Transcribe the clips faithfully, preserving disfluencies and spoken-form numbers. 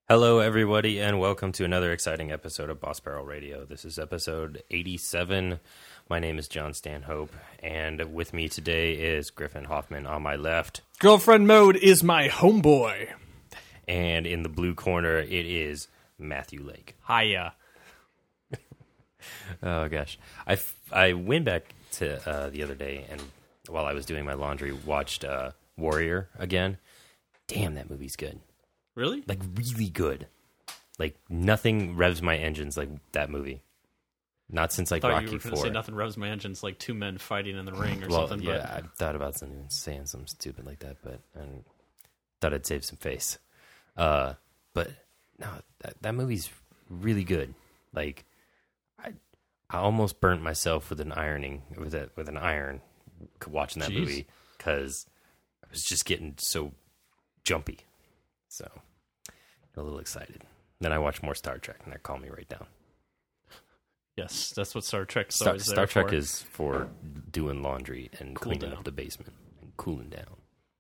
Hello, everybody, and welcome to another exciting episode of Boss Barrel Radio. This is episode eighty-seven. My name is John Stanhope, and with me today is Griffin Hoffman on my left. Girlfriend mode is my homeboy. And in the blue corner, it is Matthew Lake. Hiya. Oh, gosh. I, f- I went back to uh, the other day, and while I was doing my laundry, watched uh, Warrior again. Damn, that movie's good. Really? Like, really good. Like, nothing revs my engines like that movie. Not since, like, I thought Rocky you were going four. to say nothing revs my engines like two men fighting in the ring or well, something. yeah, But I thought about something, saying something stupid like that, but I thought I'd save some face. Uh, but, no, that, that movie's really good. Like, I I almost burnt myself with an ironing, with, a, with an iron watching that Jeez. movie, because I was just getting so jumpy. So, a little excited. Then I watched more Star Trek, and that calmed me right down. yes, that's what Star Trek's Star, always Star there Trek for. is for doing laundry and Cool cleaning down. up the basement and cooling down.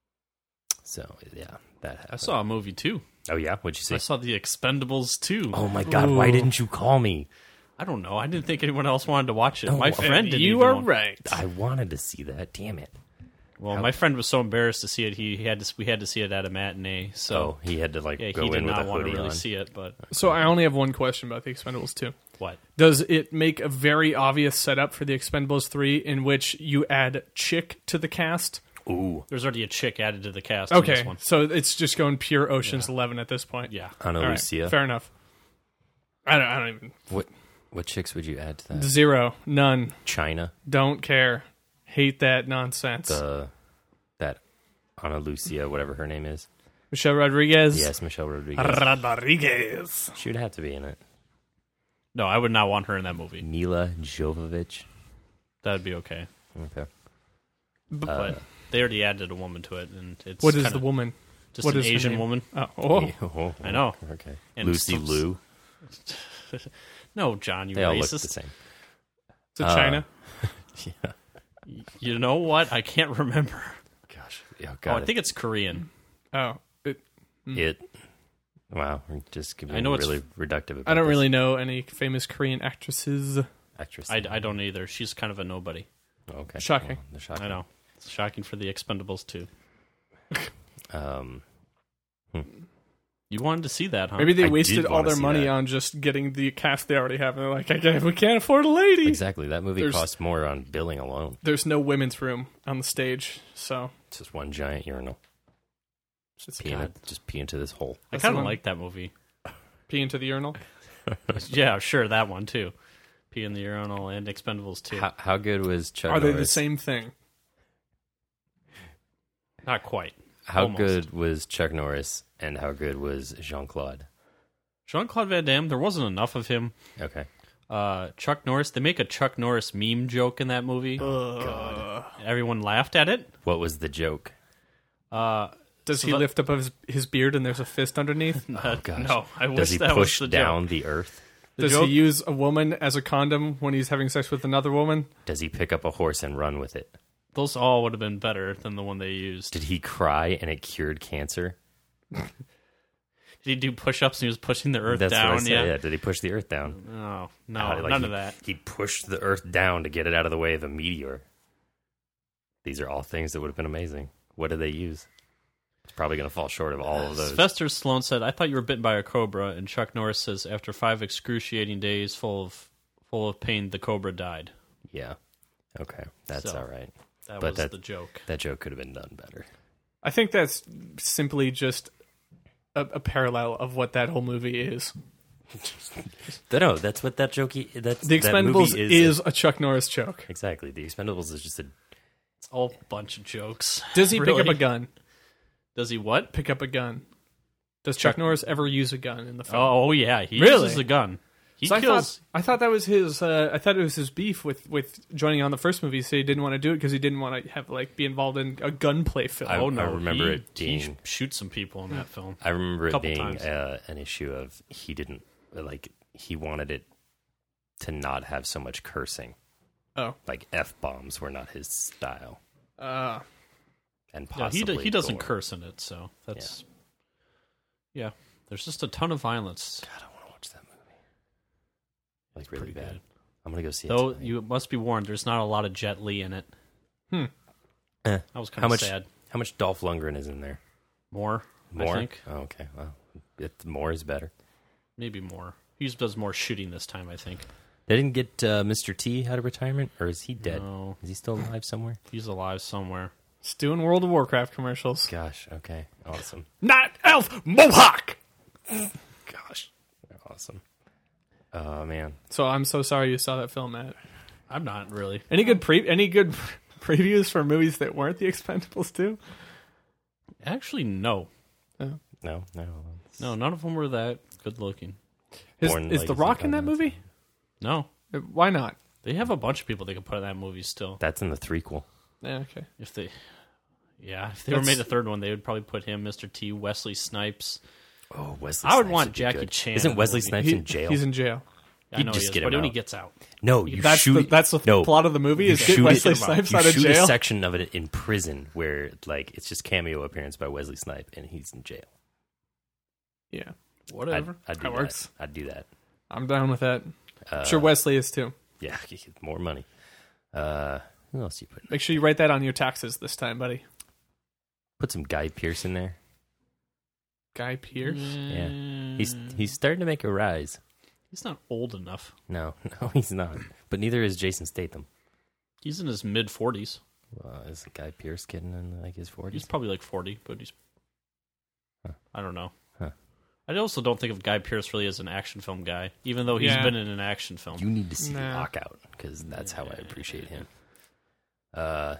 So, yeah, that happened. I saw a movie too. Oh, yeah? What'd you I say? saw The Expendables two. Oh, my God. Why Ooh. didn't you call me? I don't know. I didn't think anyone else wanted to watch it. No, my and friend didn't. You even are want- right. I wanted to see that. Damn it. Well, How- my friend was so embarrassed to see it. He, he had to. We had to see it at a matinee. So So he had to, like, yeah, go he did in with a not want to hoodie really on. see it. But So I only have one question about The Expendables two. what? Does it make a very obvious setup for The Expendables three in which you add chick to the cast? Ooh. There's already a chick added to the cast. In Okay, this one. so it's just going pure Ocean's Eleven at this point. Yeah. Ana All right, Lucia. fair enough. I don't, I don't even... What, what chicks would you add to that? Zero. None. China. Don't care. Hate that nonsense. The, that Ana Lucia, whatever her name is. Michelle Rodriguez. Yes, Michelle Rodriguez. Rodriguez. She would have to be in it. No, I would not want her in that movie. Mila Jovovich. That'd be okay. Okay. But they already added a woman to it, and it's What is kinda the woman? Just what an is her Asian name? woman. Oh, oh. Yeah, oh, I know. Okay. And Lucy some- Liu. No, John, you They all look racist. the same. Is it Uh, China? Yeah. You know what? I can't remember. Gosh. Yeah, Oh, God. I think it's Korean. Oh. It, it. Wow. We're just giving I know it's- really reductive about I don't this really know any famous Korean actresses. actress. I, I don't either. She's kind of a nobody. Okay. Shocking. Well, they're shocking. I know. It's shocking for the Expendables too. Um, You wanted to see that, huh? Maybe they I wasted did all wanna their see money that. on just getting the cast they already have. And they're like, I can't, we can't afford a lady. exactly. That movie There's- costs more on billing alone. There's no women's room on the stage, so It's just one giant urinal. it's Pee, in God, it, just pee into this hole. I That's kind the of one. like that movie. pee into the urinal. Yeah, sure, that one too. Pee in the urinal and Expendables too. How, how good was Chuck Are they Norris? the same thing? Not quite. How Almost. good was Chuck Norris and how good was Jean-Claude? Jean-Claude Van Damme, there wasn't enough of him. Okay. Uh, Chuck Norris, they make a Chuck Norris meme joke in that movie. Uh, Everyone laughed at it. What was the joke? Uh, Does So he that- lift up his, his beard and there's a fist underneath? Oh, gosh. No, I Does wish he that push was the down joke. the earth? The Does joke- he use a woman as a condom when he's having sex with another woman? Does he pick up a horse and run with it? Those all would have been better than the one they used. Did he cry and it cured cancer? Did he do push-ups and he was pushing the earth That's down? what I said. yeah. Yeah. Did he push the earth down? No, no, How- like none he, of that. He pushed the earth down to get it out of the way of a meteor. These are all things that would have been amazing. What did they use? It's probably going to fall short of all of those. Sylvester Stallone said, "I thought you were bitten by a cobra," and Chuck Norris says, "After five excruciating days full of full of pain, the cobra died." Yeah. Okay. That's So, all right. That But was that- the joke. That joke could have been done better. I think that's simply just a, a parallel of what that whole movie is. No, that's what that joke. i- That's The that Expendables movie is, a Chuck Norris joke. exactly. The Expendables is just a. It's all a bunch of jokes. Does he pick up Really? a gun? Does he what? Pick up a gun. Does Chuck Norris ever use a gun in the film? Oh yeah, he Really? uses a gun. He So I kills. thought I thought that was his. Uh, I thought it was his beef with, with joining on the first movie. So he didn't want to do it because he didn't want to have like be involved in a gunplay film. I- oh no, remember he, it he being- shoots some people in that film. I remember it Couple being times. uh, an issue of he didn't like he wanted it to not have so much cursing. Oh, Like F bombs were not his style, uh, and Yeah, he possibly do, he doesn't gore. curse in it, so that's yeah. There's just a ton of violence. God, I want to watch that movie. Like really pretty bad. good. I'm gonna go see it. Though tonight. you must be warned, there's not a lot of Jet Li in it. Hmm. Eh. I was kind How of much? sad. How much Dolph Lundgren is in there? More, More. I think. Oh, okay. Well, it, more is better. Maybe more. He does more shooting this time, I think. They didn't get uh, Mister T out of retirement, or is he dead? No, Is he still alive somewhere? he's alive somewhere. It's doing World of Warcraft commercials. Gosh. Okay. Awesome. Not Elf Mohawk. Gosh. Awesome. Oh man. So I'm so sorry you saw that film, Matt. I'm not really. Any good pre? Any good previews for movies that weren't The Expendables two? Actually, no. No. No. No, none of them were that good looking. Is, Born is The Legacy Rock in that Finance. movie? No. Uh, Why not? They have a bunch of people they could put in that movie still. That's in the threequel. Yeah, okay. If they, yeah, if they were That's- made a third one, they would probably put him, Mister T, Wesley Snipes. Oh, Wesley. I would Snipes want be Jackie good. Chan Isn't in the Wesley movie. Snipes He- in jail? He's in jail. I He'd know just he is, get but him when he out. gets out, No, you That's shoot. the that's the no, plot of the movie. you Is get shoot Wesley it- Snipes you out of shoot jail. a section of it in prison where, like, it's just cameo appearance by Wesley Snipes, and he's in jail. Yeah, whatever. I'd, I'd do That that. works. I'd do that. I'm down with that. Uh, Sure, Wesley is too. Yeah, more money. Uh, who else you put? Make sure you write that on your taxes this time, buddy. Put some Guy Pearce in there. Guy Pearce. Yeah. Mm. He's he's starting to make a rise. he's not old enough. No, no, he's not. But neither is Jason Statham. He's in his mid forties. Uh, is Guy Pearce getting in like his He's forties? probably like forty, but he's. Huh. I don't know. Huh. I also don't think of Guy Pearce really as an action film guy, even though he's Yeah. been in an action film. You need to see Nah. Lockout because that's how I appreciate him. Uh,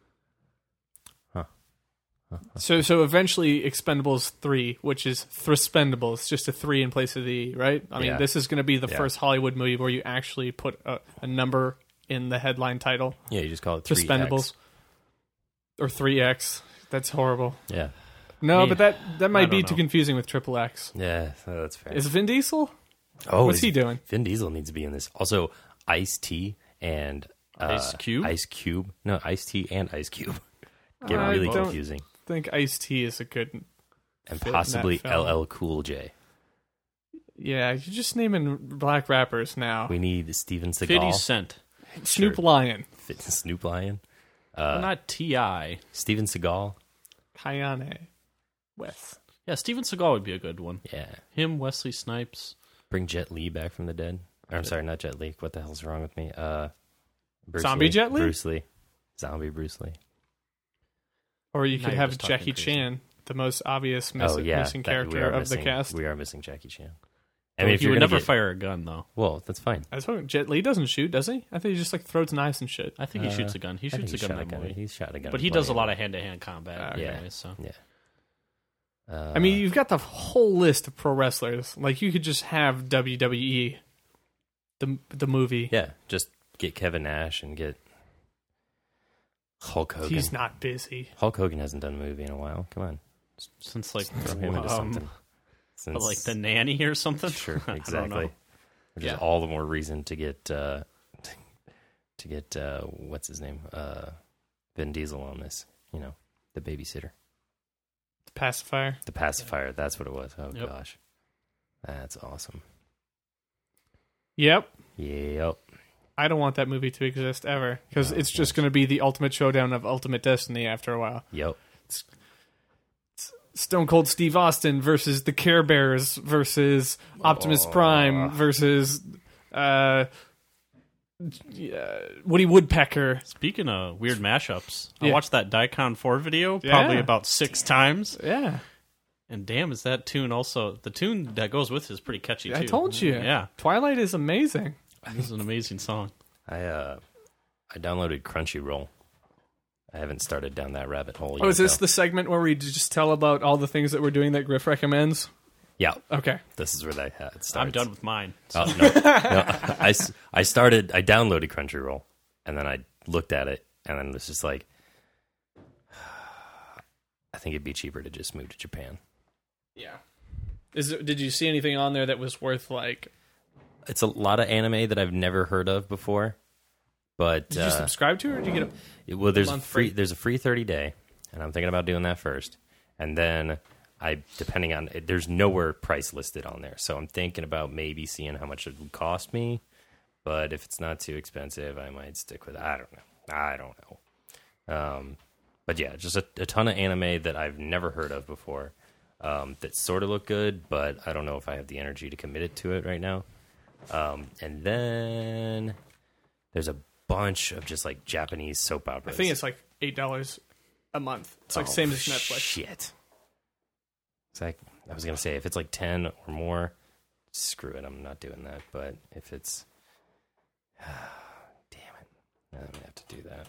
So so eventually Expendables three, which is Thrispendables, just a three in place of the E, right? I mean, Yeah. this is going to be the Yeah. first Hollywood movie where you actually put a, a number in the headline title. yeah, you just call it three X. Thrispendables. Or three X. That's horrible. Yeah, No, Me- but that, that I might be don't too know. confusing with Triple X. yeah, so that's fair. Is Vin Diesel? oh, What's is- he doing? Vin Diesel needs to be in this. Also, Ice T and uh, Ice Cube? Ice Cube. No, Ice T and Ice Cube. Get I really don't confusing. think Ice-T is a good... And fit in possibly that film. L L Cool J. Yeah, you're just naming black rappers now. We need Steven fifty Seagal, Cent. Snoop Sure. Lion. Fit- Snoop Lion, Well, not T I Steven Seagal. Kayane. West. Yeah, Steven Seagal would be a good one. Yeah, Him, Wesley Snipes. bring Jet Li back from the dead. Or, I'm sorry, not Jet Li. What the hell's wrong with me? Uh, Bruce Zombie Lee. Jet Li? Bruce Lee. Zombie Bruce Lee. Or you Now could you're have just talking Jackie crazy. Chan, the most obvious miss- oh yeah, missing that- we character are of missing- the cast. We are missing Jackie Chan. I I mean, if he you're would gonna never get- fire a gun, though. well, that's fine. I suppose Jet Li doesn't shoot, does he? I think he just like throws knives and shit. I think he Uh, shoots a gun. He I think shoots a he's gun shot in that movie. He's shot a gun. But he plenty does a lot of of hand-to-hand combat. Yeah. Anyway, so. Yeah. Uh, I mean, you've got the whole list of pro wrestlers. Like you could just have W W E, the the movie. yeah, just get Kevin Nash and get Hulk Hogan. He's not busy. Hulk Hogan hasn't done a movie in a while. Come on, Since like, throw him into um, something. Since, like the nanny or something. sure, I don't exactly. know. Which Yeah. is all the more reason to get uh, to get uh, what's his name, uh, Vin Diesel on this. You know, the babysitter, Pacifier. the pacifier. That's what it was. Oh Yep. gosh, that's awesome. Yep. Yep. I don't want that movie to exist ever because Oh, it's just gosh. going to be the ultimate showdown of Ultimate Destiny after a while. Yep. Stone Cold Steve Austin versus the Care Bears versus Optimus Prime versus uh, yeah, Woody Woodpecker. Speaking of weird mashups, I Yeah. watched that Daikon four video probably Yeah. about six times. Yeah, And damn, is that tune also... The tune that goes with it is pretty catchy, too. I told you. Yeah. Twilight is amazing. This is an amazing song. I uh, I downloaded Crunchyroll. I haven't started down that rabbit hole yet. Oh, is this though. the segment where we just tell about all the things that we're doing that Griff recommends? Yeah, Okay. this is where that uh, it starts. I'm done with mine. Oh, no, no. I, s- I started, I downloaded Crunchyroll, and then I looked at it, and then it was just like, I think it'd be cheaper to just move to Japan. Yeah. Is it, did you see anything on there that was worth like? It's a lot of anime that I've never heard of before, but Did you uh, subscribe to it, or did you get? A, it- well, there's a month free, free? there's a free thirty day, and I'm thinking about doing that first, and then I depending on there's nowhere price listed on there, so I'm thinking about maybe seeing how much it would cost me. But if it's not too expensive, I might stick with it. I don't know. I don't know. Um, but yeah, just a, a ton of anime that I've never heard of before. Um, that sort of look good, but I don't know if I have the energy to commit it to it right now. Um, and then there's a bunch of just like Japanese soap operas. I think it's like eight dollars a month. It's like Oh, same as Netflix. Shit. It's like I was gonna say if it's like ten or more, screw it. I'm not doing that. But if it's, damn it, I'm gonna have to do that.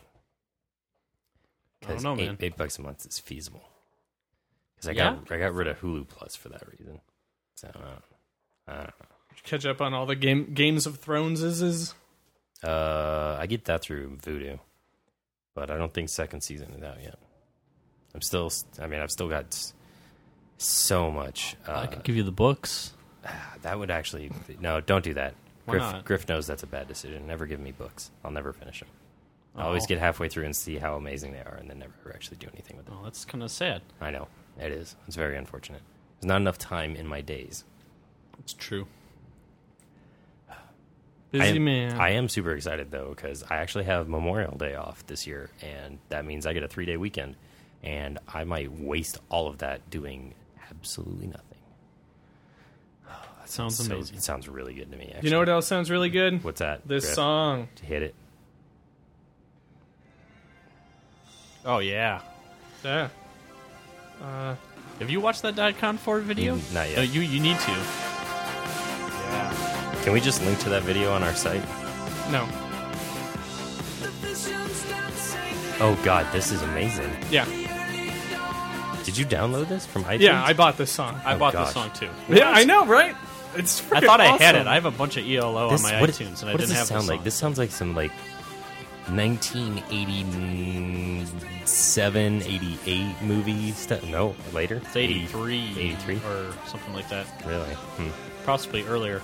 I don't Because know, eight, man. eight bucks a month is feasible. Because I Yeah? got I got rid of Hulu Plus for that reason. So I don't, I don't know. Catch up on all the game Games of Thrones is is. Uh, I get that through Vudu, but I don't think second season is out yet. I'm still, I mean, I've still got s- so much. Uh, I could give you the books. that would actually, no, don't do that. Why Griff, not? Griff knows that's a bad decision. Never give me books. I'll never finish them. I always Oh. get halfway through and see how amazing they are, and then never actually do anything with them. Oh, that's kind of sad. I know it is. It's very unfortunate. There's not enough time in my days. It's true. Busy I am, man. I am super excited though because I actually have Memorial Day off this year, and that means I get a three day weekend, and I might waste all of that doing absolutely nothing. That sounds So- amazing. it sounds really good to me. Actually. You know what else sounds really good? What's that? This Griff? song. Hit it. Oh yeah. Yeah. Uh, Have you watched that DotCon four video? Mm, not yet. No, you you need to. Can we just link to that video on our site? no. Oh God, this is amazing. Yeah. Did you download this from iTunes? Yeah, I bought this song. I Oh, bought gosh. this song too. Yeah, I know, right? It's I freaking thought I had awesome. it. I have a bunch of E L O This, on my what, iTunes, and I what didn't does have this sound the like? song. This sounds like some like nineteen eighty-seven, eighty-eight movie stuff. No, later. It's eighty-three, eighty-three? or something like that. Really? Hmm. Possibly earlier.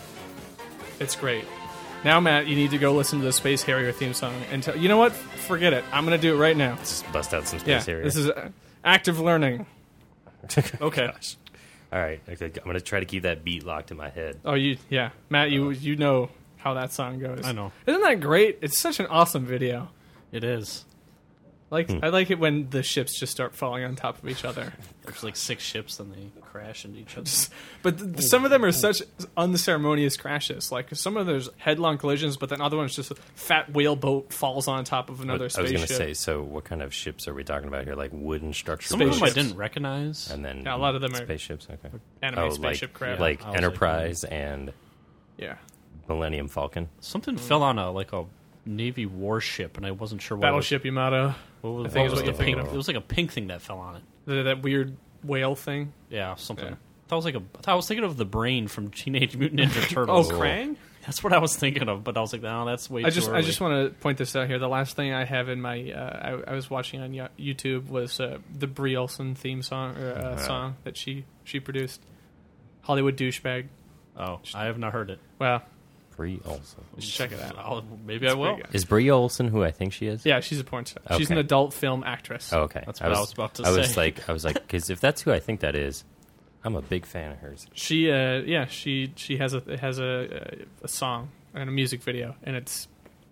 It's great. Now, Matt, you need to go listen to the Space Harrier theme song and tell. You know what? Forget it. I'm going to do it right now. Just bust out some Yeah, space area. this is uh, active learning. Okay. Gosh. All right. Okay, I'm going to try to keep that beat locked in my head. Oh, you yeah, Matt, you you know how that song goes. I know. Isn't that great? It's such an awesome video. It is. Like Hmm. I like it when the ships just start falling on top of each other. There's like six ships, then they crash into each other. But th- some of them are such unceremonious crashes. Like some of there's headlong collisions, but then other ones just a fat whale-boat falls on top of another What- I was spaceship. going to say, so what kind of ships are we talking about here? Like wooden structures? Some of them I Spaceships. didn't recognize. And then Yeah, a lot of them are spaceships. Okay. Anime oh, spaceship like, crap. like I was Enterprise and yeah, Millennium Falcon. Something fell on a like a Navy warship, and I wasn't sure what Battleship Yamato. It was. What was, I think what is was what the you're thinking pink? of. It was like a pink thing that fell on it. The, that weird whale thing. Yeah, something. Yeah. That was like a. I was thinking of the brain from Teenage Mutant Ninja Oh, Turtles. Krang. That's what I was thinking of, but I was like, no, that's way I too just early. I just want to point this out here. The last thing I have in my uh, I, I was watching on Yo- YouTube was uh, the Brie Olson theme song or uh, Uh-huh. song that she she produced. Hollywood douchebag. Oh, I have not heard it. Well, Brie Olson. just check it out. I'll, maybe I will. pretty good. Is Brie Olson who I think she is? Yeah, she's a porn star. She's Okay. an adult film actress. Oh, okay. That's what I was about to I was say. like, I was like, because if that's who I think that is, I'm a big fan of hers. She uh yeah she she has a has a a song and a music video, and it's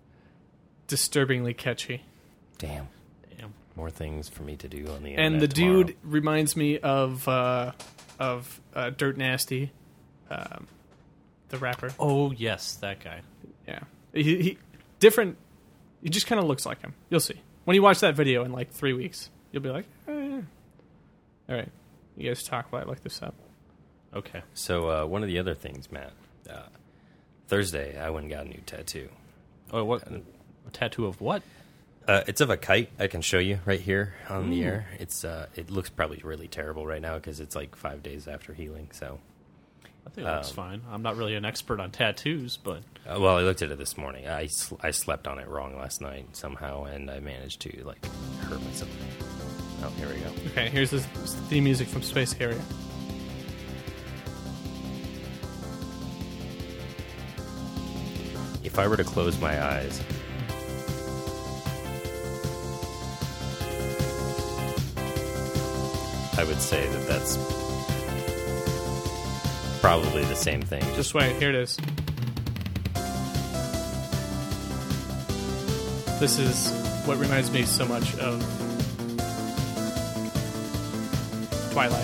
disturbingly catchy. Damn. Damn. More things for me to do on the internet. And the tomorrow. dude reminds me of uh of uh, Dirt Nasty, um, the rapper. Oh yes, that guy. Yeah, he, he different. He just kind of looks like him. You'll see when you watch that video in like three weeks. You'll be like, eh, yeah. All right, you guys talk while I look this up. Okay. So uh, one of the other things, Matt, uh, Thursday I went and got a new tattoo. Oh, what? A tattoo of what? Uh, it's of a kite. I can show you right here on the air. It's uh, it looks probably really terrible right now because it's like five days after healing. So, I think it looks Um, fine. I'm not really an expert on tattoos, but uh, well, I looked at it this morning. I, sl- I slept on it wrong last night somehow, and I managed to like hurt myself. Oh, here we go. Okay, here's the theme music from Space Harrier. If I were to close my eyes. I would say that that's probably the same thing. Just wait, here it is. This is what reminds me so much of Twilight.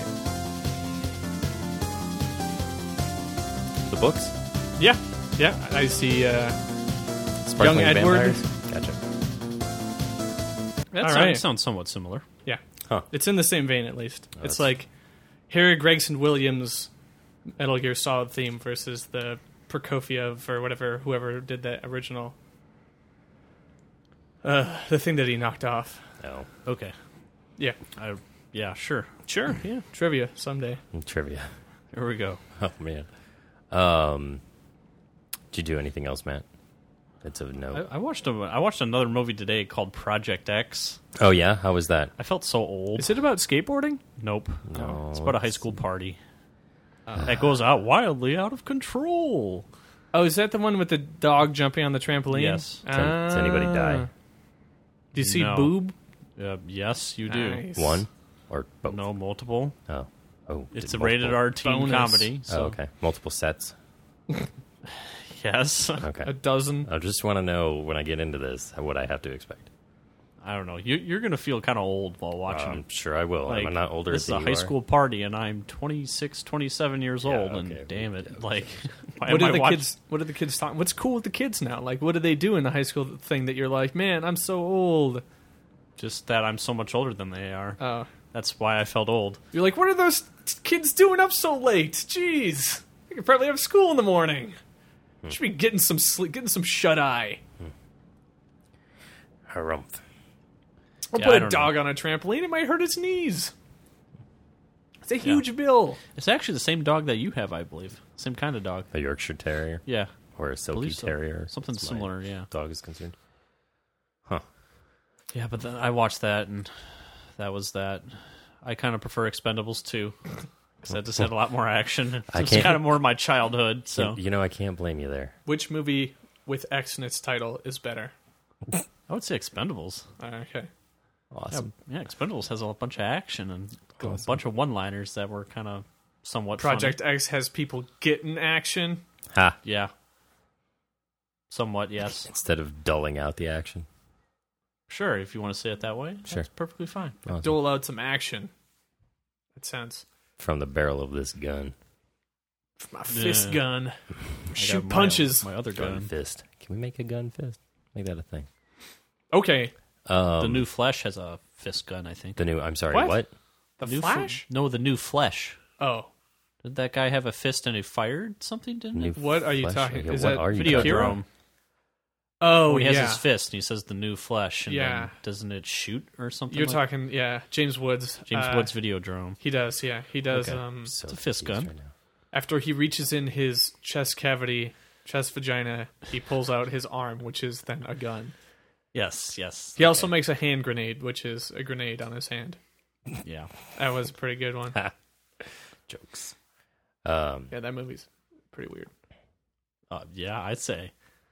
The books? Yeah, yeah. I see uh, Sparkling young Edward. Vampires? Gotcha. That All sounds, right. sounds somewhat similar. Yeah. Huh. It's in the same vein, at least. Oh, it's that's- like Harry Gregson Williams' Metal Gear Solid theme versus the Prokofiev or whatever, whoever did that original. Uh, the thing that he knocked off. No. Okay. Yeah. I, yeah, sure. Sure, yeah. Trivia someday. Trivia. Here we go. Oh, man. Um, did you do anything else, Matt? That's of note. I, I watched a, I watched another movie today called Project X. Oh, yeah? How was that? I felt so old. Is it about skateboarding? Nope. No, It's about a high it's- school party that goes out wildly out of control. Oh, is that the one with the dog jumping on the trampoline? Yes. Does- does anybody die? Ah. Do you see No. boob? Uh, yes, you do. Nice. One? Or both? No, multiple. Oh. Oh. It's did a rated multiple- R teen Bonus. comedy. So Oh, okay. Multiple sets? yes. Okay. A dozen. I just want to know when I get into this what I have to expect. I don't know. You, you're going to feel kind of old while watching. I'm sure I will. like, I'm not older This is than a you high are. school party, and I'm twenty-six, twenty-seven years Yeah, old, okay. and damn it, Yeah. like, why What am are I the watching? kids? What are the kids talking? What's cool with the kids now? Like, what do they do in the high school thing that you're like, man, I'm so old? Just that I'm so much older than they are. Uh, That's why I felt old. you're like, what are those t- kids doing up so late? Jeez, they could probably have school in the morning. Should be getting some sleep, getting some shut eye. Harumph. I'll Yeah, put I a don't dog on a trampoline; it might hurt its knees. It's a huge bill. It's actually the same dog that you have, I believe. Same kind of dog. A Yorkshire Terrier? Yeah. Or a Silky Believe so. Terrier? Something as my similar, yeah. Dog is concerned. Yeah, but then I watched that, and that was that. I kind of prefer Expendables too. Because that just had a lot more action. I It's can't- kind of more my childhood, so. You, you know, I can't blame you there. Which movie with X in its title is better? I would say Expendables. Uh, okay. Awesome. Yeah, Expendables has a bunch of action and a Awesome. bunch of one-liners that were kind of somewhat Project funny. X has people getting action. Ha! Yeah. Somewhat, yes. Instead of dulling out the action. Sure, if you want to say it that way, Sure. that's perfectly fine. Awesome. Dole out some action. That sounds. From the barrel of this gun. My fist Yeah. gun. I got Shoot my- punches. My other Gun gun. fist. Can we make a gun fist? Make that a thing. Okay. Um, The new Flesh has a fist gun, I think. The new. I'm sorry. What? What? The New Flash? Fl- no, the new Flesh. Oh. Did that guy have a fist and he fired something, didn't New he? What are you Flesh? talking- Yeah, is what that are you Video talking Hero? about? drone. Oh, Oh, he has yeah. his fist and he says the new Flesh, and Yeah. then doesn't it shoot or something? You're like- talking, yeah, James Woods. James uh, Woods Videodrome. He does, yeah. He does. Okay. Um, So It's a fist confused gun. right now. after he reaches in his chest cavity, chest vagina, he pulls out his arm, which is then a gun. Yes, yes. He also makes a hand grenade, which is a grenade on his hand. Yeah. That was a pretty good one. Jokes. Um, Yeah, that movie's pretty weird. Uh, yeah, I'd say.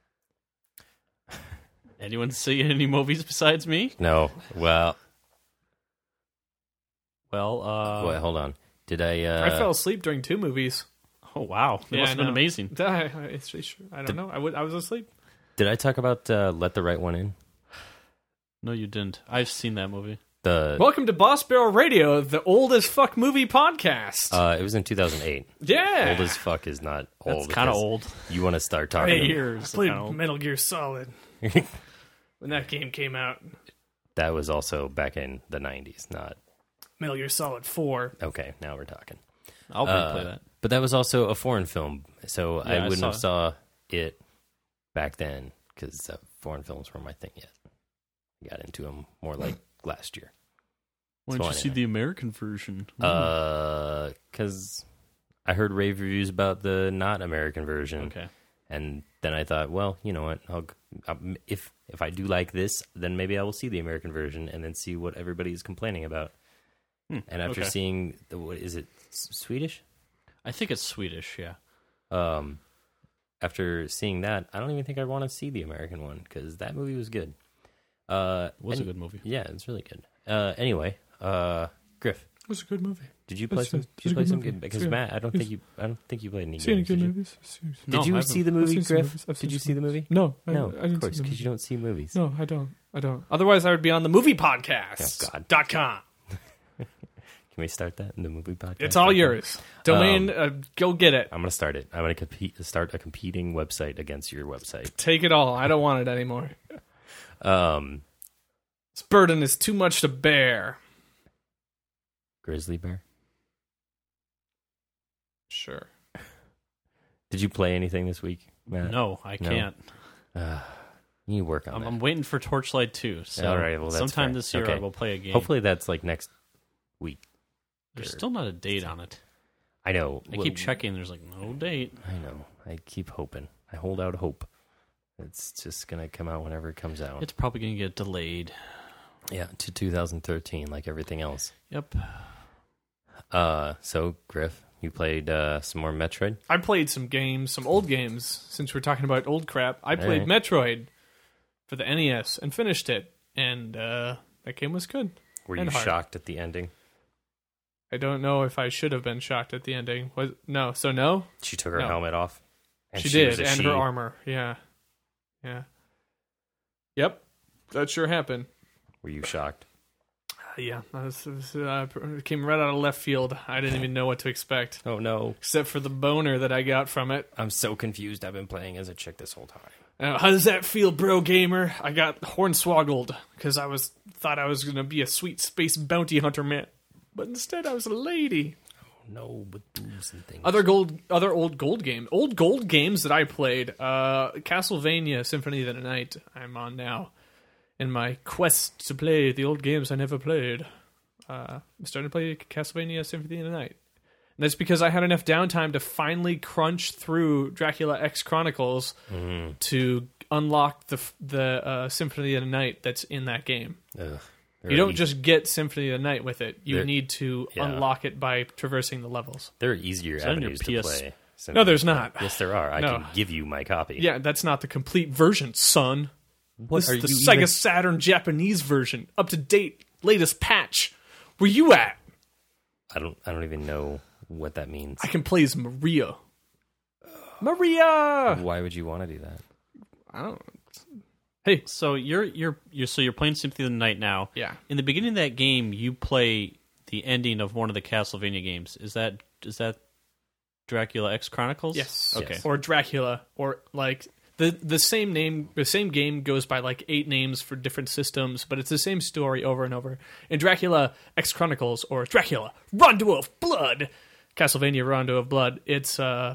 Anyone see any movies besides me? no. Well, Well, uh. wait, hold on. Did I? Uh, I fell asleep during two movies. Oh, wow. It Yeah, must I have been know. amazing. I, it's, it's, I don't know. I, would, I was asleep. Did I talk about uh, Let the Right One In? No, you didn't. I've seen that movie. The Welcome to Boss Barrel Radio, the old as fuck movie podcast. uh, it was in two thousand eight. yeah. Old as fuck is not old. That's kind of because old. You want to start talking? Hey, years I played ago. Metal Gear Solid when that game came out. That was also back in the nineties. Not Metal Gear Solid four. okay. Now we're talking. I'll Uh, replay that. But that was also a foreign film, so Yeah, I I wouldn't saw have saw it back then because uh, foreign films were my thing yet. I got into them more like last year. Why don't so you see anyway. the American version? Uh, because I heard rave reviews about the not American version, okay. and then I thought, well, you know what? I'll, um, if if I do like this, then maybe I will see the American version and then see what everybody is complaining about. Hmm, And after okay. seeing the what is it S- Swedish? I think it's Swedish, yeah. Um, after seeing that, I don't even think I want to see the American one because that movie was good. Uh, It was and- a good movie. Yeah, it's really good. Uh, anyway, uh, Griff, It was a good movie. Did you play It's some? a- Did it's you a play good some movie. good? Because It's Matt, I don't good. think you. I don't think you played any Seen any games. good Did you, movies? I've seen- No, did you I see haven't. the I've movie, seen some Griff? movies. I've seen Did you some see the movies. movie? No, I, No, I of didn't course, see the because movie. you don't see movies. No, I don't. I don't. Otherwise, I would be on the movie podcast. Oh, God. Dot com. Can we start that in the movie podcast? It's all Okay. yours. Domain, uh, go get it. I'm gonna start it. I'm gonna compete. Start a competing website against your website. Take it all. I don't want it anymore. Um, This burden is too much to bear. Grizzly Bear. Sure. Did you play anything this week, Matt? No, I No. can't. Uh, you need to work on I'm, that. I'm waiting for Torchlight two. So All right, well, that's sometime fair. this year Okay. I will play a game. Hopefully that's like next week. There's still not a date on it. I know. I Well, keep checking. There's like no date. I know. I keep hoping. I hold out hope. It's just gonna come out whenever it comes out. It's probably going to get delayed. yeah, to two thousand thirteen, like everything else. Yep. Uh, so Griff, you played uh, some more Metroid. I played some games, some old games, since we're talking about old crap. I played right. Metroid for the N E S and finished it, and uh, that game was good. Were And you hard. shocked at the ending? I don't know if I should have been shocked at the ending. Was no, so no. She took her No. helmet off. And she, was did, a and she. her armor. Yeah, yeah. Yep, that sure happened. Were you shocked? Uh, yeah, that was, it was, uh, it came right out of left field. I didn't even know what to expect, Oh no, except for the boner that I got from it. I'm so confused. I've been playing as a chick this whole time. Uh, how does that feel, bro gamer? I got hornswoggled because I was thought I was gonna be a sweet space bounty hunter man, but instead I was a lady. No, with boobs and things. Other gold, other old gold game, old gold games that I played. Uh, Castlevania Symphony of the Night. I'm on now, in my quest to play the old games I never played. Uh, I'm starting to play Castlevania Symphony of the Night, and that's because I had enough downtime to finally crunch through Dracula X Chronicles Mm. to unlock the the uh, Symphony of the Night that's in that game. Ugh. You don't just get Symphony of the Night with it. You They're- need to yeah. unlock it by traversing the levels. There are easier that on your avenues P to S? play. No, there's not. Yes, there are. I No. can give you my copy. Yeah, that's not the complete version, son. What This are is the you Sega even- Saturn Japanese version. Up to date, latest patch. Where you at? I don't. I don't even know what that means. I can play as Maria. Maria! Why would you want to do that? I don't... So you're you're you're so you're playing Symphony of the Night now. Yeah. In the beginning of that game, you play the ending of one of the Castlevania games. Is that is that Dracula X Chronicles? Yes. Okay. Yes. Or Dracula. Or, like... The, the same name, the same game goes by like eight names for different systems, but it's the same story over and over. In Dracula X Chronicles or Dracula Rondo of Blood, Castlevania Rondo of Blood, it's uh,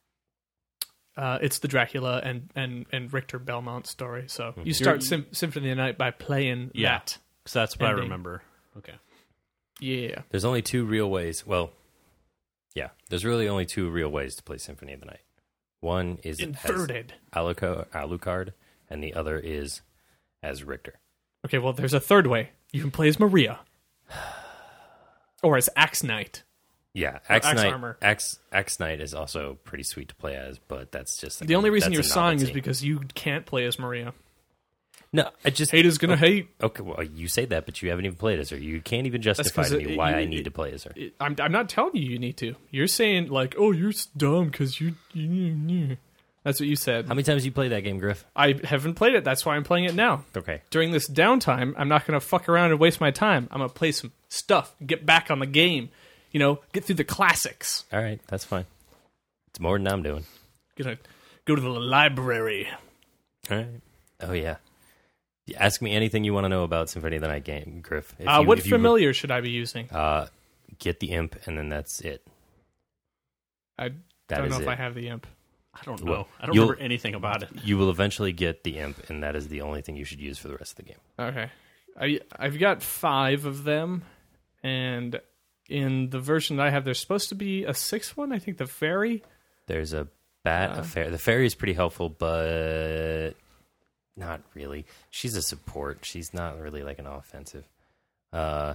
uh, it's the Dracula and, and, and Richter Belmont story. So you start Sym- Symphony of the Night by playing Yeah. that. Because that's what Ending. I remember. Okay. Yeah. There's only two real ways. Well, yeah. There's really only two real ways to play Symphony of the Night. One is Inverted. as Alucard, Alucard, and the other is as Richter. Okay, well, there's a third way. You can play as Maria. Or as Axe Knight. Yeah, X Axe Knight. Armor. X X Knight is also pretty sweet to play as, but that's just The only reason that's you're a sighing is novelty. because you can't play as Maria. no, I just Hate is gonna hate. Okay, well, you say that, but you haven't even played as her. You can't even justify 'cause to it- me why it- I it- need to play as her. It- I'm I'm not telling you you need to. You're saying like, oh, you're s- dumb because you, you, you. That's what you said. How many times you play that game, Griff? I haven't played it. That's why I'm playing it now. Okay, During this downtime, I'm not going to fuck around and waste my time. I'm going to play some stuff, get back on the game. You know, get through the classics. all right, that's fine. It's more than I'm doing. Gonna go to the library. All right. Oh yeah. Ask me anything you want to know about Symphony of the Night game, Griff. If Uh, you- what if you- familiar should I be using? Uh, get the imp, and then that's it. I That don't is know if it. I have the imp. I don't know. Well, I don't you'll- remember anything about it. You will eventually get the imp, and that is the only thing you should use for the rest of the game. Okay. I I've got five of them, and in the version that I have, there's supposed to be a sixth one. I think the fairy. There's a bat, Uh. a fair. The fairy is pretty helpful, but not really. She's a support. She's not really like an offensive. Uh,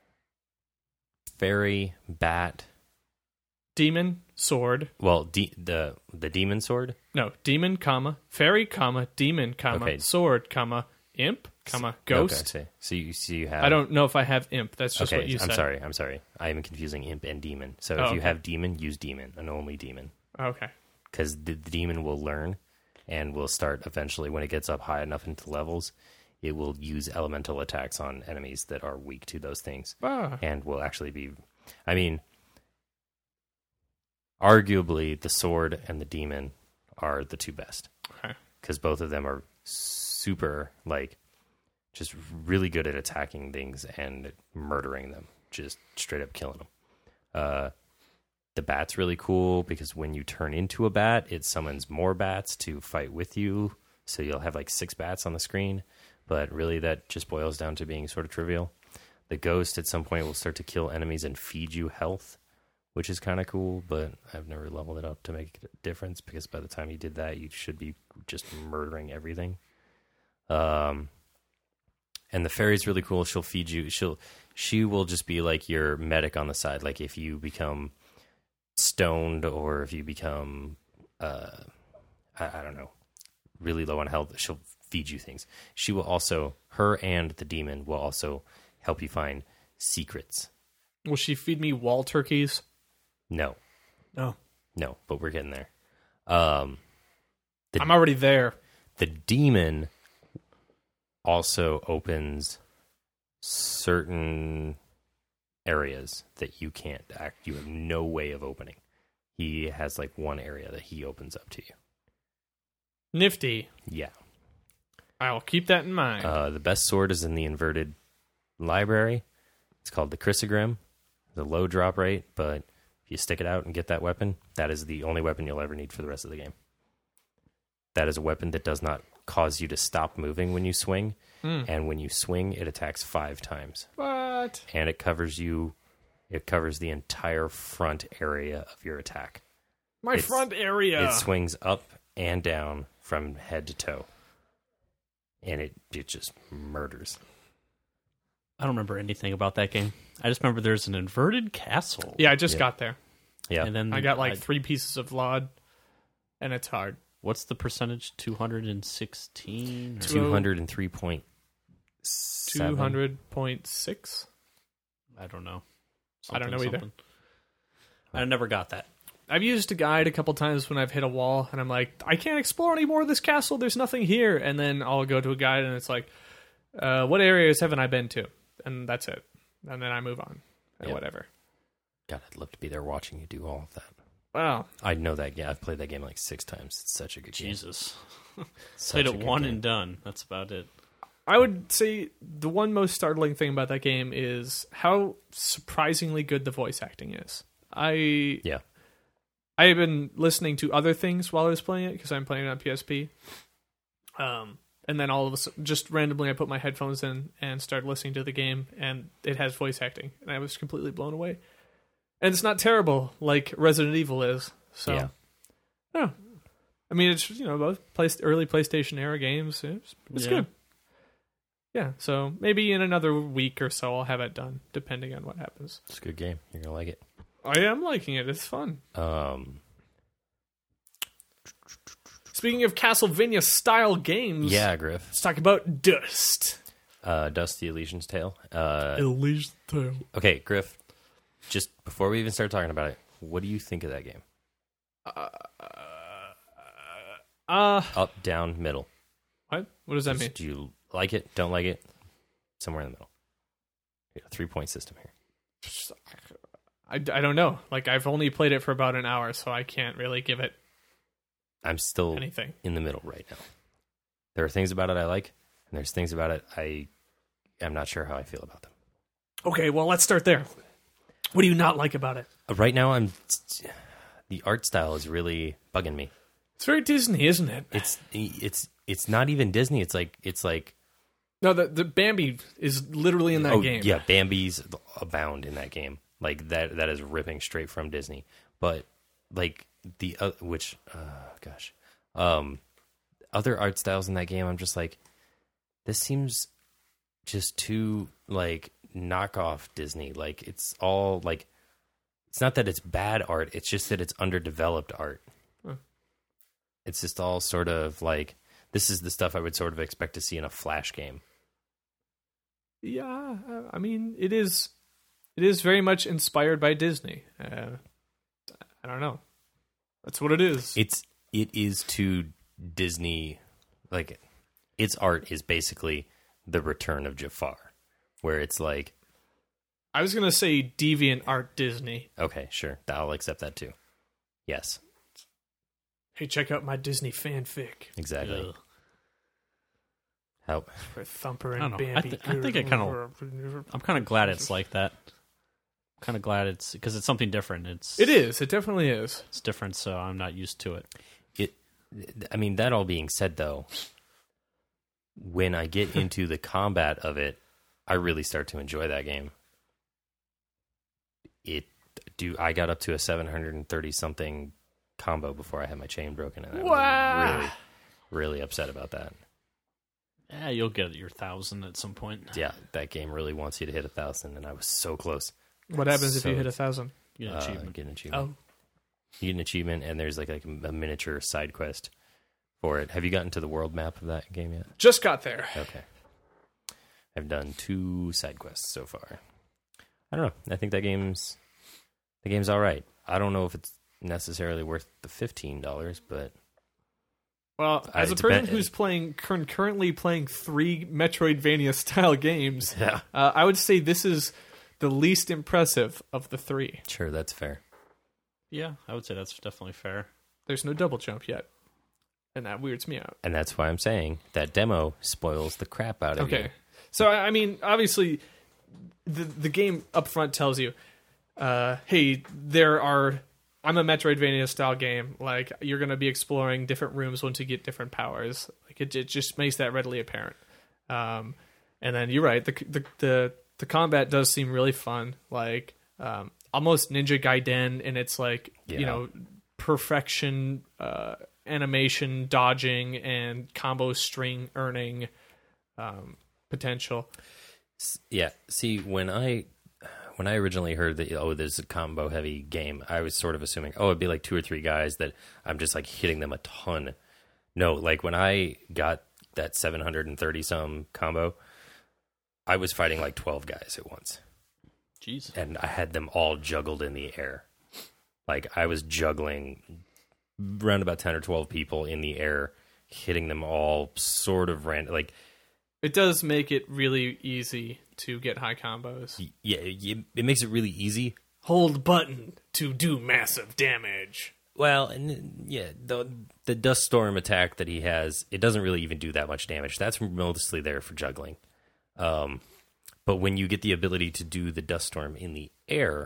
fairy, bat. Demon, sword. Well, de- the the demon sword. No, demon, comma, fairy, comma, demon, comma, Okay. sword, comma, imp, comma ghost. Okay, so you so you have. I don't know if I have imp. That's just okay, what you I'm said. sorry. I'm sorry. I am confusing imp and demon. So Oh, if you okay. have demon, use demon and only demon, Okay. because the, the demon will learn and will start eventually when it gets up high enough into levels. It will use elemental attacks on enemies that are weak to those things, Ah. and will actually be. I mean, arguably, the sword and the demon are the two best. Okay. Because both of them are super, like, just really good at attacking things and murdering them, just straight up killing them. Uh, the bat's really cool because when you turn into a bat, it summons more bats to fight with you. So you'll have like six bats on the screen, but really that just boils down to being sort of trivial. The ghost at some point will start to kill enemies and feed you health, which is kind of cool, but I've never leveled it up to make a difference because by the time you did that, you should be just murdering everything. Um, and the fairy's really cool. She'll feed you. She'll she will just be like your medic on the side. Like if you become stoned or if you become, uh, I, I don't know, really low on health, she'll feed you things. She will also, her and the demon will also help you find secrets. Will she feed me wall turkeys? No. No. No, but we're getting there. Um, The- I'm already there. the demon also opens certain areas that you can't act. You have no way of opening. He has like one area that he opens up to you. Nifty. Yeah. I'll keep that in mind. Uh, the best sword is in the inverted library. It's called the Chrysogrim. The low drop rate, but if you stick it out and get that weapon, that is the only weapon you'll ever need for the rest of the game. That is a weapon that does not cause you to stop moving when you swing, Hmm. and when you swing, it attacks five times, What? and it covers you. It covers the entire front area of your attack. My It's- front area. It swings up and down from head to toe, and it it just murders. I don't remember anything about that game. I just remember there's an inverted castle. yeah, I just Yeah. got there. Yeah, And then I got like I- three pieces of Lod, and it's hard. what's the percentage? two hundred sixteen? Two- two hundred and three point Two seven. hundred point six. I don't know. I don't know Something, either. something. I never got that. I've used a guide a couple times when I've hit a wall, and I'm like, I can't explore any more of this castle. There's nothing here. And then I'll go to a guide, and it's like, uh, what areas haven't I been to? And that's it. And then I move on, and Yeah. whatever. God, I'd love to be there watching you do all of that. Wow. I know that. Yeah, I've played that game like six times. It's such a good game. Jesus. Such Played a it good one game. and done. That's about it. I would say the one most startling thing about that game is how surprisingly good the voice acting is. I Yeah. I have been listening to other things while I was playing it because I'm playing it on P S P. Um, and then all of a sudden, just randomly, I put my headphones in and started listening to the game, and it has voice acting, and I was completely blown away. And it's not terrible like Resident Evil is. So, Yeah. yeah. I mean, it's you know both place, early PlayStation era games. It's, it's Yeah. good. Yeah. So maybe in another week or so, I'll have it done, depending on what happens. It's a good game. You're gonna like it. I am liking it. It's fun. Um, Speaking of Castlevania style games, yeah, Griff. let's talk about Dust. Uh, Dust the Elysian's Tale. Uh, Elysian Tale. okay, Griff. Just before we even start talking about it, what do you think of that game? Uh, Up, down, middle. what? What does that mean? Do you like it? Don't like it? Somewhere in the middle. Yeah, three point system here. I, I don't know. Like, I've only played it for about an hour, so I can't really give it I'm still anything. in the middle right now. There are things about it I like, and there's things about it I am not sure how I feel about them. Okay, well, let's start there. What do you not like about it? Uh, Right now, I'm the art style is really bugging me. It's very Disney, isn't it? It's it's it's not even Disney. It's like it's like No, the the Bambi is literally in that oh game. yeah, Bambi's abound in that game. Like that that is ripping straight from Disney. But like the uh, which uh, gosh, um, other art styles in that game, I'm just like, this seems just too like knockoff Disney. Like it's all like, it's not that it's bad art. It's just that it's underdeveloped art. Huh. It's just all sort of like, this is the stuff I would sort of expect to see in a Flash game. Yeah, uh, I mean, it is. It is very much inspired by Disney. Uh, I don't know. That's what it is. It's it is to Disney, like its art is basically the Return of Jafar, where it's like, I was gonna say Deviant Art Disney. okay, sure, I'll accept that too. Yes, Hey, check out my Disney fanfic. exactly. Ugh. How Where Thumper I and don't know. I Bambi. thi- I think I kinda- I'm kind of glad it's like that. Kind of glad it's because it's something different. It's It is. It definitely is. It's different, so I'm not used to it. it? I mean, that all being said, though, when I get into the combat of it, I really start to enjoy that game. It do I got up to a seven hundred thirty something combo before I had my chain broken, and I Wow. was really, really upset about that. Yeah, you'll get your thousand at some point. Yeah, that game really wants you to hit a thousand, and I was so close. What happens if So- you hit a thousand? You get Uh, an achievement. get an achievement. Oh, You get an achievement, and there's like, like a miniature side quest for it. Have you gotten to the world map of that game yet? just got there. Okay. I've done two side quests so far. I don't know. I think that game's the game's all right. I don't know if it's necessarily worth the fifteen dollars, but Well, I- as a it person depen- who's playing current, currently playing three Metroidvania style games, yeah, uh, I would say this is the least impressive of the three. sure, that's fair. Yeah, I would say that's definitely fair. There's no double jump yet, and that weirds me out. And that's why I'm saying that demo spoils the crap out of you. Okay, so I I mean, obviously, the the game up front tells you, uh, hey, there are. I'm a Metroidvania style game. Like, you're going to be exploring different rooms once you get different powers. Like, it, it just makes that readily apparent. Um, and then you're right. The the the the combat does seem really fun. Like, um, almost Ninja Gaiden, and it's like Yeah. you know perfection, uh, animation, dodging, and combo string earning um, potential. Yeah. See, when I when I originally heard that, oh, there's a combo heavy game, I was sort of assuming, oh, it'd be like two or three guys that I'm just like hitting them a ton. No, like when I got that seven hundred thirty some combo, I was fighting like twelve guys at once, Jeez. and I had them all juggled in the air. Like I was juggling around about ten or twelve people in the air, hitting them all sort of random. Like, It does make it really easy to get high combos. yeah, it, it makes it really easy. Hold button to do massive damage. Well, and yeah, the the dust storm attack that he has, it doesn't really even do that much damage. That's mostly there for juggling. Um, but when you get the ability to do the dust storm in the air,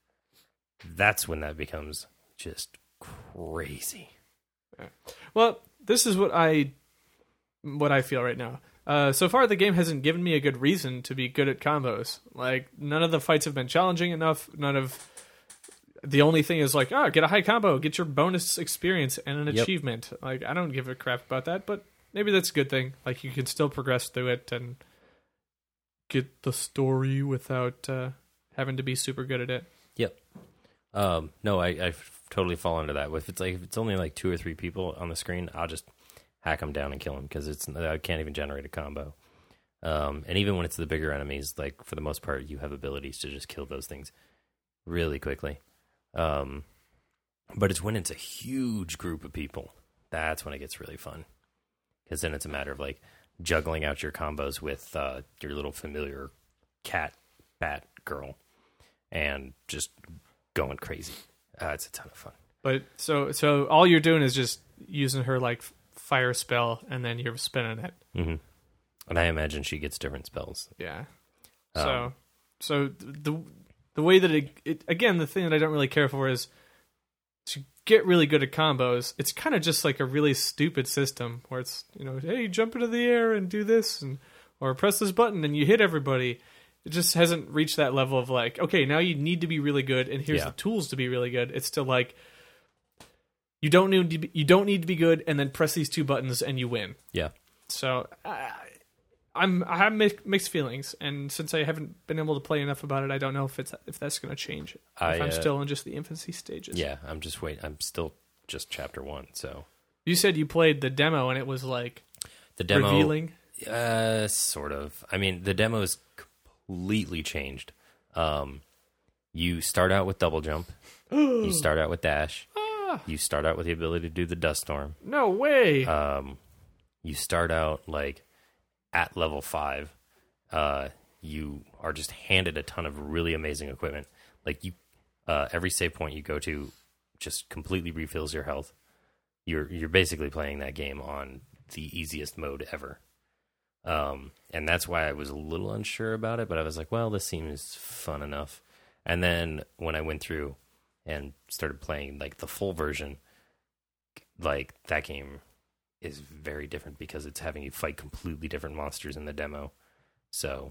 that's when that becomes just crazy. Well, this is what I what I feel right now. Uh, so far, the game hasn't given me a good reason to be good at combos. Like, none of the fights have been challenging enough. None of the only thing is like, oh, get a high combo, get your bonus experience and an Yep. achievement. Like, I don't give a crap about that, but maybe that's a good thing. Like, you can still progress through it and get the story without uh, having to be super good at it. Yep. Um, no, I, I totally fall into that. If it's like if it's only like two or three people on the screen, I'll just hack them down and kill them because it's I can't even generate a combo. Um, and even when it's the bigger enemies, like for the most part, you have abilities to just kill those things really quickly. Um, but it's when it's a huge group of people that's when it gets really fun because then it's a matter of like juggling out your combos with uh, your little familiar cat bat girl and just going crazy. Uh, it's a ton of fun. But so so all you're doing is just using her like fire spell, and then you're spinning it. Mm-hmm. And I imagine she gets different spells. Yeah. So Um, so the the way that it, it again the thing that I don't really care for is to get really good at combos. It's kind of just like a really stupid system where it's you know hey jump into the air and do this and or press this button and you hit everybody. It just hasn't reached that level of like, okay, now you need to be really good, and here's Yeah. the tools to be really good. It's still like you don't need to be, you don't need to be good, and then press these two buttons and you win. Yeah. So I, I'm I have mi- mixed feelings, and since I haven't been able to play enough about it, I don't know if it's if that's going to change. I, if I'm uh, still in just the infancy stages. Yeah, I'm just wait. I'm still just chapter one. So You said you played the demo, and it was like the demo, revealing. Uh, sort of. I mean, the demo is completely changed. Um, you start out with double jump. You start out with dash. Ah, You start out with the ability to do the dust storm. no way. Um, you start out like at level five. Uh, you are just handed a ton of really amazing equipment. Like you, uh, every save point you go to just completely refills your health. You're you're basically playing that game on the easiest mode ever. Um, and that's why I was a little unsure about it, but I was like, well, this seems fun enough. And then when I went through and started playing like the full version, like that game is very different because it's having you fight completely different monsters in the demo. So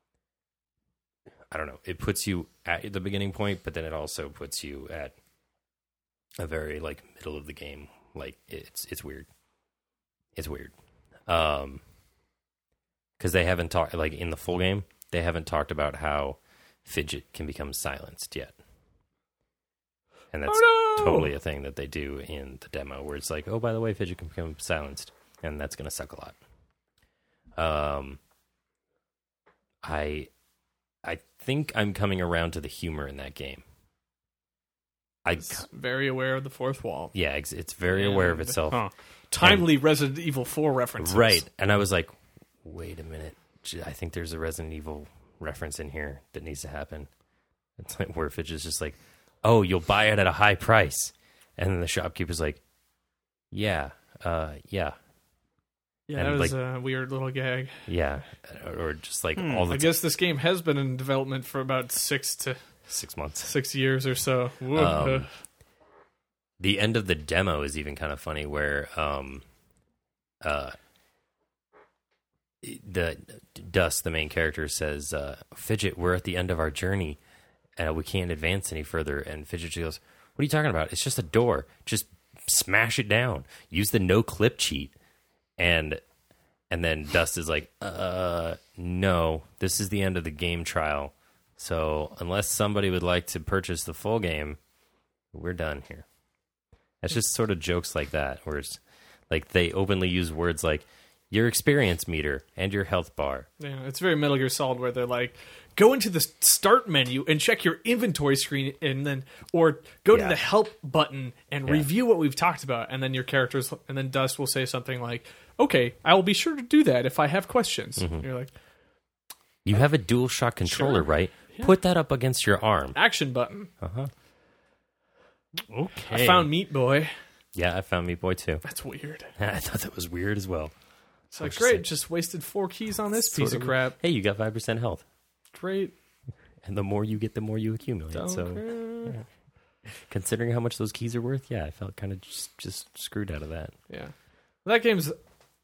I don't know. It puts you at the beginning point, but then it also puts you at a very like middle of the game. Like it's it's weird. It's weird. Um, because they haven't talked like in the full game, they haven't talked about how Fidget can become silenced yet. And that's Oh, no! totally a thing that they do in the demo, where it's like, oh, by the way, Fidget can become silenced, and that's going to suck a lot. Um, I, I think I'm coming around to the humor in that game. I, It's very aware of the fourth wall. yeah, it's, it's very aware of And- itself, Huh. Timely Resident Evil four references. right? And I was like, wait a minute, Gee, I think there's a Resident Evil reference in here that needs to happen. It's like where Fidget's just like, oh, you'll buy it at a high price. And then the shopkeeper's like, yeah, uh, yeah, Yeah, And, that was like- a weird little gag. yeah. Or just like Hmm, all the I guess this game has been in development for about six to t- six months. six years or so. Whoa. Um, the end of the demo is even kind of funny where um, uh, the Dust, the main character, says, uh, Fidget, we're at the end of our journey. Uh, we can't advance any further. And Fidget goes, what are you talking about? It's just a door. Just smash it down. Use the no clip cheat. And and then Dust is like, uh, no, this is the end of the game trial. So unless somebody would like to purchase the full game, we're done here. It's just sort of jokes like that, where it's like they openly use words like your experience meter and your health bar. Yeah, it's very Metal Gear Solid where they're like, go into the start menu and check your inventory screen, and then or go Yeah. to the help button and Yeah. review what we've talked about, and then your characters, and then Dust will say something like, "Okay, I will be sure to do that if I have questions." Mm-hmm. And you're like, You have a dual shock controller, Sure. right? Yeah. Put that up against your arm. action button. Uh-huh. Okay. I found Meat Boy. Yeah, I found Meat Boy too. That's weird. I thought that was weird as well. It's like, Just great, like- just wasted four keys on this piece Sort of of- crap. Hey, you got five percent health. Great. And the more you get, the more you accumulate. Don't so care. considering how much those keys are worth, yeah, I felt kind of just, just screwed out of that. Yeah. That game's.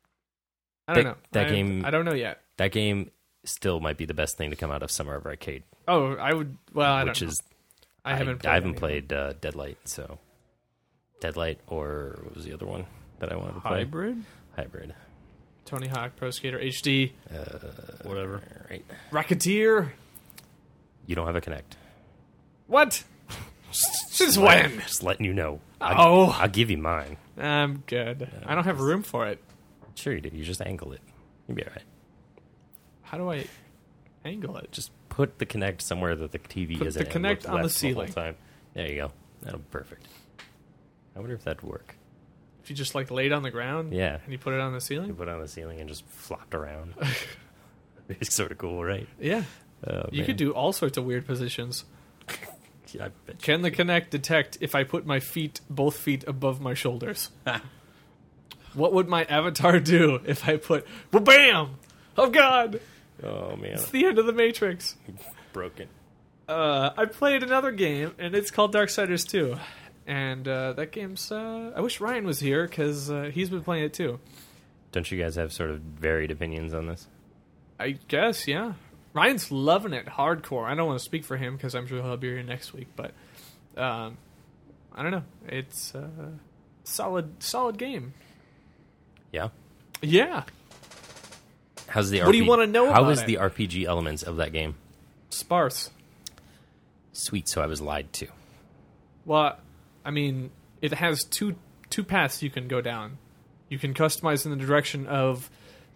I don't That- know. that I, game- I don't know yet. That game still might be the best thing to come out of Summer of Arcade, Oh, I would. Well, I which don't know. is I haven't. Played I haven't any. played uh, Deadlight, so Deadlight or what was the other one that I wanted to play? Hybrid? Hybrid. Tony Hawk Pro Skater H D, Whatever. All right. Rocketeer. You don't have a Kinect. What? Since when? Just letting you know. I'll, Oh, I'll give you mine. I'm good. I don't have room for it. Sure you do. You just angle it. You'll be all right. How do I angle it? Just put the Kinect somewhere that the T V Put isn't. the and Kinect look on the left whole ceiling. time. There you go. That'll be perfect. I wonder if that'd work. If you just like laid on the ground, Yeah. and you put it on the You ceiling. put it on the ceiling and just flopped around. It's sort of cool, right? Yeah, Oh, you man. could do all sorts of weird positions. Yeah, I bet you- Can the Kinect detect if I put my feet, both feet, above my shoulders? What would my avatar do if I put, well, bam! Oh God, Oh man, it's the end of the Matrix. broken. Uh, I played another game, and it's called Darksiders two. And uh, that game's. Uh, I wish Ryan was here because uh, he's been playing it too. Don't you guys have sort of varied opinions on this? I guess, yeah. Ryan's loving it hardcore. I don't want to speak for him because I'm sure he'll be here next week, but um, I don't know. It's a solid, solid game. Yeah. Yeah, How's the What do you R P G wanna know How about is it? the R P G elements of that game? sparse. Sweet. So I was lied to. Well, I mean, it has two two paths you can go down. You can customize in the direction of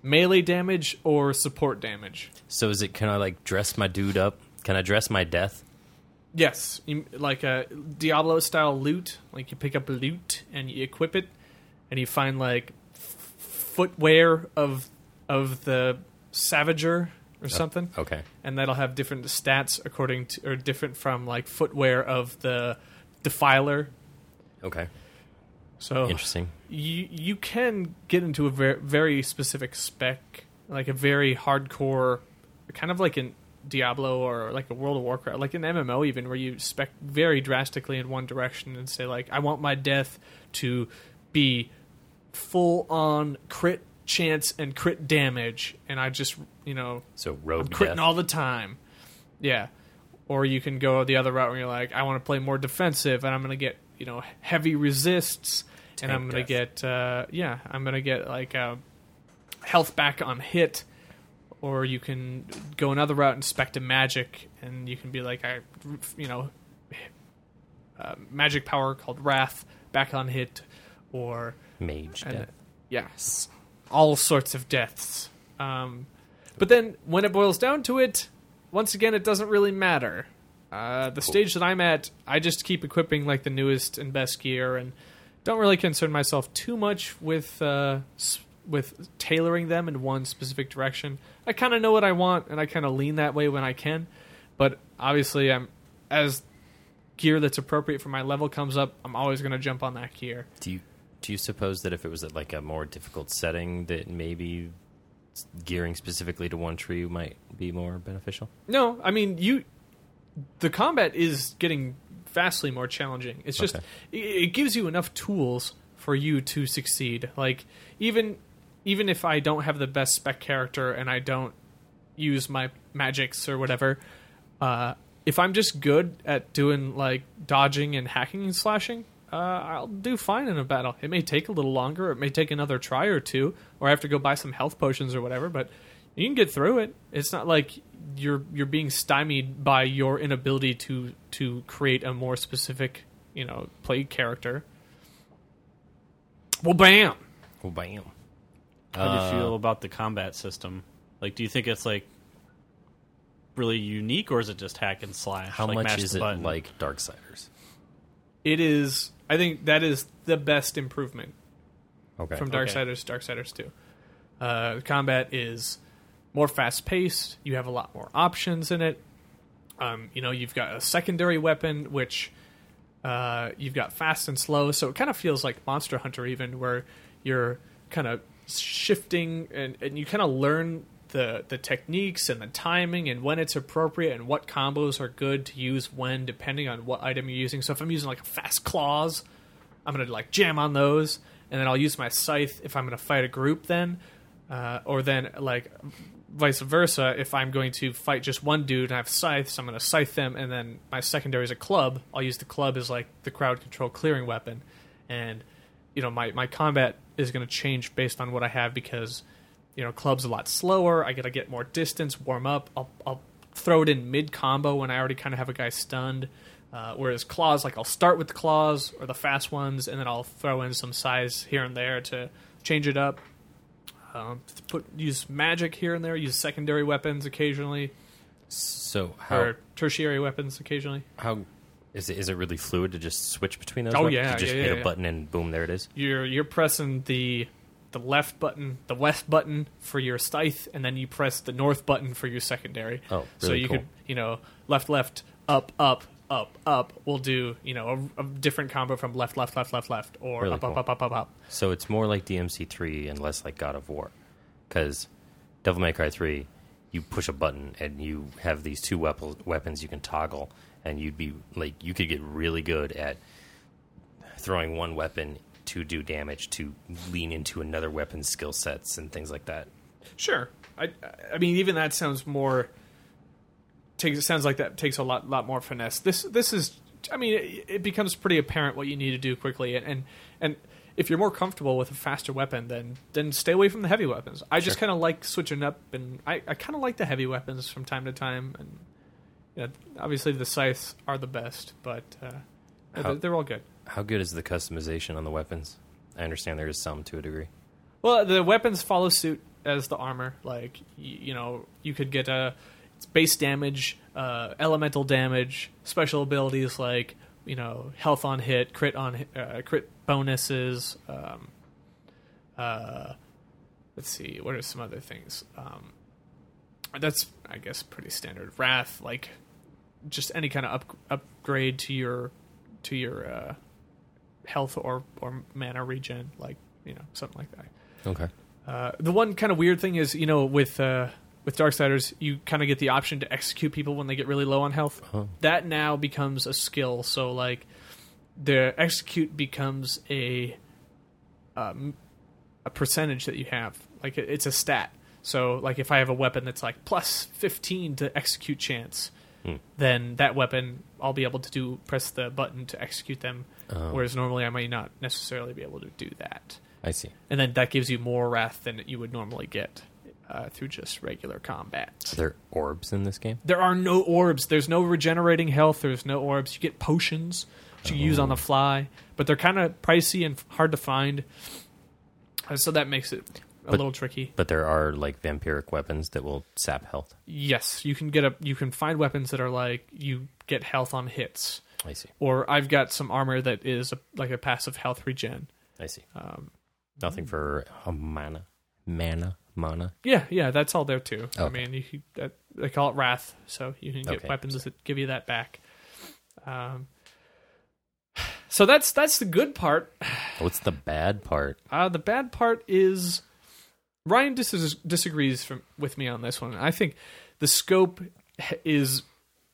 melee damage or support damage. So is it, can I like dress my dude up? Can I dress my death? Yes, you, like a Diablo style loot. Like you pick up a loot and you equip it, and you find like f- footwear of of the Savager or something. Oh, okay. And that'll have different stats according to, or different from like footwear of the Defiler. Okay. So Interesting. You you can get into a very very specific spec, like a very hardcore, kind of like in Diablo or like a World of Warcraft, like an M M O even, where you spec very drastically in one direction and say like, I want my death to be full on crit chance and crit damage, and I just, you know, So rogue I'm critting death. all the time. Yeah. Or you can go the other route where you're like, I want to play more defensive, and I'm going to get, you know, heavy resists, and Tank I'm going to death. get, uh, yeah, I'm going to get like uh, health back on hit. Or you can go another route and spec to magic, and you can be like, I, you know, uh, magic power called Wrath, back on hit, or Mage and, death. yes, all sorts of deaths. Um, but then when it boils down to it, once again, it doesn't really matter. Uh, the stage that I'm at, I just keep equipping like the newest and best gear, and don't really concern myself too much with uh, s- with tailoring them in one specific direction. I kind of know what I want, and I kind of lean that way when I can. But obviously, I'm as gear that's appropriate for my level comes up, I'm always going to jump on that gear. Do you do you suppose that if it was at like a more difficult setting, that maybe gearing specifically to one tree might be more beneficial? No, I mean you. The combat is getting vastly more challenging. It's just Okay. it, it gives you enough tools for you to succeed. Like even even if I don't have the best spec character and I don't use my magics or whatever, uh, if I'm just good at doing like dodging and hacking and slashing, uh, I'll do fine in a battle. It may take a little longer. It may take another try or two, or I have to go buy some health potions or whatever. But you can get through it. It's not like you're you're being stymied by your inability to to create a more specific, you know, play character. Well, bam. Oh, bam. How do you Uh, feel about the combat system? Like, do you think it's like really unique, or is it just hack and slash? How like much mash is the it button? like Darksiders? It is. I think that is the best improvement Okay. from Okay. Darksiders to Darksiders two. Uh, the combat is more fast paced. You have a lot more options in it. Um, you know, you've got a secondary weapon, which uh, you've got fast and slow. So it kind of feels like Monster Hunter, even, where you're kind of shifting and, and you kind of learn the the techniques and the timing and when it's appropriate and what combos are good to use when, depending on what item you're using. So if I'm using like a fast claws, I'm gonna like jam on those, and then I'll use my scythe if I'm gonna fight a group. Then, uh, or then like vice versa. If I'm going to fight just one dude and I have scythes, I'm gonna scythe them, and then my secondary is a club. I'll use the club as like the crowd control clearing weapon, and you know my my combat is gonna change based on what I have because you know club's a lot slower. I gotta get more distance, warm up. I'll I'll throw it in mid combo when I already kind of have a guy stunned. Uh, whereas claws, like I'll start with the claws or the fast ones, and then I'll throw in some size here and there to change it up. Um, put use magic here and there. Use secondary weapons occasionally, So how or tertiary weapons occasionally. how is it? Is it really fluid to just switch between those? Oh, weapons? yeah, you just yeah, hit yeah, a yeah. button and boom, there it is. You're you're pressing the the left button, the west button for your scythe, and then you press the north button for your secondary. Oh, so really you cool. could you know left left up up up up. We'll do you know a, a different combo from left left left left left or Really up, cool. up up up up up. So it's more like D M C three and less like God of War, because Devil May Cry three, you push a button and you have these two weapons weapons you can toggle, and you'd be like you could get really good at throwing one weapon to do damage to lean into another weapon's skill sets and things like that. Sure. I I mean even that sounds more takes it sounds like that takes a lot lot more finesse. This this is I mean it, it becomes pretty apparent what you need to do quickly, and and, and if you're more comfortable with a faster weapon, then then stay away from the heavy weapons. I just Sure. kind of like switching up, and I, I kind of like the heavy weapons from time to time, and you know, obviously the scythes are the best, but uh, How- they're, they're all good. How good is the customization on the weapons? I understand there is some to a degree. Well, the weapons follow suit. as the armor. Like you, you know, you could get a base damage, uh, elemental damage, special abilities like you know health on hit, crit on hit, uh, crit bonuses. Um, uh, let's see, what are some other things? Um, that's I guess pretty standard. Wrath, like just any kind of up, upgrade to your to your uh, health or or mana regen, like you know something like that. Okay. Uh, the one kind of weird thing is, you know, with uh, with Darksiders, you kind of get the option to execute people when they get really low on health. Oh. That now becomes a skill. So, like, the execute becomes a um, a percentage that you have. Like, it, it's a stat. So, like, if I have a weapon that's like plus fifteen to execute chance, hmm. then that weapon I'll be able to do press the button to execute them. Oh. Whereas normally I might not necessarily be able to do that. I see. And then that gives you more wrath than you would normally get uh, through just regular combat. Are there orbs in this game? There are no orbs. There's no regenerating health. There's no orbs. You get potions that you oh. use on the fly, but they're kind of pricey and hard to find. Uh, so that makes it a but, little tricky. But there are like vampiric weapons that will sap health. Yes, you can get a. You can find weapons that are like you get health on hits. I see. Or I've got some armor that is a, like a passive health regen. I see. Um, Nothing for a mana, mana, mana. Yeah, yeah, that's all there too. Okay. I mean, you, you, that, they call it wrath, so you can get okay, weapons so. that give you that back. Um, so that's that's the good part. What's the bad part? Uh, the bad part is Ryan dis- disagrees from, with me on this one. I think the scope is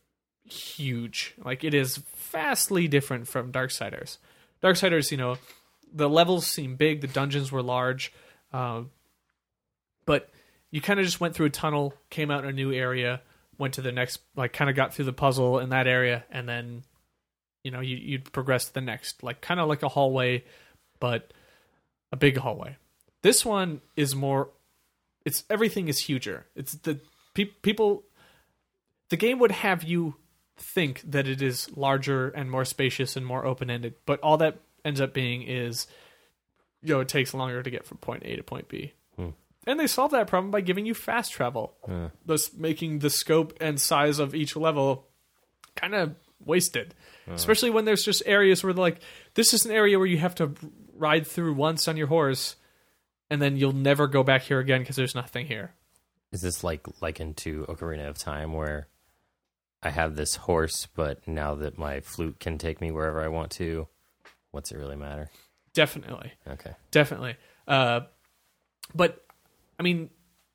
huge. Like it is vastly different from Darksiders. Darksiders, you know. The levels seem big. The dungeons were large. Um, but you kind of just went through a tunnel, came out in a new area, went to the next, like kind of got through the puzzle in that area, and then, you know, you, you'd progress to the next. Like kind of like a hallway, but a big hallway. This one is more, it's everything is huger. It's the pe- people, the game would have you think that it is larger and more spacious and more open-ended, but all that ends up being is, you know, it takes longer to get from point A to point B. Hmm. And they solve that problem by giving you fast travel, uh. thus making the scope and size of each level kind of wasted. Uh. Especially when there's just areas where, like, this is an area where you have to ride through once on your horse, and then you'll never go back here again because there's nothing here. Is this like likened to Ocarina of Time, where I have this horse, but now that my flute can take me wherever I want to, what's it really matter? Definitely. Okay. Definitely. Uh, but I mean,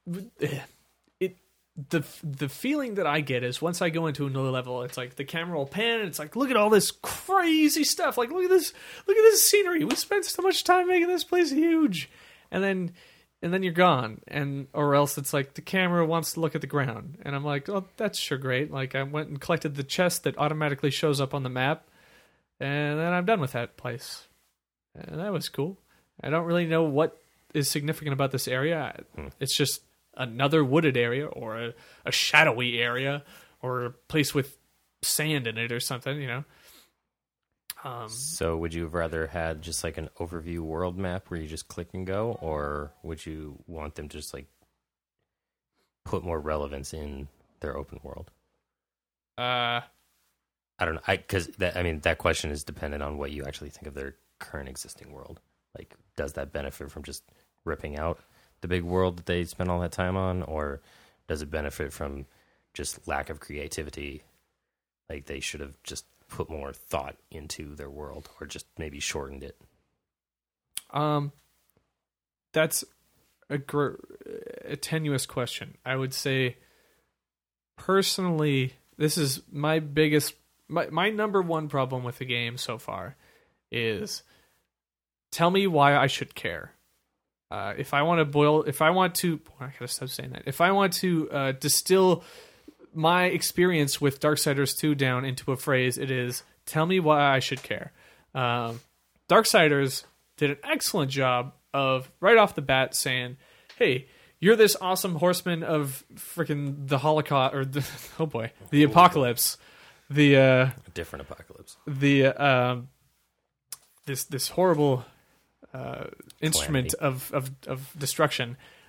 it the the feeling that I get is once I go into another level, it's like the camera will pan and it's like, look at all this crazy stuff. Like, look at this, look at this scenery. We spent so much time making this place huge, and then and then you're gone. And or else it's like the camera wants to look at the ground, and I'm like, oh, that's sure great. Like I went and collected the chest that automatically shows up on the map. And then I'm done with that place. And that was cool. I don't really know what is significant about this area. Hmm. It's just another wooded area or a, a shadowy area or a place with sand in it or something, you know. Um, so would you have rather had just like an overview world map where you just click and go? Or would you want them to just like put more relevance in their open world? Uh... I don't know, I because that I mean that question is dependent on what you actually think of their current existing world. Like, does that benefit from just ripping out the big world that they spent all that time on, or does it benefit from just lack of creativity? Like they should have just put more thought into their world, or just maybe shortened it. Um, that's a, gr- a tenuous question. I would say, personally, this is my biggest. My my number one problem with the game so far is tell me why I should care. Uh, if I want to boil, if I want to, I gotta stop saying that. If I want to uh, distill my experience with Darksiders two down into a phrase, it is tell me why I should care. Um, Darksiders did an excellent job of right off the bat saying, "Hey, you're this awesome horseman of freaking the Holocaust or the, oh boy, the apocalypse." The uh, a different apocalypse. The uh, this this horrible uh, instrument of, of of destruction.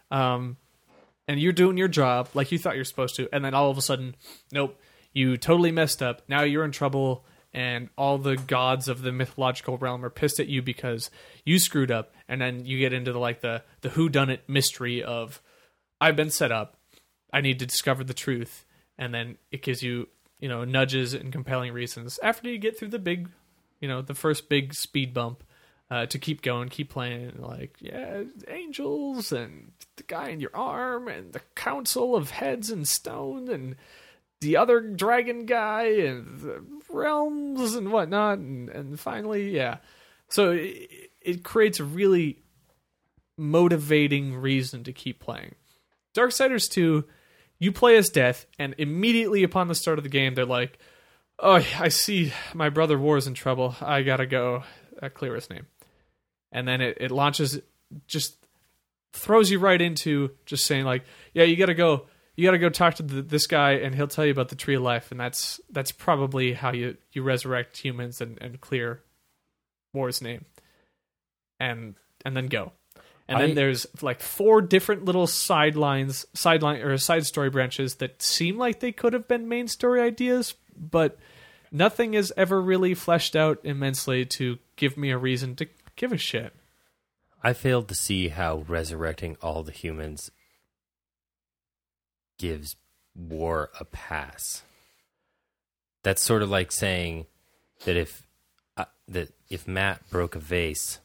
Um, and you're doing your job like you thought you're supposed to, and then all of a sudden, nope, you totally messed up. Now you're in trouble, and all the gods of the mythological realm are pissed at you because you screwed up. And then you get into the like the the whodunit mystery of, I've been set up, I need to discover the truth, and then it gives you you know nudges and compelling reasons after you get through the big, you know, the first big speed bump. Uh, to keep going, keep playing, like, yeah, angels, and the guy in your arm, and the council of heads and stone, and the other dragon guy, and the realms, and whatnot, and, and finally, yeah. So it, it creates a really motivating reason to keep playing. Darksiders two, you play as Death, and immediately upon the start of the game, they're like, oh, I see my brother War's in trouble, I gotta go uh, clear his name. And then it, it launches, just throws you right into just saying like, yeah, you gotta go, you gotta go talk to the, this guy, and he'll tell you about the Tree of Life, and that's that's probably how you, you resurrect humans and, and clear War's name, and and then go. And I, then there's like four different little sidelines, sideline or side story branches that seem like they could have been main story ideas, but nothing is ever really fleshed out immensely to give me a reason to give a shit. I failed to see how resurrecting all the humans gives War a pass. That's sort of like saying that if uh, that if Matt broke a vase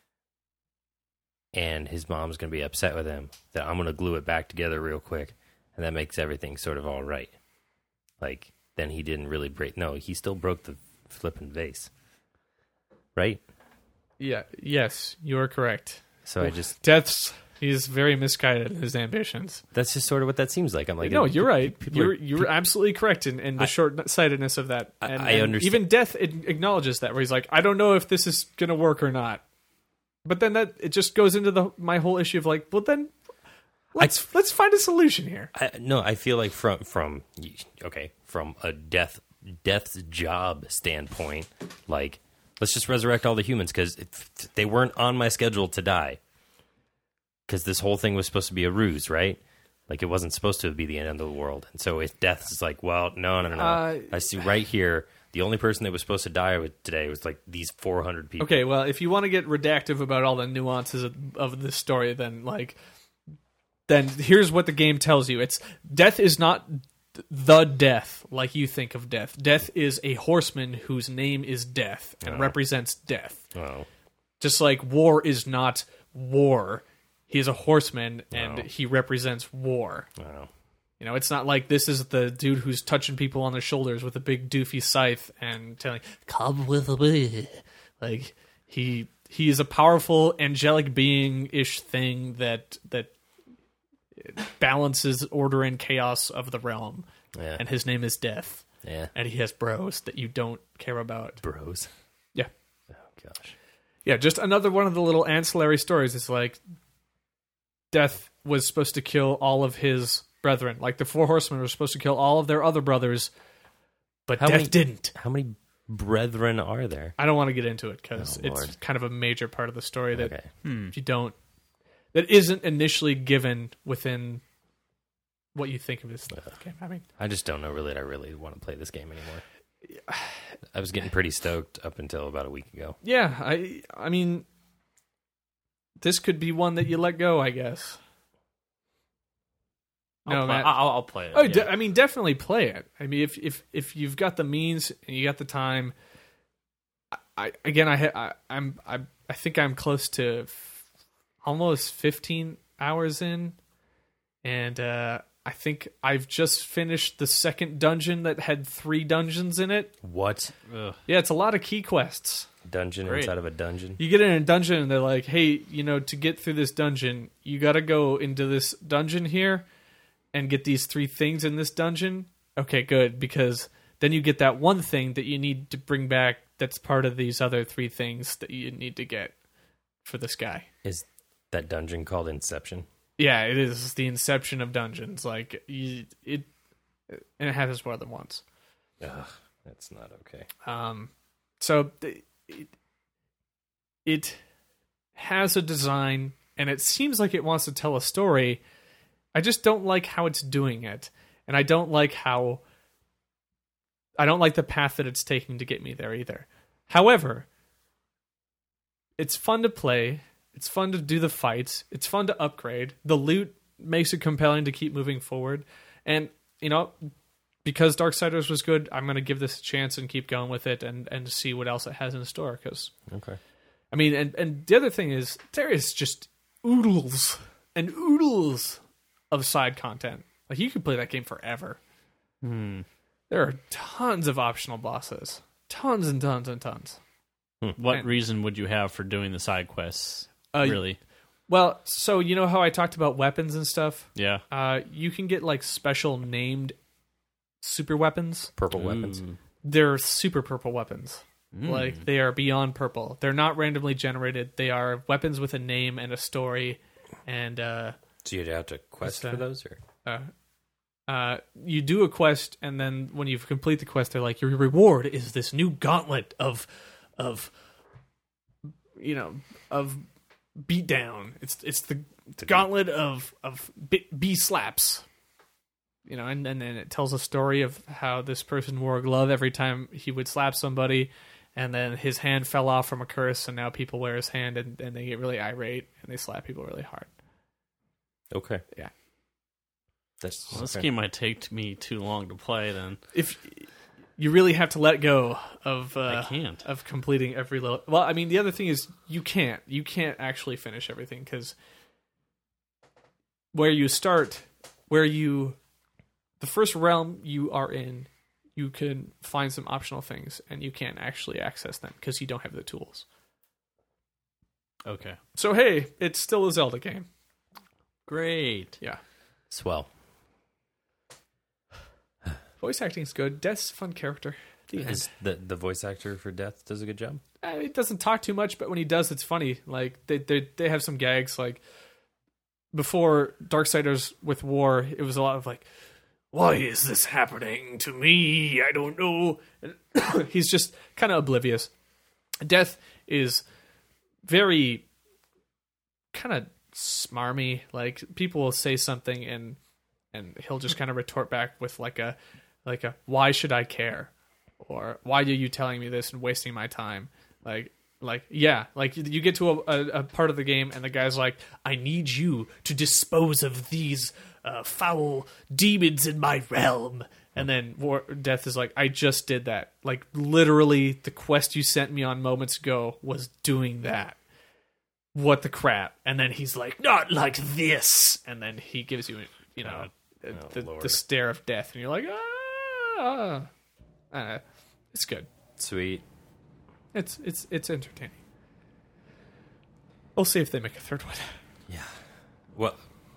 and his mom's going to be upset with him, that I'm going to glue it back together real quick, and that makes everything sort of all right. Like, then he didn't really break. No, he still broke the flipping vase. Right? Yeah, yes, you are correct. So I just... Death's, he's very misguided in his ambitions. That's just sort of what that seems like. I'm like... No, you're right. You're are, you're absolutely correct in, in the I, short-sightedness of that. And, I, I and understand. Even Death acknowledges that, where he's like, I don't know if this is going to work or not. But then that it just goes into the my whole issue of like, well then, let's I, let's find a solution here. I, no, I feel like from from okay from a death death's job standpoint, like, let's just resurrect all the humans because they weren't on my schedule to die. Because this whole thing was supposed to be a ruse, right? Like, it wasn't supposed to be the end of the world. And so if Death is like, well, no, no, no, no. Uh, I see right here, the only person that was supposed to die with today was like these four hundred people. Okay, well, if you want to get redactive about all the nuances of, of this story, then like, then here's what the game tells you: it's Death is not the Death like you think of Death. Death is a horseman whose name is Death and oh. represents Death. Oh. Just like War is not war. He is a horseman, and oh. he represents war. Oh. You know, it's not like this is the dude who's touching people on their shoulders with a big doofy scythe and telling, "Come with me." Like, he he is a powerful angelic being-ish thing that that balances order and chaos of the realm. Yeah. And his name is Death. Yeah. And he has bros that you don't care about. Bros. Yeah. Oh gosh. Yeah, just another one of the little ancillary stories. It's like Death was supposed to kill all of his brethren. Like, the Four Horsemen were supposed to kill all of their other brothers, but how Death many, didn't. How many brethren are there? I don't want to get into it because oh, it's Lord. kind of a major part of the story that okay. Hmm. you don't, that isn't initially given within what you think of this Uh, game. I mean, I just don't know really that I really want to play this game anymore. I was getting pretty stoked up until about a week ago. yeah, I, I mean, this could be one that you let go, I guess. I'll, No, play, Matt. I'll, I'll play it. Oh, yeah. de- I mean, definitely play it. I mean, if if if you've got the means and you got the time, I, I again, I, ha- I I'm I I think I'm close to f- almost fifteen hours in, and uh, I think I've just finished the second dungeon that had three dungeons in it. What? Ugh. Yeah, it's a lot of key quests. Dungeon Great. inside of a dungeon? You get in a dungeon and they're like, "Hey, you know, to get through this dungeon, you got to go into this dungeon here and get these three things in this dungeon." Okay, good, because then you get that one thing that you need to bring back that's part of these other three things that you need to get for this guy. Is that dungeon called Inception? Yeah, it is the inception of dungeons. Like, you, it, and it happens more than once. Ugh, that's not okay. Um, so it, it has a design and it seems like it wants to tell a story. I just don't like how it's doing it, and I don't like how I don't like the path that it's taking to get me there either. However, it's fun to play. It's fun to do the fights. It's fun to upgrade. The loot makes it compelling to keep moving forward. And, you know, because Darksiders was good, I'm going to give this a chance and keep going with it and, and see what else it has in store. Cause, Okay. I mean, and, and the other thing is, there is just oodles and oodles of side content. Like, you could play that game forever. Hmm. There are tons of optional bosses. Tons and tons and tons. What And- reason would you have for doing the side quests? Uh, really? Well, so you know how I talked about weapons and stuff? Yeah. Uh, you can get like special named super weapons. Purple weapons. Ooh. They're super purple weapons. Mm. Like, they are beyond purple. They're not randomly generated. They are weapons with a name and a story. And uh, So you'd have to quest What's for that? those, or uh, uh, you do a quest, and then when you complete the quest, they're like, your reward is this new gauntlet of, of, you know, of beatdown. It's it's the gauntlet of of B, B slaps. You know, and, and then it tells a story of how this person wore a glove every time he would slap somebody, and then his hand fell off from a curse, and now people wear his hand, and, and they get really irate, and they slap people really hard. okay, Yeah. That's Well, this okay. game might take me too long to play. Then If you really have to let go of uh, I can't. of completing every level. Well, I mean, the other thing is you can't. You can't actually finish everything because where you start, where you, the first realm you are in, you can find some optional things, and you can't actually access them because you don't have the tools. Okay. So hey, it's still a Zelda game. Great. Yeah, swell. voice acting's good. Death's a fun character. At the end. Is the the voice actor for Death does a good job? Uh, he doesn't talk too much, but when he does, it's funny. Like they they they have some gags. Like before Darksiders with War, it was a lot of like, "Why is this happening to me? I don't know." And he's just kind of oblivious. Death is very kind of smarmy. Like people will say something and and he'll just kind of retort back with like a like a "Why should I care?" or "Why are you telling me this and wasting my time?" Like, like yeah, like you get to a, a, a part of the game and the guy's like, "I need you to dispose of these uh, foul demons in my realm." And then War, Death is like, "I just did that. Like, literally, the quest you sent me on moments ago was doing that. What the crap?" And then he's like, "Not like this." And then he gives you, you know, Oh, the, Lord. the stare of death, and you're like, "Ah." Uh, it's good. Sweet. It's it's it's entertaining. We'll see if they make a third one. Yeah. Well.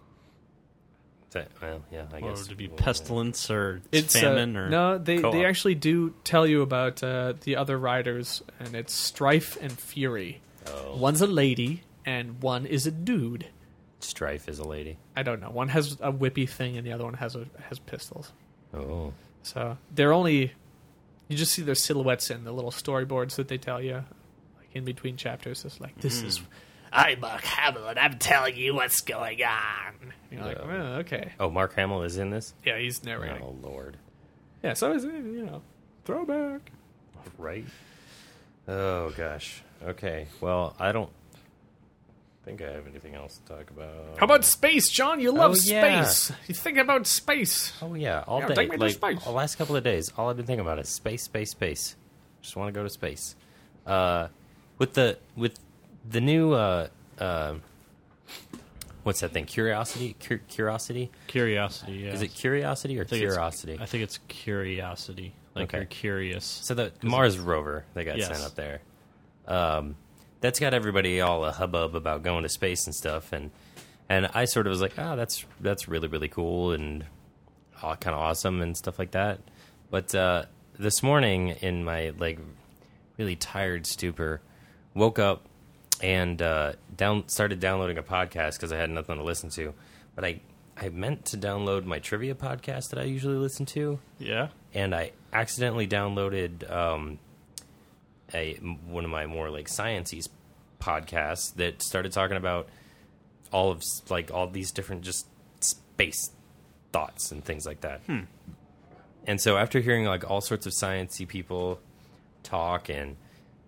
That, well, yeah. I What guess would it be? we'll- Pestilence or It's uh, famine or no, they co-op? they actually do tell you about uh, the other riders, and it's Strife and Fury. Oh, One's a lady, and one is a dude. Strife is a lady. I don't know. One has a whippy thing, and the other one has a has pistols. Oh. So they're only you just see their silhouettes in the little storyboards that they tell you, like in between chapters. It's like this is I'm Mark Hamill, and I'm telling you what's going on. And you're like, Yeah. oh, okay, Oh, Mark Hamill is in this? yeah, he's narrating. Oh, Lord. Yeah, so it's, you know, throwback. Right? Oh, gosh. Okay. Well, I don't think I have anything else to talk about. How about space, John? You love Oh, yeah. space. You think about space. Oh, yeah. All Yeah, day. take me to Like, space. the last couple of days, all I've been thinking about is space, space, space. Just want to go to space. Uh, with the with the new... Uh, uh, what's that thing? Curiosity? Cur- Curiosity? Curiosity. Yeah. Is it Curiosity or I think it's- Curiosity? I think it's Curiosity. Like Okay. you're curious. So the Mars rover that got Yes. sent up there, um, that's got everybody all a hubbub about going to space and stuff, and and I sort of was like, oh, that's that's really really cool and uh, kind of awesome and stuff like that. But uh, this morning, in my like really tired stupor, woke up and uh, down started downloading a podcast because I had nothing to listen to. But I I meant to download my trivia podcast that I usually listen to. Yeah. And I accidentally downloaded um, a one of my more like science-y podcasts that started talking about all of like all these different just space thoughts and things like that. Hmm. And so after hearing like all sorts of sciencey people talk and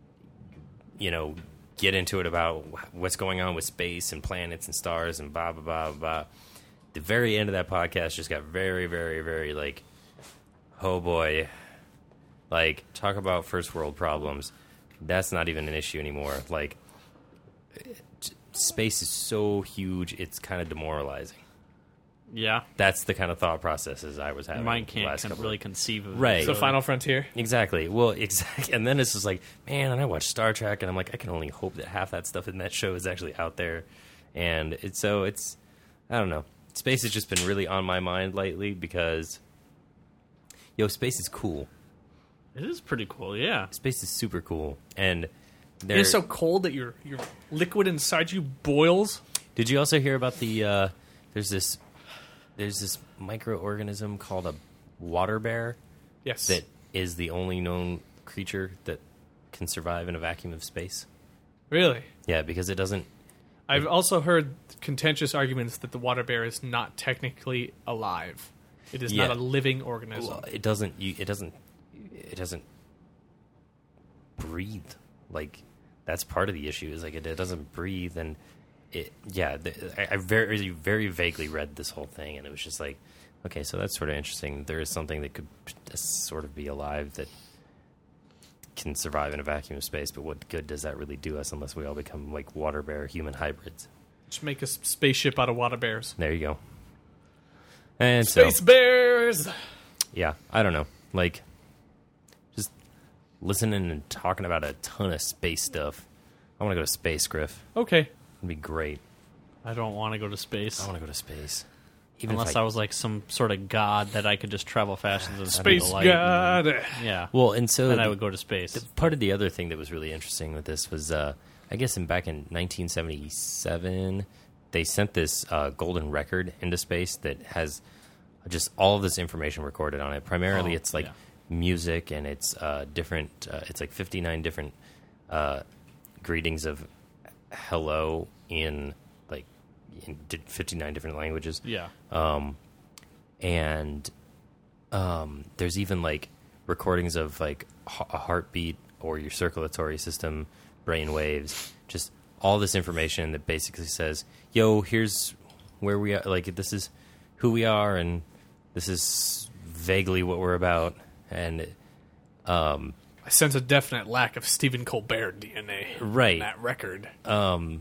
you know get into it about what's going on with space and planets and stars and blah blah blah blah, the very end of that podcast just got very very very like, oh boy, like talk about first world problems. That's not even an issue anymore. Like space is so huge, it's kind of demoralizing. Yeah. That's the kind of thought processes I was having. Mine the can't last con- couple really of- conceive of Right. it. So Final Frontier. Exactly. Well, exactly. And then it's just like, man, and I watch Star Trek, and I'm like, I can only hope that half that stuff in that show is actually out there. And it's so it's, I don't know. Space has just been really on my mind lately because, yo, space is cool. It is pretty cool, yeah. Space is super cool. And there, It's so cold that your your liquid inside you boils. did you also hear about the? Uh, there's this, there's this microorganism called a water bear Yes. that is the only known creature that can survive in a vacuum of space. Really? Yeah, because it doesn't. I've also heard contentious arguments that the water bear is not technically alive. It is Yeah. not a living organism. Well, it doesn't. You, it doesn't. It doesn't breathe. Like that's part of the issue. Is like it, it doesn't breathe, and it. Yeah, the, I, I very, very vaguely read this whole thing, and it was just like, okay, so that's sort of interesting. There is something that could sort of be alive that can survive in a vacuum of space, but what good does that really do us unless we all become like water bear human hybrids? Just make a s- spaceship out of water bears. There you go. And Space so, bears! yeah, I don't know. Like, just listening and talking about a ton of space stuff. I want to go to space, Griff. Okay. It'd be great. I don't want to go to space. I want to go to space. Even Unless if I, was like some sort of god that I could just travel faster than the speed Space of light. and- god. yeah. Well, and so then I the- would go to space. the- part of the other thing that was really interesting with this was, uh, I guess, in back in nineteen seventy-seven, they sent this uh, golden record into space that has just all of this information recorded on it. Primarily, Oh, it's like yeah. music and it's uh, different. Uh, it's like fifty-nine different uh, greetings of hello in like in di- fifty-nine different languages. yeah. Um, and um, there's even like recordings of like h- a heartbeat or your circulatory system, brain waves, just all this information that basically says, "Yo, here's where we are. Like this is who we are, and this is vaguely what we're about." And um, I sense a definite lack of Stephen Colbert D N A Right. in that record. Um,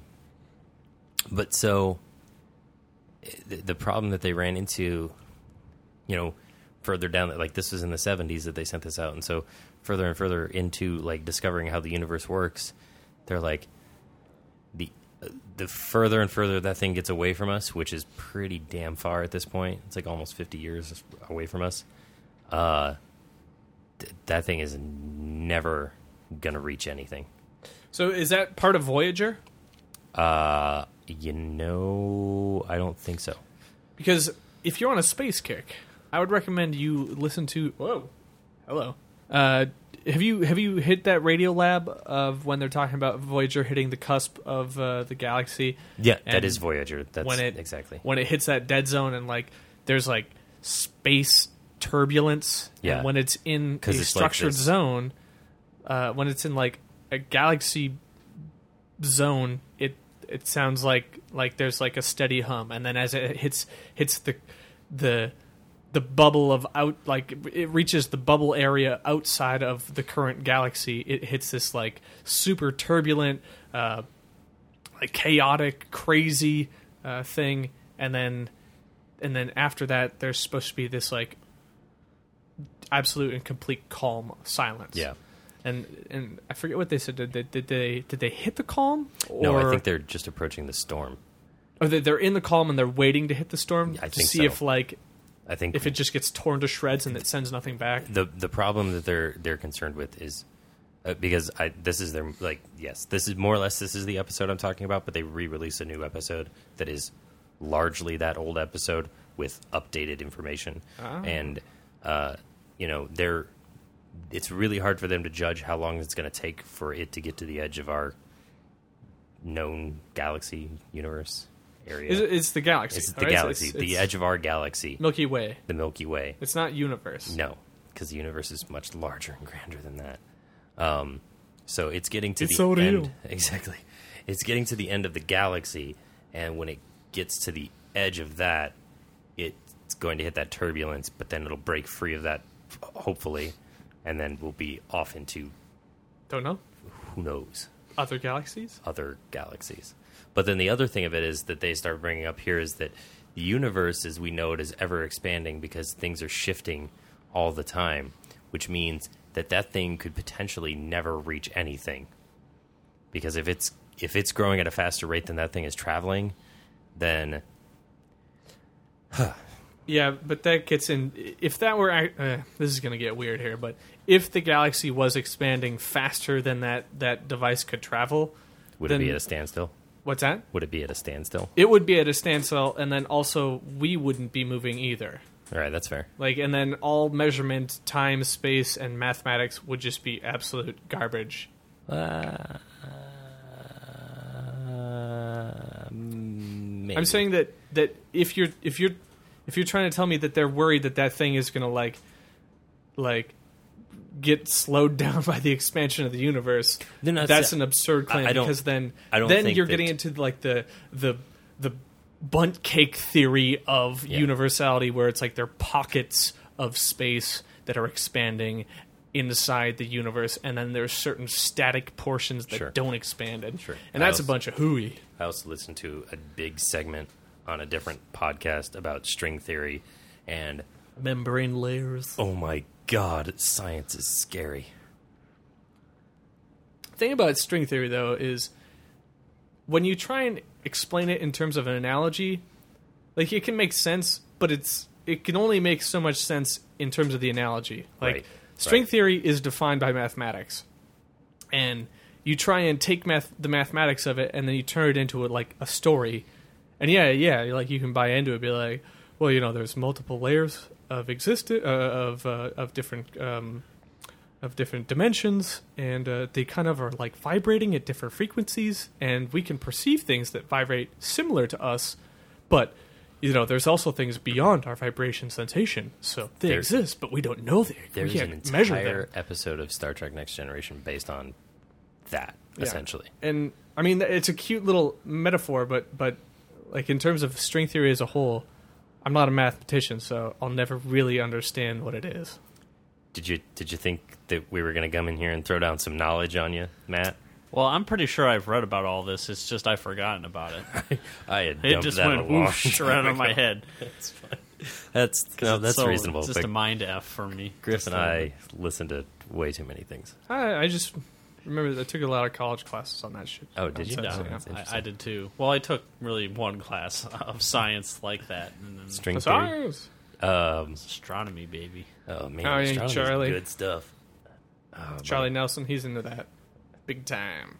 but so the, the problem that they ran into, you know, further down, like this was in the seventies that they sent this out. And so further and further into like discovering how the universe works, they're like the, the further and further that thing gets away from us, which is pretty damn far at this point. It's like almost fifty years away from us. Uh, th- that thing is never going to reach anything. So is that part of Voyager? Uh, you know, I don't think so. Because if you're on a space kick, I would recommend you listen to. Whoa, hello. Uh, have you have you hit that Radio Lab of when they're talking about Voyager hitting the cusp of uh, the galaxy? Yeah, And that is Voyager. That's when it exactly. when it hits that dead zone and like there's like space turbulence. Yeah. And when it's in a 'Cause it's like structured this. zone, uh, when it's in like a galaxy zone, it it sounds like like there's like a steady hum, and then as it hits hits the the the bubble of out like it reaches the bubble area outside of the current galaxy, it hits this like super turbulent, uh, like chaotic, crazy uh, thing, and then and then after that, there's supposed to be this like absolute and complete calm silence. Yeah. And and I forget what they said. Did they did they, did they hit the calm? Or, No, I think they're just approaching the storm. or they- they're in the calm and they're waiting to hit the storm I to think see so. if like I think if it just gets torn to shreds and it sends nothing back. the the problem that they're they're concerned with is uh, because I this is their like yes this is more or less this is the episode I'm talking about, but they re-release a new episode that is largely that old episode with updated information, Ah. and uh, you know they're it's really hard for them to judge how long it's going to take for it to get to the edge of our known galaxy universe, area. It's, it's the galaxy. It's all the right? So galaxy, it's- the it's edge of our galaxy, Milky Way. the Milky Way. It's not universe. No, because the universe is much larger and grander than that. Um, so it's getting to It's the so real. end. Exactly. It's getting to the end of the galaxy, and when it gets to the edge of that, it's going to hit that turbulence, but then it'll break free of that, hopefully, and then we'll be off into, Don't know. who knows, Other galaxies? other galaxies. But then the other thing of it is that they start bringing up here is that the universe, as we know it, is ever expanding because things are shifting all the time, which means that that thing could potentially never reach anything. Because if it's if it's growing at a faster rate than that thing is traveling, then Yeah, but that gets in. If that were, ac- uh, this is going to get weird here, but if the galaxy was expanding faster than that that device could travel, would then, it be at a standstill? What's that? Would it be at a standstill? It would be at a standstill, and then also we wouldn't be moving either. All right, that's fair. Like, and then all measurement, time, space, and mathematics would just be absolute garbage. Uh, maybe. I'm saying that that if you're if you're if you're trying to tell me that they're worried that that thing is going to like like get slowed down by the expansion of the universe, They're not that's sa- an absurd claim I- I don't- because then I don't then think you're that- getting into like the the the bunt cake theory of Yeah. universality where it's like there are pockets of space that are expanding inside the universe, and then there's certain static portions that Sure. don't expand, and, Sure. and I that's a also- bunch of hooey. I also listened to a big segment on a different podcast about string theory, and Membrane layers. oh my god, science is scary. The thing about string theory, though, is when you try and explain it in terms of an analogy, like it can make sense, but it's it can only make so much sense in terms of the analogy. Like Right. string Right. theory is defined by mathematics, and you try and take math the mathematics of it, and then you turn it into a, like a story. And yeah, yeah, like you can buy into it, be like, well, you know, there's multiple layers of exist uh, of uh, of different um, of different dimensions, and uh, they kind of are like vibrating at different frequencies, and we can perceive things that vibrate similar to us, but you know, there's also things beyond our vibration sensation, so they There's- exist, but we don't know they. There's we an can't measure entire them. episode of Star Trek Next Generation based on that, Yeah. essentially. And I mean, it's a cute little metaphor, but but like in terms of string theory as a whole, I'm not a mathematician, so I'll never really understand what it is. Did you did you think that we were going to come in here and throw down some knowledge on you, Matt? Well, I'm pretty sure I've read about all this. It's just I've forgotten about it. I had It dumped just that went a long whoosh time right out of ago. my head. That's fine. That's no, It's that's so- reasonable. It's just but a mind F for me. Griff Just and a- I listen to way too many things. I, I just remember I took a lot of college classes on that shit. Oh, did you? Nonsense, No, yeah. that's interesting. I, I did too. Well, I took really one class of science like that, and then String theory. Science. Um, astronomy, baby. oh man, Oh, yeah, astronomy's Charlie. good stuff. Oh, Charlie buddy. Nelson, he's into that big time.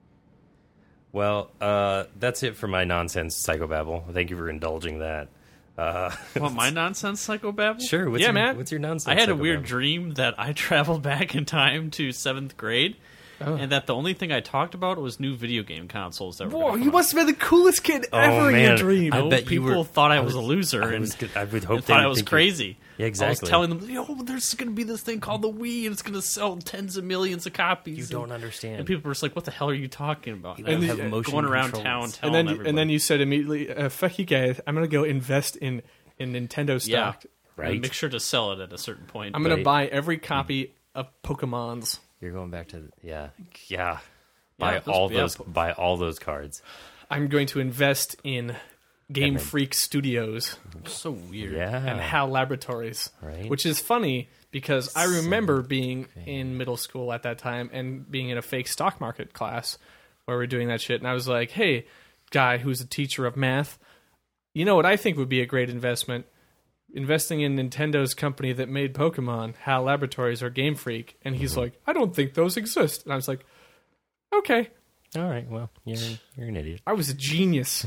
Well, uh, that's it for my nonsense psychobabble. Thank you for indulging that. Uh, What, my nonsense psychobabble? sure. What's Yeah, your, man. What's your nonsense? I had a weird psychobabble? dream that I traveled back in time to seventh grade, Oh. and that the only thing I talked about was new video game consoles that were Whoa, gonna you come must have been the coolest kid Oh, ever in your man. dream. I out. bet you people were- thought I, I was, was- a loser, I and was good- I would hope they they thought would I was think you- crazy. Yeah, I exactly. was telling them, "Yo, there's going to be this thing called the Wii, and it's going to sell tens of millions of copies." You and, don't understand. And people were just like, "What the hell are you talking about?" You And don't then have motion going around controls. town And telling and then everybody. and then you said immediately, uh, "Fuck you guys! I'm gonna go invest in in Nintendo yeah, stock. Right. And make sure to sell it at a certain point. I'm gonna Right. buy every copy of Pokemon's." You're going back to the, yeah, yeah. Buy Yeah, those- all yeah, those. po- Buy all those cards. I'm going to invest in Game And then- Freak Studios so weird. Yeah. and HAL Laboratories, Right. which is funny because I remember being thing. in middle school at that time and being in a fake stock market class where we're doing that shit, and I was like, "Hey, guy who's a teacher of math, you know what I think would be a great investment? Investing in Nintendo's company that made Pokemon, HAL Laboratories or Game Freak." And he's like, "I don't think those exist." And I was like, "Okay." All right. Well, you're you're an idiot. I was a genius.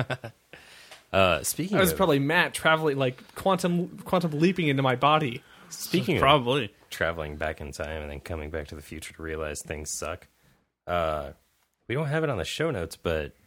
Uh, speaking I was of probably Matt traveling, like quantum quantum leaping into my body. speaking of Probably. traveling back in time and then coming back to the future to realize things suck. Uh, we don't have it on the show notes, but in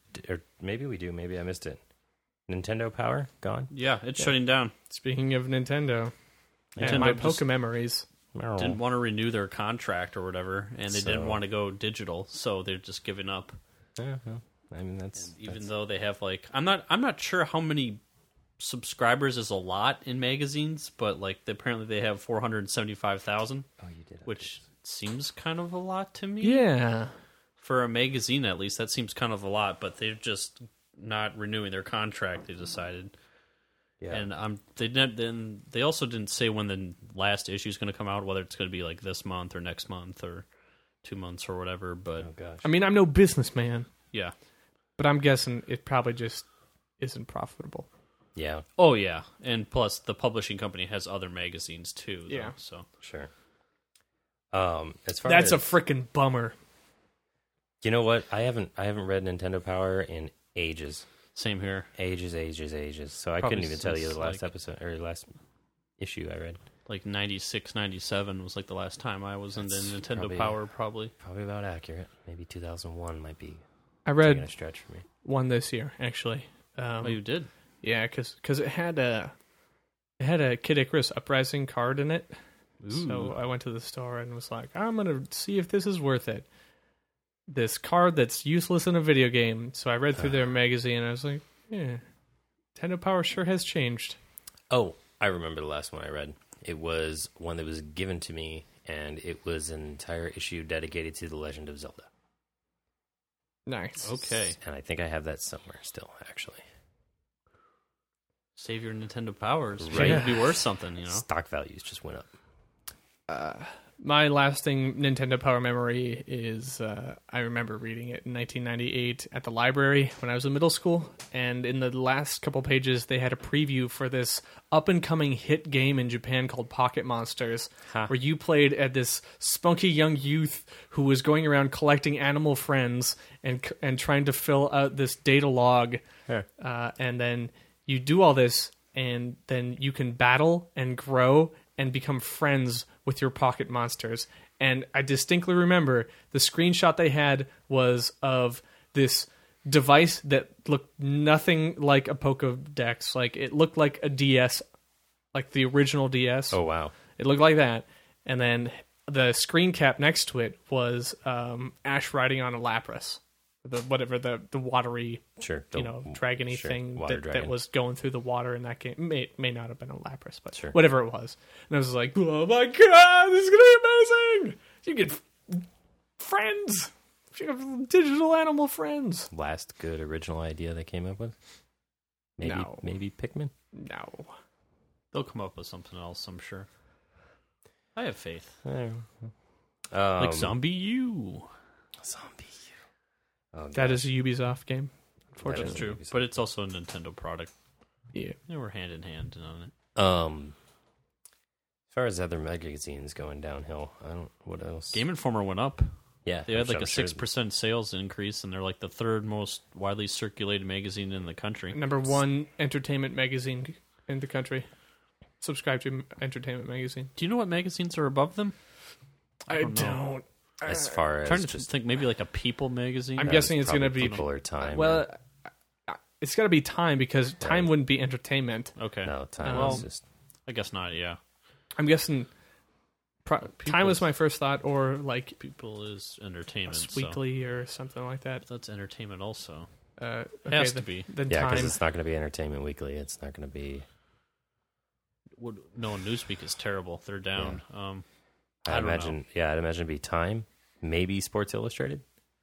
or maybe we do. Maybe I missed it. Nintendo Power gone. Yeah, it's Yeah. shutting down. Speaking of Nintendo, Nintendo and my just Poke memories. didn't want to renew their contract or whatever, and they So- didn't want to go digital, so they're just giving up. Yeah, well, I mean that's Even that's, though they have like, I'm not, I'm not sure how many subscribers is a lot in magazines, but like apparently they have four hundred seventy-five thousand, oh, you did. which seems kind of a lot to me. Yeah. For a magazine, at least, that seems kind of a lot. But they're just not renewing their contract. They decided, yeah. and um, they didn't. Then they also didn't say when the last issue is going to come out, whether it's going to be like this month or next month or two months or whatever. But oh gosh. I mean, I'm no businessman, yeah, but I'm guessing it probably just isn't profitable. Yeah, oh yeah, and plus the publishing company has other magazines too. Though, Yeah. so sure. Um, as far That's as a freaking bummer. you know what, I haven't I haven't read Nintendo Power in ages, same here. ages, ages, ages. So I Probably couldn't even tell you since, the last like- episode or last issue I read. Like ninety-six, ninety-seven was like the last time I was in the That's Nintendo probably- Power. Probably. Probably about accurate. Maybe two thousand one might be I taking read a stretch for me. one this year, actually. Um, Oh, you did. Yeah, because it had a it had a Kid Icarus Uprising card in it. So I went to the store and was like, I'm gonna see if this is worth it. This card that's useless in a video game. So I read through their magazine and I was like, yeah, Nintendo Power sure has changed. Oh, I remember the last one I read. It was one that was given to me, and it was an entire issue dedicated to The Legend of Zelda. Nice. Okay. And I think I have that somewhere still, actually. Save your Nintendo Powers. Right. Right. Be worth something, you know. Stock values just went up. My lasting Nintendo Power memory is uh, I remember reading it in nineteen ninety-eight at the library when I was in middle school. And in the last couple pages, they had a preview for this up-and-coming hit game in Japan called Pocket Monsters, Huh. where you played at this spunky young youth who was going around collecting animal friends and and trying to fill out this data log. Yeah. Uh, and then you do all this, and then you can battle and grow and become friends with your pocket monsters. And I distinctly remember the screenshot they had was of this device that looked nothing like a Pokédex. Like, it looked like a D S, like the original D S. Oh, wow. It looked like that. And then the screen cap next to it was um, Ash riding on a Lapras. The whatever the the watery, Sure. you The- know, dragony sure, thing water that, dragon. that was going through the water in that game. May may not have been a Lapras, but Sure. whatever it was. And I was like, oh my god, this is gonna be amazing! You get f- friends, you have digital animal friends. Last good original idea they came up with? Maybe, No. maybe Pikmin? No, They'll come up with something else, I'm sure. I have faith. Um, Like Zombie U. Zombie. Oh, that gosh. is a Ubisoft game. That Unfortunately, is True. Ubisoft. But it's also a Nintendo product. yeah. They were hand in hand on it. Um, as far as other magazines going downhill, I don't. What else? Game Informer went up. Yeah, They had like I'm a sure- six percent sales increase, and they're like the third most widely circulated magazine in the country. Number one entertainment magazine in the country. Subscribe to Entertainment Magazine. Do you know what magazines are above them? I don't know. don't. As far I'm as trying to just think, maybe like a People magazine. I'm uh, guessing it's probably gonna be- People or Time. Well, uh, it's got to be Time because Time Right. wouldn't be entertainment. Okay, no, Time well, was just I guess not. Yeah, I'm guessing pro- People- Time was my first thought, or like People is entertainment. Us so Weekly or something like that. that's entertainment also. Uh, It okay, has then, to be. Then yeah, because Time. it's not going to be Entertainment Weekly. It's not going to be. Would, no, Newsweek is terrible. They're down. Um, I, I don't imagine. Yeah, I'd imagine it'd be Time, maybe Sports Illustrated.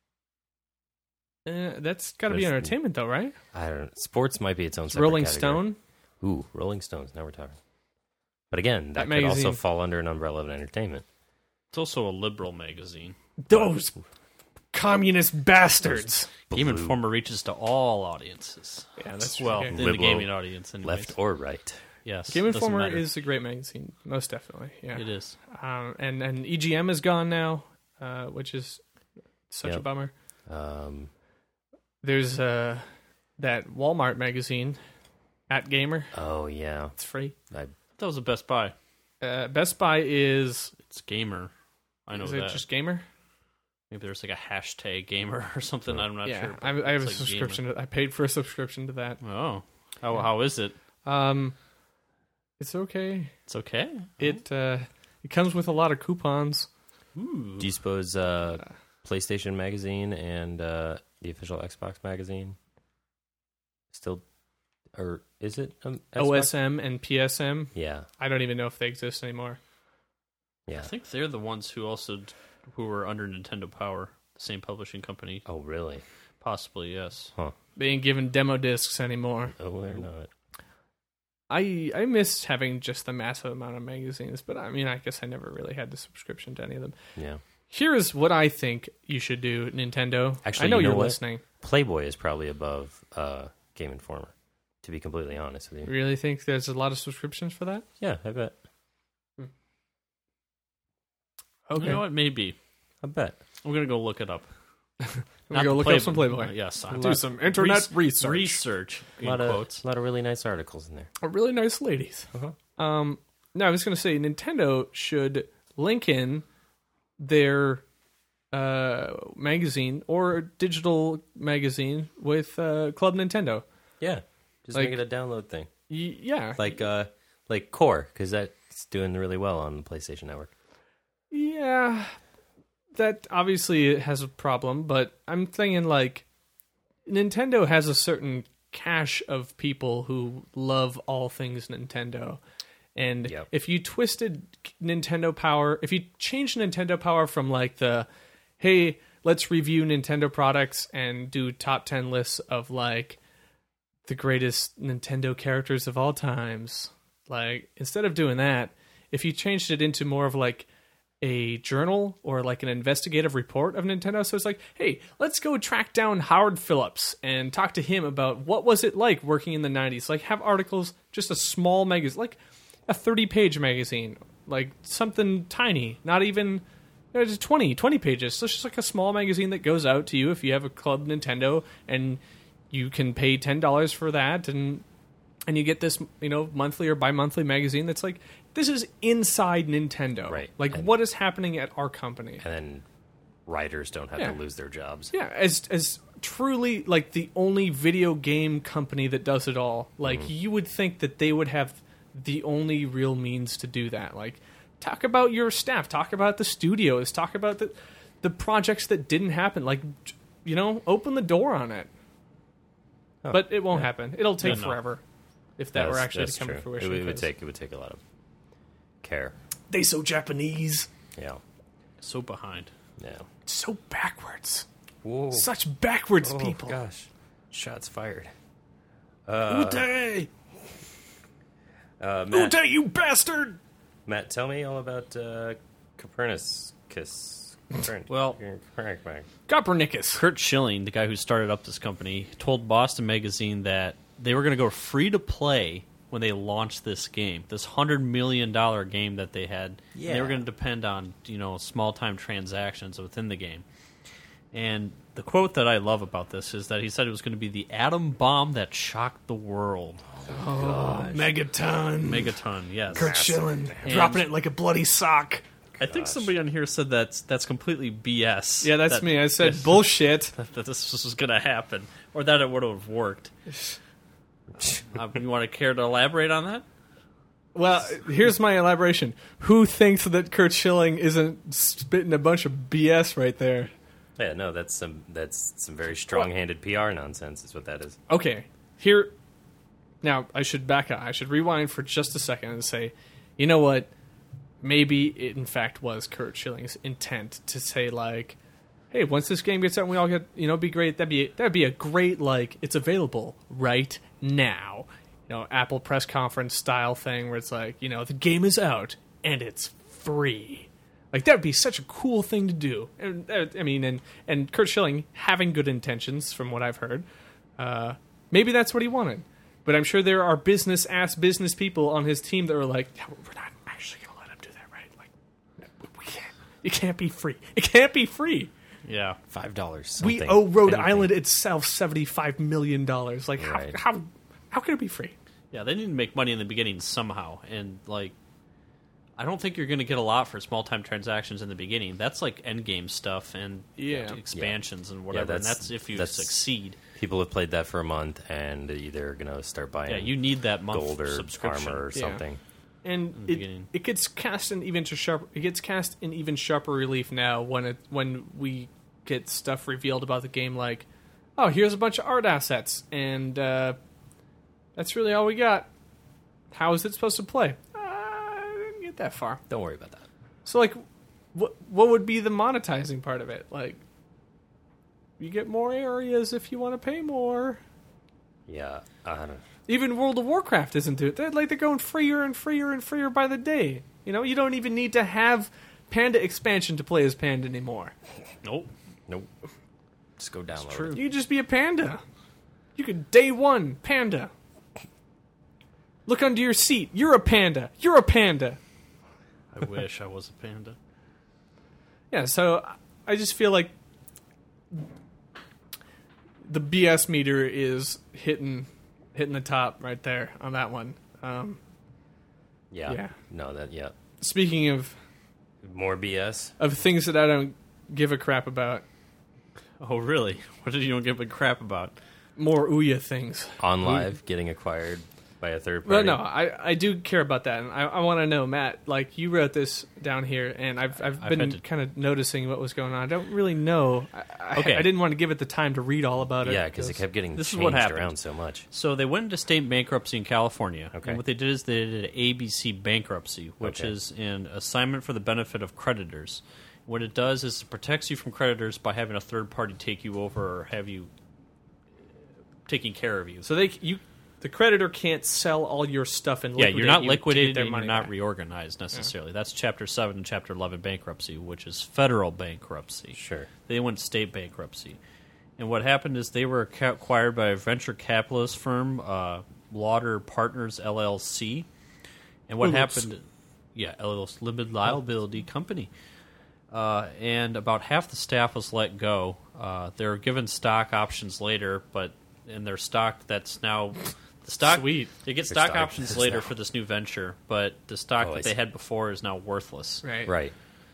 Uh, that's got to be With- entertainment, though, right? I don't know. Sports might be its own. Separate Rolling category. Stone. Ooh, Rolling Stones. Now we're talking. But again, that, That could also magazine- fall under an umbrella of entertainment. it's also a liberal magazine. Those communist bastards. Game Blue, Informer reaches to all audiences. Yeah, that's Well, okay. in the Liberal, gaming audience, anyways. left or right. Yes, Game doesn't Informer matter. is a great magazine, most definitely. Yeah, It is. Um, and and E G M is gone now, uh, which is such a Yep. bummer. Um, There's uh, that Walmart magazine, At Gamer. oh yeah, It's free. I, That was a Best Buy. Uh, Best Buy is It's Gamer. I know is that. it just Gamer? maybe there's like a hashtag gamer or something. I'm not yeah, sure. I, I have a It's like subscription. To, I paid for a subscription to that. gamer. Oh, how how is it? Um, it's okay. It's okay. It uh, it comes with a lot of coupons. Ooh. Do you suppose uh, PlayStation Magazine and uh, the official Xbox magazine still, or is it um, Xbox? O S M and P S M. Yeah, I don't even know if they exist anymore. yeah. I think they're the ones who also who were under Nintendo Power, the same publishing company. Oh, really? Possibly, yes. They ain't giving demo discs anymore. Oh, they're not. I I miss having just the massive amount of magazines, but I mean, I guess I never really had the subscription to any of them. Yeah. Here is what I think you should do, Nintendo. Actually, I know you know you're what? listening. Playboy is probably above uh, Game Informer, to be completely honest with you. Really think there's a lot of subscriptions for that? Yeah, I bet. Okay. You know what? Maybe. I bet. I'm going to go look it up. I'm Not gonna go the look up some Playboy. Uh, yes. I'm Do some internet Res- research. Research, A in lot of, quotes. a lot of really nice articles in there. Oh, really nice ladies. Uh-huh. Um, no, I was going to say Nintendo should link in their uh, magazine or digital magazine with uh, Club Nintendo. Yeah. Just Like- make it a download thing. Y- yeah, Like uh, like Core, because that's doing really well on the PlayStation Network. yeah. That obviously has a problem, but I'm thinking like Nintendo has a certain cache of people who love all things Nintendo. And Yep. if you twisted Nintendo Power, if you changed Nintendo Power from like the, hey, let's review Nintendo products and do top ten lists of like the greatest Nintendo characters of all times, like instead of doing that, if you changed it into more of like a journal or like an investigative report of Nintendo. So it's like, hey, let's go track down Howard Phillips and talk to him about what was it like working in the nineties. Like have articles, just a small magazine, like a thirty-page magazine, like something tiny, not even you know, just twenty, twenty pages. So it's just like a small magazine that goes out to you if you have a Club Nintendo, and you can pay ten dollars for that, and and you get this, you know, monthly or bi-monthly magazine that's like, this is inside Nintendo. Right. Like, And- what is happening at our company? And then writers don't have Yeah. to lose their jobs. Yeah, as as truly like the only video game company that does it all. Like, Mm-hmm. you would think that they would have the only real means to do that. Like, talk about your staff, talk about the studios, talk about the the projects that didn't happen. Like, you know, open the door on it. Oh, But it won't happen. It'll take Yeah, no. forever if that were That's- actually that's to come true. to fruition. It, would- it would 'cause take it would take a lot of care. They so Japanese, Yeah. So behind. Yeah. so backwards, Whoa. such backwards Oh, people. gosh. Shots fired. Uh, Ute, uh, Matt, Ute, you bastard! Matt, tell me all about uh, Copernicus. Copern- Well- Copernicus. Copernicus. Kurt Schilling, the guy who started up this company, told Boston Magazine that they were going to go free to play when they launched this game, this hundred million dollar game that they had. Yeah. And they were going to depend on you know small time transactions within the game. And the quote that I love about this is that he said it was going to be the atom bomb that shocked the world. Oh, Megaton. Megaton, yes. Kurt Schilling. And- Dropping it like a bloody sock. I think somebody on here said that's that's completely B S. Yeah, that's that, me. I said that- bullshit. that this was going to happen, or that it would have worked. uh, you want to care to elaborate on that? Well, here's my elaboration. Who thinks that Kurt Schilling isn't spitting a bunch of B S right there? Yeah, no, that's some that's some very strong-handed P R nonsense. Is what that is. Okay, here. Now, I should back up. I should rewind for just a second and say, you know what? Maybe it, in fact, was Kurt Schilling's intent to say, like, hey, once this game gets out and we all get, you know, be great, that'd be, that'd be a great, like, it's available right now. You know, Apple press conference style thing where it's like, you know, the game is out and it's free. Like, that would be such a cool thing to do. And uh, I mean, and, and Kurt Schilling having good intentions, from what I've heard, uh, maybe that's what he wanted. But I'm sure there are business-ass business people on his team that were like, no, we're not actually going to let him do that, right? Like, no, we can't. It can't be free. It can't be free. Yeah. Five dollars. We owe Rhode Island itself seventy-five million dollars. Like, Right. how, how, how can it be free? Yeah, they need to make money in the beginning somehow. And, like, I don't think you're going to get a lot for small time transactions in the beginning. That's like end game stuff and Yeah. expansions Yeah. and whatever. Yeah, and that's- that's if you that's- succeed. People have played that for a month, and either going to start buying Yeah, you need that month gold or subscription. armor or Yeah. something. And the it, beginning. it gets cast in even to sharp. It gets cast in even sharper relief now when it when we get stuff revealed about the game, like, oh, here's a bunch of art assets, and uh, that's really all we got. How is it supposed to play? Uh, I didn't get that far. Don't worry about that. So, like, what what would be the monetizing part of it? Like, you get more areas if you want to pay more. Yeah, I don't. Even World of Warcraft isn't doing it. They're, like, they're going freer and freer and freer by the day. You know, you don't even need to have Panda expansion to play as Panda anymore. Nope. Nope. Just go download true. it. You could just be a panda. You could day one panda. Look under your seat. You're a panda. You're a panda. I wish I was a panda. Yeah, so I just feel like the B S meter is hitting hitting the top right there on that one. Um, Yeah. Yeah. No, that, yeah. speaking of More B S? of things that I don't give a crap about, Oh, really? What did you don't give a crap about? more Ouya things. On Live getting acquired by a third Well, party? no, I, I do care about that, and I, I want to know, Matt. Like, you wrote this down here, and I've I've I've been had to- kind of noticing what was going on. I don't really know. I, I, Okay. I didn't want to give it the time to read all about it. Yeah, because it kept getting This is changed what happened. around so much. So they went into state bankruptcy in California. Okay. And what they did is they did an A B C bankruptcy, which Okay. is an assignment for the benefit of creditors. What it does is it protects you from creditors by having a third party take you over or have you taking care of you. So they you the creditor can't sell all your stuff and yeah, liquidate you're not you to get liquidated their and you're money not back. reorganized necessarily. That's Chapter seven and Chapter eleven bankruptcy, which is federal bankruptcy. Sure. They went state bankruptcy. And what happened is they were ca- acquired by a venture capitalist firm, uh, Lauder Partners, L L C. And what Oops. happened... Yeah, L L C, Limited Liability Company. Uh, and about half the staff was let go. Uh, they were given stock options later, but in their stock that's now... The stock, Sweet. They get Their stock stock options is later now- for this new venture, but the stock Oh, I that they see. had before is now worthless. Right. Right.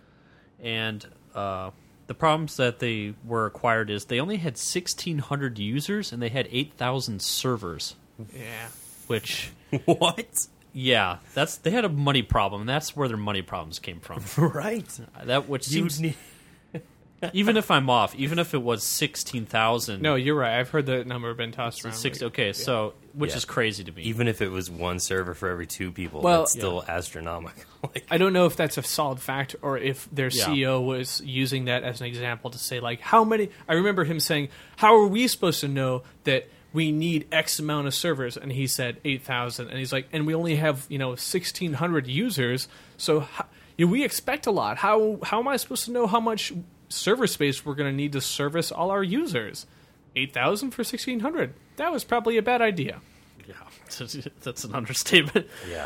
And uh, the problems that they were acquired is they only had sixteen hundred users and they had eight thousand servers, Yeah. which, What? yeah, that's they had a money problem, and that's where their money problems came from. Right. That which You seems, need... even if I'm off, even if it was sixteen thousand, No, you're right. I've heard that number been tossed around. six, like- okay, so which Yeah. is crazy to me. Even if it was one server for every two people, Well- that's still astronomical. Like, I don't know if that's a solid fact or if their Yeah. C E O was using that as an example to say, like, how many. I remember him saying, how are we supposed to know that we need X amount of servers? And he said eight thousand. And he's like, and we only have, you know, sixteen hundred users. So how, you know, we expect a lot. How, how am I supposed to know how much server space we're going to need to service all our users? eight thousand for sixteen hundred. That was probably a bad idea. Yeah, that's an understatement. yeah.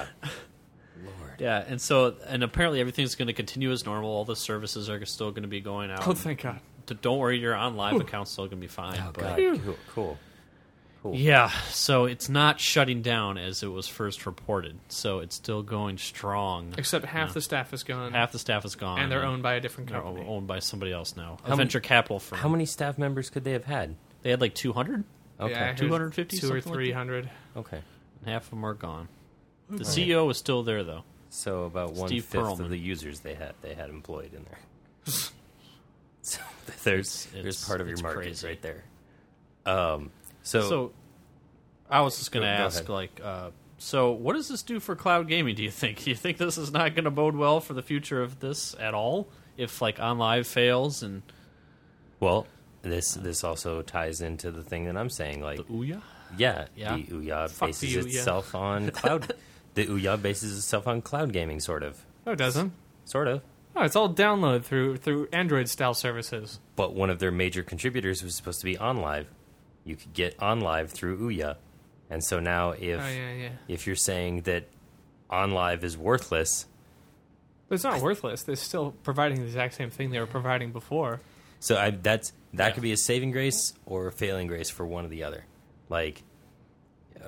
Lord. Yeah, and so and apparently everything's going to continue as normal. All the services are still going to be going out. Oh, thank God. D- Don't worry, your on live account's still going to be fine. Oh, but God. Cool. Cool. Cool. yeah, so it's not shutting down as it was first reported. So it's still going strong. Except half Yeah. the staff is gone. Half the staff is gone, and they're owned by a different They're company. owned by somebody else now. A How venture capital firm. How many staff members could they have had? They had like two hundred. Okay. Yeah, I heard two hundred fifty, two or something like three that? hundred. Okay. Half of them are gone. The C E O is still there though. So about one Steve fifth Perlman. of the users they had they had employed in there. So there's It's- there's it's- part of your it's market crazy. right there. Um. So, So, I was just going to Go- go ask, ahead. like, uh, so what does this do for cloud gaming? Do you think? Do you think this is not going to bode well for the future of this at all? If like OnLive fails and well, this this also ties into the thing that I'm saying. Like, the Ouya, yeah, Yeah. the Ouya Fuck bases the Ouya. itself on cloud. The Ouya bases itself on cloud gaming, sort of, No, it doesn't. sort of. No, it's all download through through Android style services. But one of their major contributors was supposed to be OnLive. You could get OnLive through Ouya, and so now if Oh yeah, yeah. if you're saying that OnLive is worthless, But it's not worthless. They're still providing the exact same thing they were providing before. so I, that's that Yeah. could be a saving grace or a failing grace for one or the other. Like, uh,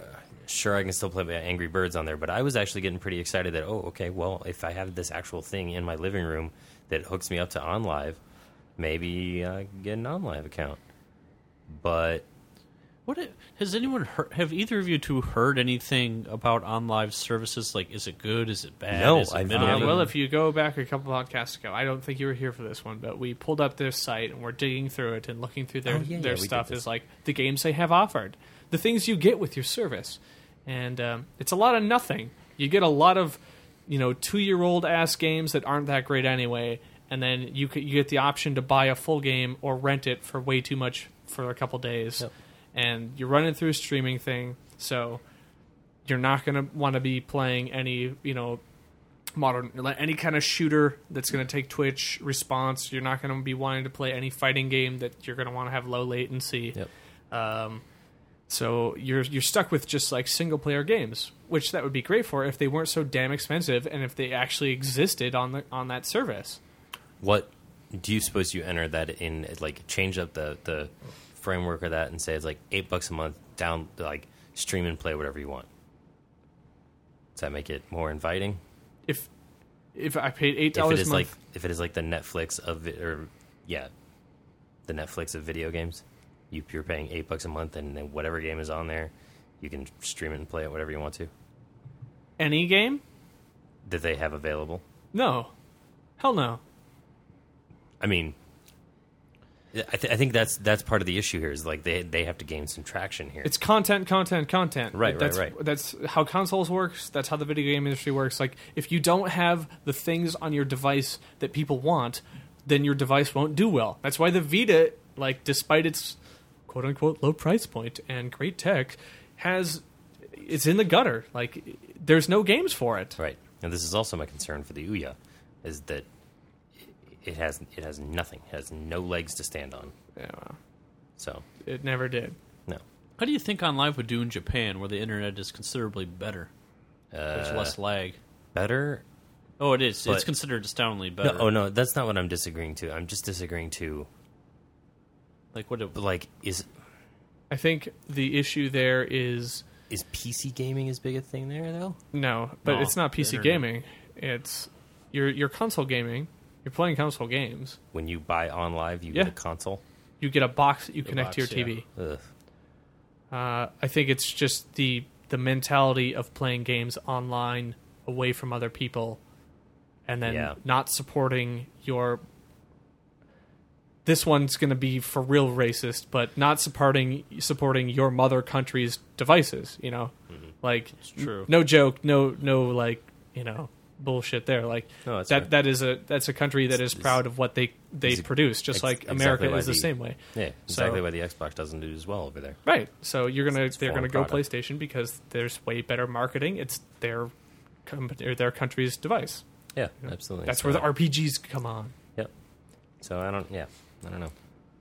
sure, I can still play Angry Birds on there, but I was actually getting pretty excited that, oh, okay, well, if I have this actual thing in my living room that hooks me up to OnLive, maybe I can get an OnLive account. But What i- has anyone heard? Have either of you two heard anything about OnLive services? Like, is it good? Is it bad? No, is it I've middling? Uh, never- well, if you go back a couple podcasts ago, I don't think you were here for this one, but we pulled up their site and we're digging through it and looking through their Oh, yeah, their yeah, we did stuff this. is like the games they have offered, the things you get with your service, and um, it's a lot of nothing. You get a lot of, you know, two year old ass games that aren't that great anyway, and then you could, you get the option to buy a full game or rent it for way too much for a couple days. Yep. And you're running through a streaming thing, so you're not going to want to be playing any, you know, modern, like any kind of shooter that's going to take Twitch response. You're not going to be wanting to play any fighting game that you're going to want to have low latency. Yep. Um, so you're you're stuck with just like single player games, which that would be great for if they weren't so damn expensive and if they actually existed on the on that service. what do you suppose you enter that in, like, change up the, the framework of that and say it's like eight bucks a month, down, like, stream and play whatever you want? Does that make it more inviting? If if I paid eight If it dollars is a month, like if it is like the Netflix of it, or yeah, the Netflix of video games, you, you're paying eight bucks a month, and then whatever game is on there, you can stream it and play it whatever you want to any game, that they have available. no, hell no. I mean, I, th- I think that's that's part of the issue here. Is like they they have to gain some traction here. It's content, content, content. Right, right, that's, right. That's how consoles works. That's how the video game industry works. Like, if you don't have the things on your device that people want, then your device won't do well. That's why the Vita, like, despite its quote unquote low price point and great tech, has it's in the gutter. Like, there's no games for it. Right, and this is also my concern for the Ouya, is that it has it has nothing, it has no legs to stand on. Yeah, well, So it never did. no, How do you think OnLive would do in Japan, where the internet is considerably better? There's uh, less lag. better. Oh, it is. but- It's considered astoundingly No, better. oh no, that's not what I'm disagreeing to. I'm just disagreeing to, Like what? It, like, is I think the issue there is is P C gaming as big a thing there though? no, but No, it's not P C the internet. gaming. It's your your console gaming. You're playing console games. When you buy OnLive, you Yeah. get a console. You get a box that you The connect to your box, T V. Ugh. Uh, I think it's just the the mentality of playing games online away from other people, and then Yeah. not supporting your. This one's going to be for real racist, but not supporting supporting your mother country's devices. You know, like It's true. no joke, no no like you know bullshit there. Like No, that's that fair. that is a that's a country that is It's- proud of what they they it's produce, just ex- like exactly America why is the the- same way. Yeah, So- exactly why the Xbox doesn't do as well over there. Right. So you're gonna It's they're foreign gonna go product. PlayStation because there's way better marketing. It's their company or their country's device. Yeah, absolutely. That's So- where the R P Gs come on. Yep. So I don't. Yeah, I don't know.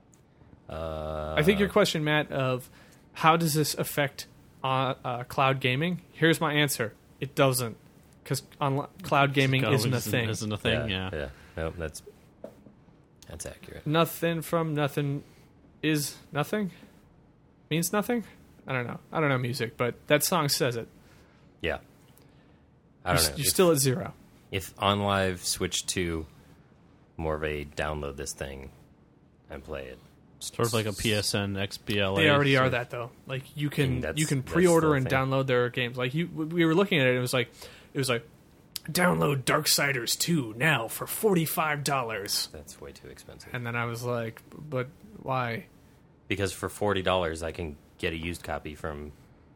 Uh, I think your question, Matt, of how does this affect uh, uh, cloud gaming? Here's my answer: it doesn't, because on cloud gaming Go isn't a thing. Isn't a thing. Yeah, Yeah. yeah. Nope, that's that's accurate. Nothing from nothing is nothing. Means nothing. I don't know. I don't know music, but that song says it. Yeah. I You're, don't s- know. you're if, still at zero. if OnLive switched to more of a download this thing and play it. Sort of like a P S N X B L A. They already so- are that though. Like you And can that's- you can that's pre-order the and thing. download their games. Like you, we were looking at it. It was like it was like download Darksiders two now for forty-five dollars. That's way too expensive. And then I was like, but why? Because for forty dollars, I can get a used copy from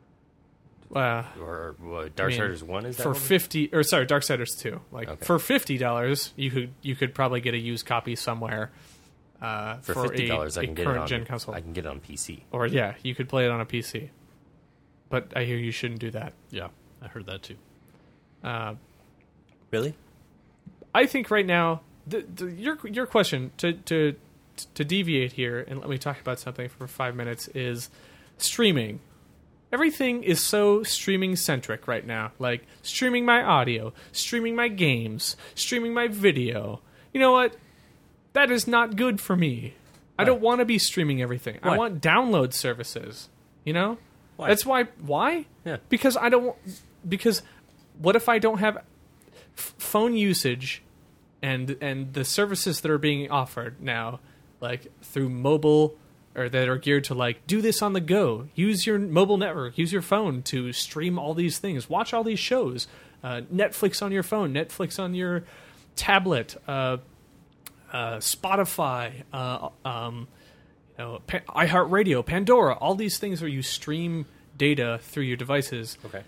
Uh, or, or uh, I Darksiders mean, One. Is that for what it is? fifty or sorry, Darksiders two. Like Okay. for fifty dollars, you could you could probably get a used copy somewhere. Uh, For for fifty dollars, a, I a can get it current on. gen console. I can get it on P C. Or yeah, you could play it on a P C. But I hear you shouldn't do that. Yeah, I heard that too. Uh, Really? I think right now, the, the, your your question to to to deviate here and let me talk about something for five minutes is streaming. Everything is so streaming centric right now. Like streaming my audio, streaming my games, streaming my video. You know what? That is not good for me. I Why? don't want to be streaming everything. I Why? want download services. You know? Why? That's why. Why? Yeah. Because I don't. Because what if I don't have f- phone usage, and and the services that are being offered now, like through mobile, or that are geared to like do this on the go. Use your mobile network. Use your phone to stream all these things. Watch all these shows. Uh, Netflix on your phone. Netflix on your tablet. Uh, uh, Spotify. Uh, um, you know, pa- iHeartRadio, Pandora. All these things where you stream data through your devices. Okay.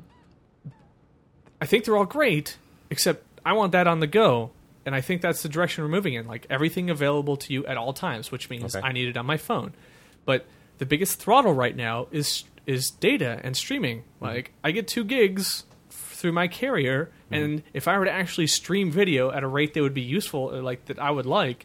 I think they're all great, except I want that on the go, and I think that's the direction we're moving in. Like, everything available to you at all times, which means Okay. I need it on my phone. But the biggest throttle right now is is data and streaming. Mm-hmm. Like, I get two gigs f- through my carrier, mm-hmm. and if I were to actually stream video at a rate that would be useful, or like that I would like,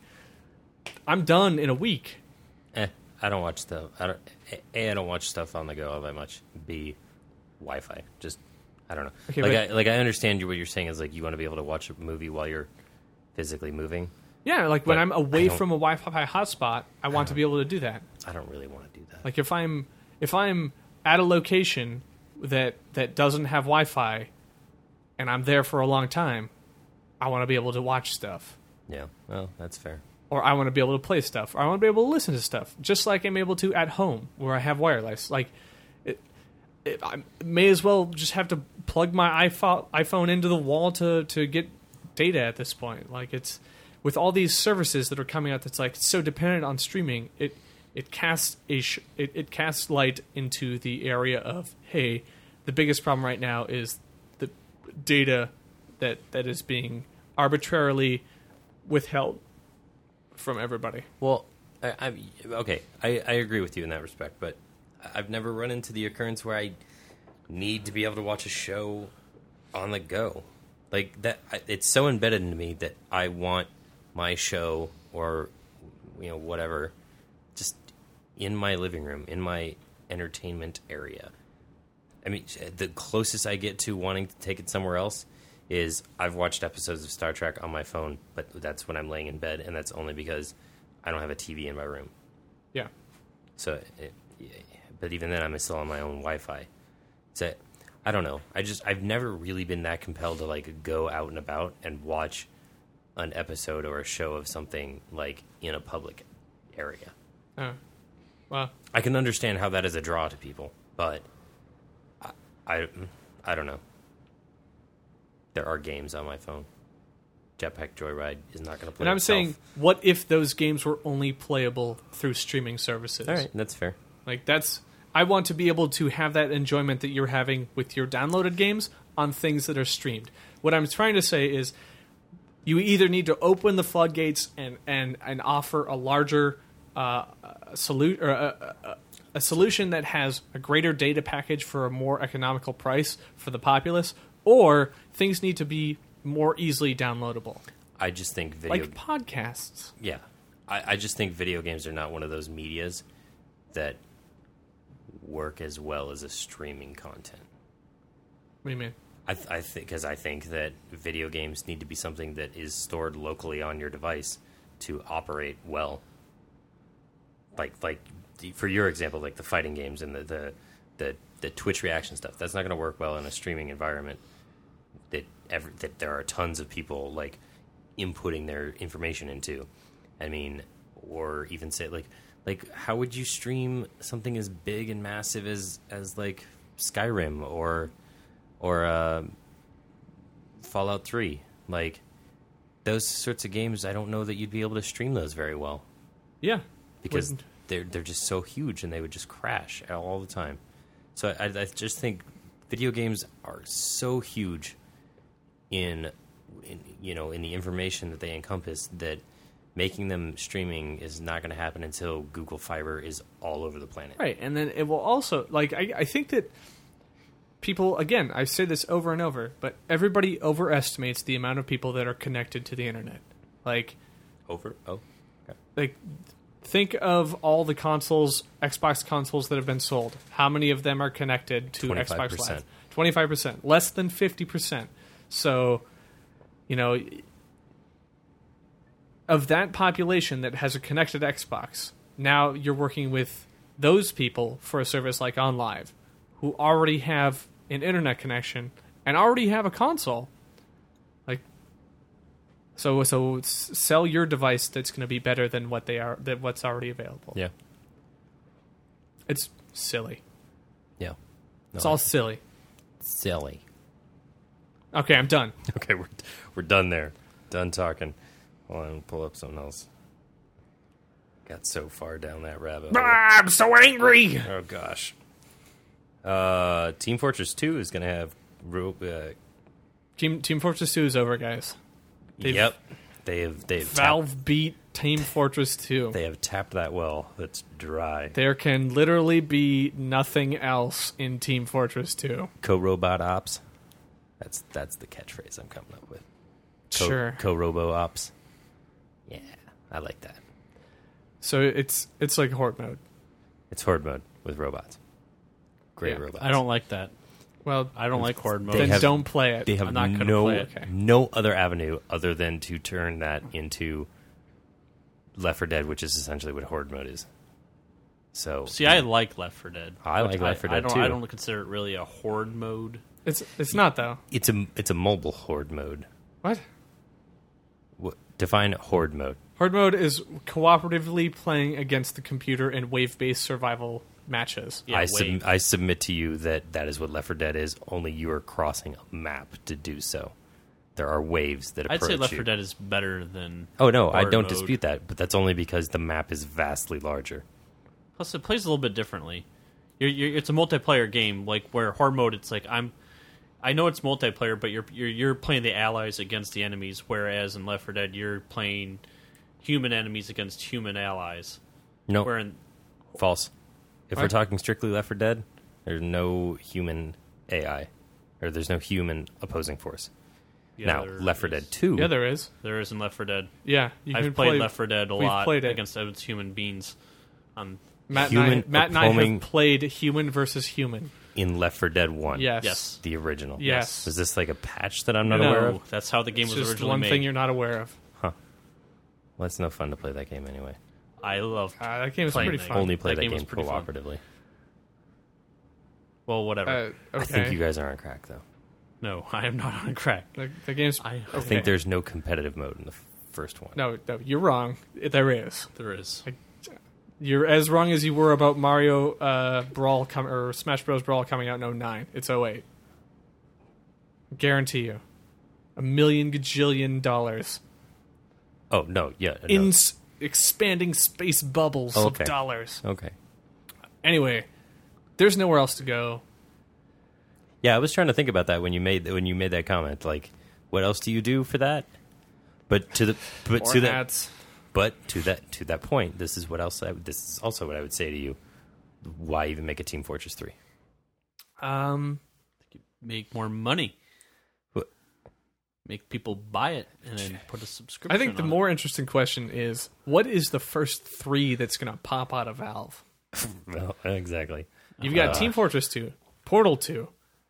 I'm done in a week. Eh, I don't watch stuff. I don't. A, I don't watch stuff on the go all that much. B, Wi-Fi. Just, I don't know. Okay, like, but- I, like I understand you. What you're saying is like you want to be able to watch a movie while you're physically moving. Yeah, like when But I'm I away don't- from a Wi-Fi hotspot, I want to be able to do that. I don't really want to do that. Like if I'm if I'm at a location that that doesn't have Wi-Fi, and I'm there for a long time, I want to be able to watch stuff, Yeah. Well, that's fair. or I want to be able to play stuff, or I want to be able to listen to stuff, just like I'm able to at home where I have wireless. Like, it, it, I may as well just have to plug my iPhone iPhone into the wall to to get data at this point. Like, it's with all these services that are coming out that's like so dependent on streaming. It it casts a sh- it, it casts light into the area of, hey, the biggest problem right now is the data that that is being arbitrarily withheld from everybody. Well, I, I okay. I, I agree with you in that respect, but I've never run into the occurrence where I need to be able to watch a show on the go. Like that, I- it's so embedded into me that I want my show or you know whatever just in my living room, in my entertainment area. I mean, the closest I get to wanting to take it somewhere else is I've watched episodes of Star Trek on my phone, but that's when I'm laying in bed, and that's only because I don't have a T V in my room. Yeah. So, it, but even then, I'm still on my own Wi-Fi. So, I don't know. I just I've never really been that compelled to like go out and about and watch an episode or a show of something like in a public area. Oh. Well, I can understand how that is a draw to people, but I, I, I don't know. There are games on my phone. Jetpack Joyride is not going to play and I'm itself. saying, what if those games were only playable through streaming services? All right, that's fair. Like, that's... I want to be able to have that enjoyment that you're having with your downloaded games on things that are streamed. What I'm trying to say is you either need to open the floodgates and, and, and offer a larger uh, solu- or a, a, a solution that has a greater data package for a more economical price for the populace, or things need to be more easily downloadable. I just think video... Like podcasts. Yeah. I, I just think video games are not one of those medias that work as well as a streaming content. What do you mean? I, th- I think because I think that video games need to be something that is stored locally on your device to operate well. Like, like the- for your example, like the fighting games and the the, the, the Twitch reaction stuff. That's not going to work well in a streaming environment. That ever that there are tons of people like inputting their information into. I mean, or even say like like how would you stream something as big and massive as as like Skyrim or or uh, Fallout three? Like those sorts of games, I don't know that you'd be able to stream those very well Yeah. because Wouldn't- they're they're just so huge and they would just crash all the time. So I, I just think video games are so huge in, in you know in the information that they encompass that making them streaming is not going to happen until Google Fiber is all over the planet. Right, and then it will also, like, I, I think that people, again, I say this over and over, but everybody overestimates the amount of people that are connected to the internet. Like, Over? Oh, okay. like think of all the consoles, Xbox consoles that have been sold. How many of them are connected to Xbox twenty-five percent. Live? twenty-five percent. Less than fifty percent. So, you know, of that population that has a connected Xbox, now you're working with those people for a service like OnLive, who already have an internet connection and already have a console. Like, so so s- sell your device that's going to be better than what they are than what's already available. Yeah. It's silly. Yeah. No, It's all silly. silly. Okay, I'm done. Okay, we're we're done there. Done talking. Hold on, pull up something else. Got so far down that rabbit hole. I'm so angry. Oh gosh. Uh, Team Fortress two is gonna have. Ro- uh, Team Team Fortress two is over, guys. They've- yep. They have. They have. Valve Tapped, beat Team Fortress two. they have tapped that well. That's dry. There can literally be nothing else in Team Fortress two. Co-robot ops. That's that's the catchphrase I'm coming up with. Co- Sure. Co-robo ops. Yeah, I like that. So it's it's like horde mode. It's horde mode with robots. Great Yeah. robots. I don't like that. Well, I don't like horde mode. They then have- don't play it. They have I'm not gonna no play it. Okay. no other avenue other than to turn that into Left four Dead, which is essentially what horde mode is. So See, I like Left four Dead. I but like Left four I, Dead, don't, too. I don't consider it really a horde mode. It's it's not though. it's a it's a mobile horde mode. What? What, define horde mode. Horde mode is cooperatively playing against the computer in wave-based survival matches. Yeah, I, wait. sub, I submit to you that that is what Left four Dead is. Only you are crossing a map to do so. There are waves that I'd approach say Left you. four Dead is better than. Oh no, I horde don't mode. dispute that, but that's only because the map is vastly larger. Plus, it plays a little bit differently. You're, you're, it's a multiplayer game, like where horde mode. It's like I'm. I know it's multiplayer, but you're you're you're playing the allies against the enemies, whereas in Left four Dead you're playing human enemies against human allies. No, Where in false. If we're What? talking strictly Left four Dead, there's no human A I, or there's no human opposing force. yeah, now, there Left four is- Dead two, Yeah, there is. there is in Left four Dead. Yeah, you I've can played play, Left four Dead a we've lot played it. against against human beings. On Matt and, I, human Matt and I opposing- have played human versus human. in Left four Dead one, Yes. yes, the original. Yes. Is this like a patch that I'm not No. aware of? that's how the game It's was just originally one made. thing you're not aware of. Well, it's no fun to play that game anyway. I love. Uh, that game is Playing pretty that fun. Only play That that, game was game pretty fun. cooperatively. Well, whatever. Uh, okay. I think you guys are on crack, though. no, I am not on crack. the, the game's. I, I think there's no competitive mode in the f- first one. No, no, you're wrong. There is. there is. You're as wrong as you were about Mario uh, Brawl com- or Smash Bros. Brawl coming out in oh nine. It's oh eight. Guarantee you. A million gajillion dollars Oh no, yeah, no. in s- expanding space bubbles Oh, okay. of dollars. okay. Anyway, there's nowhere else to go. Yeah, I was trying to think about that when you made when you made that comment. Like, what else do you do for that? But to the but Or to that hats. but to that to that point, this is what else. I, this is also what I would say to you. Why even make a Team Fortress three? Um, Make more money. What? Make people buy it and then put a subscription. I think the on more interesting question is, what is the first three that's going to pop out of Valve? Well, exactly. You've got Uh, Team Fortress two, Portal two,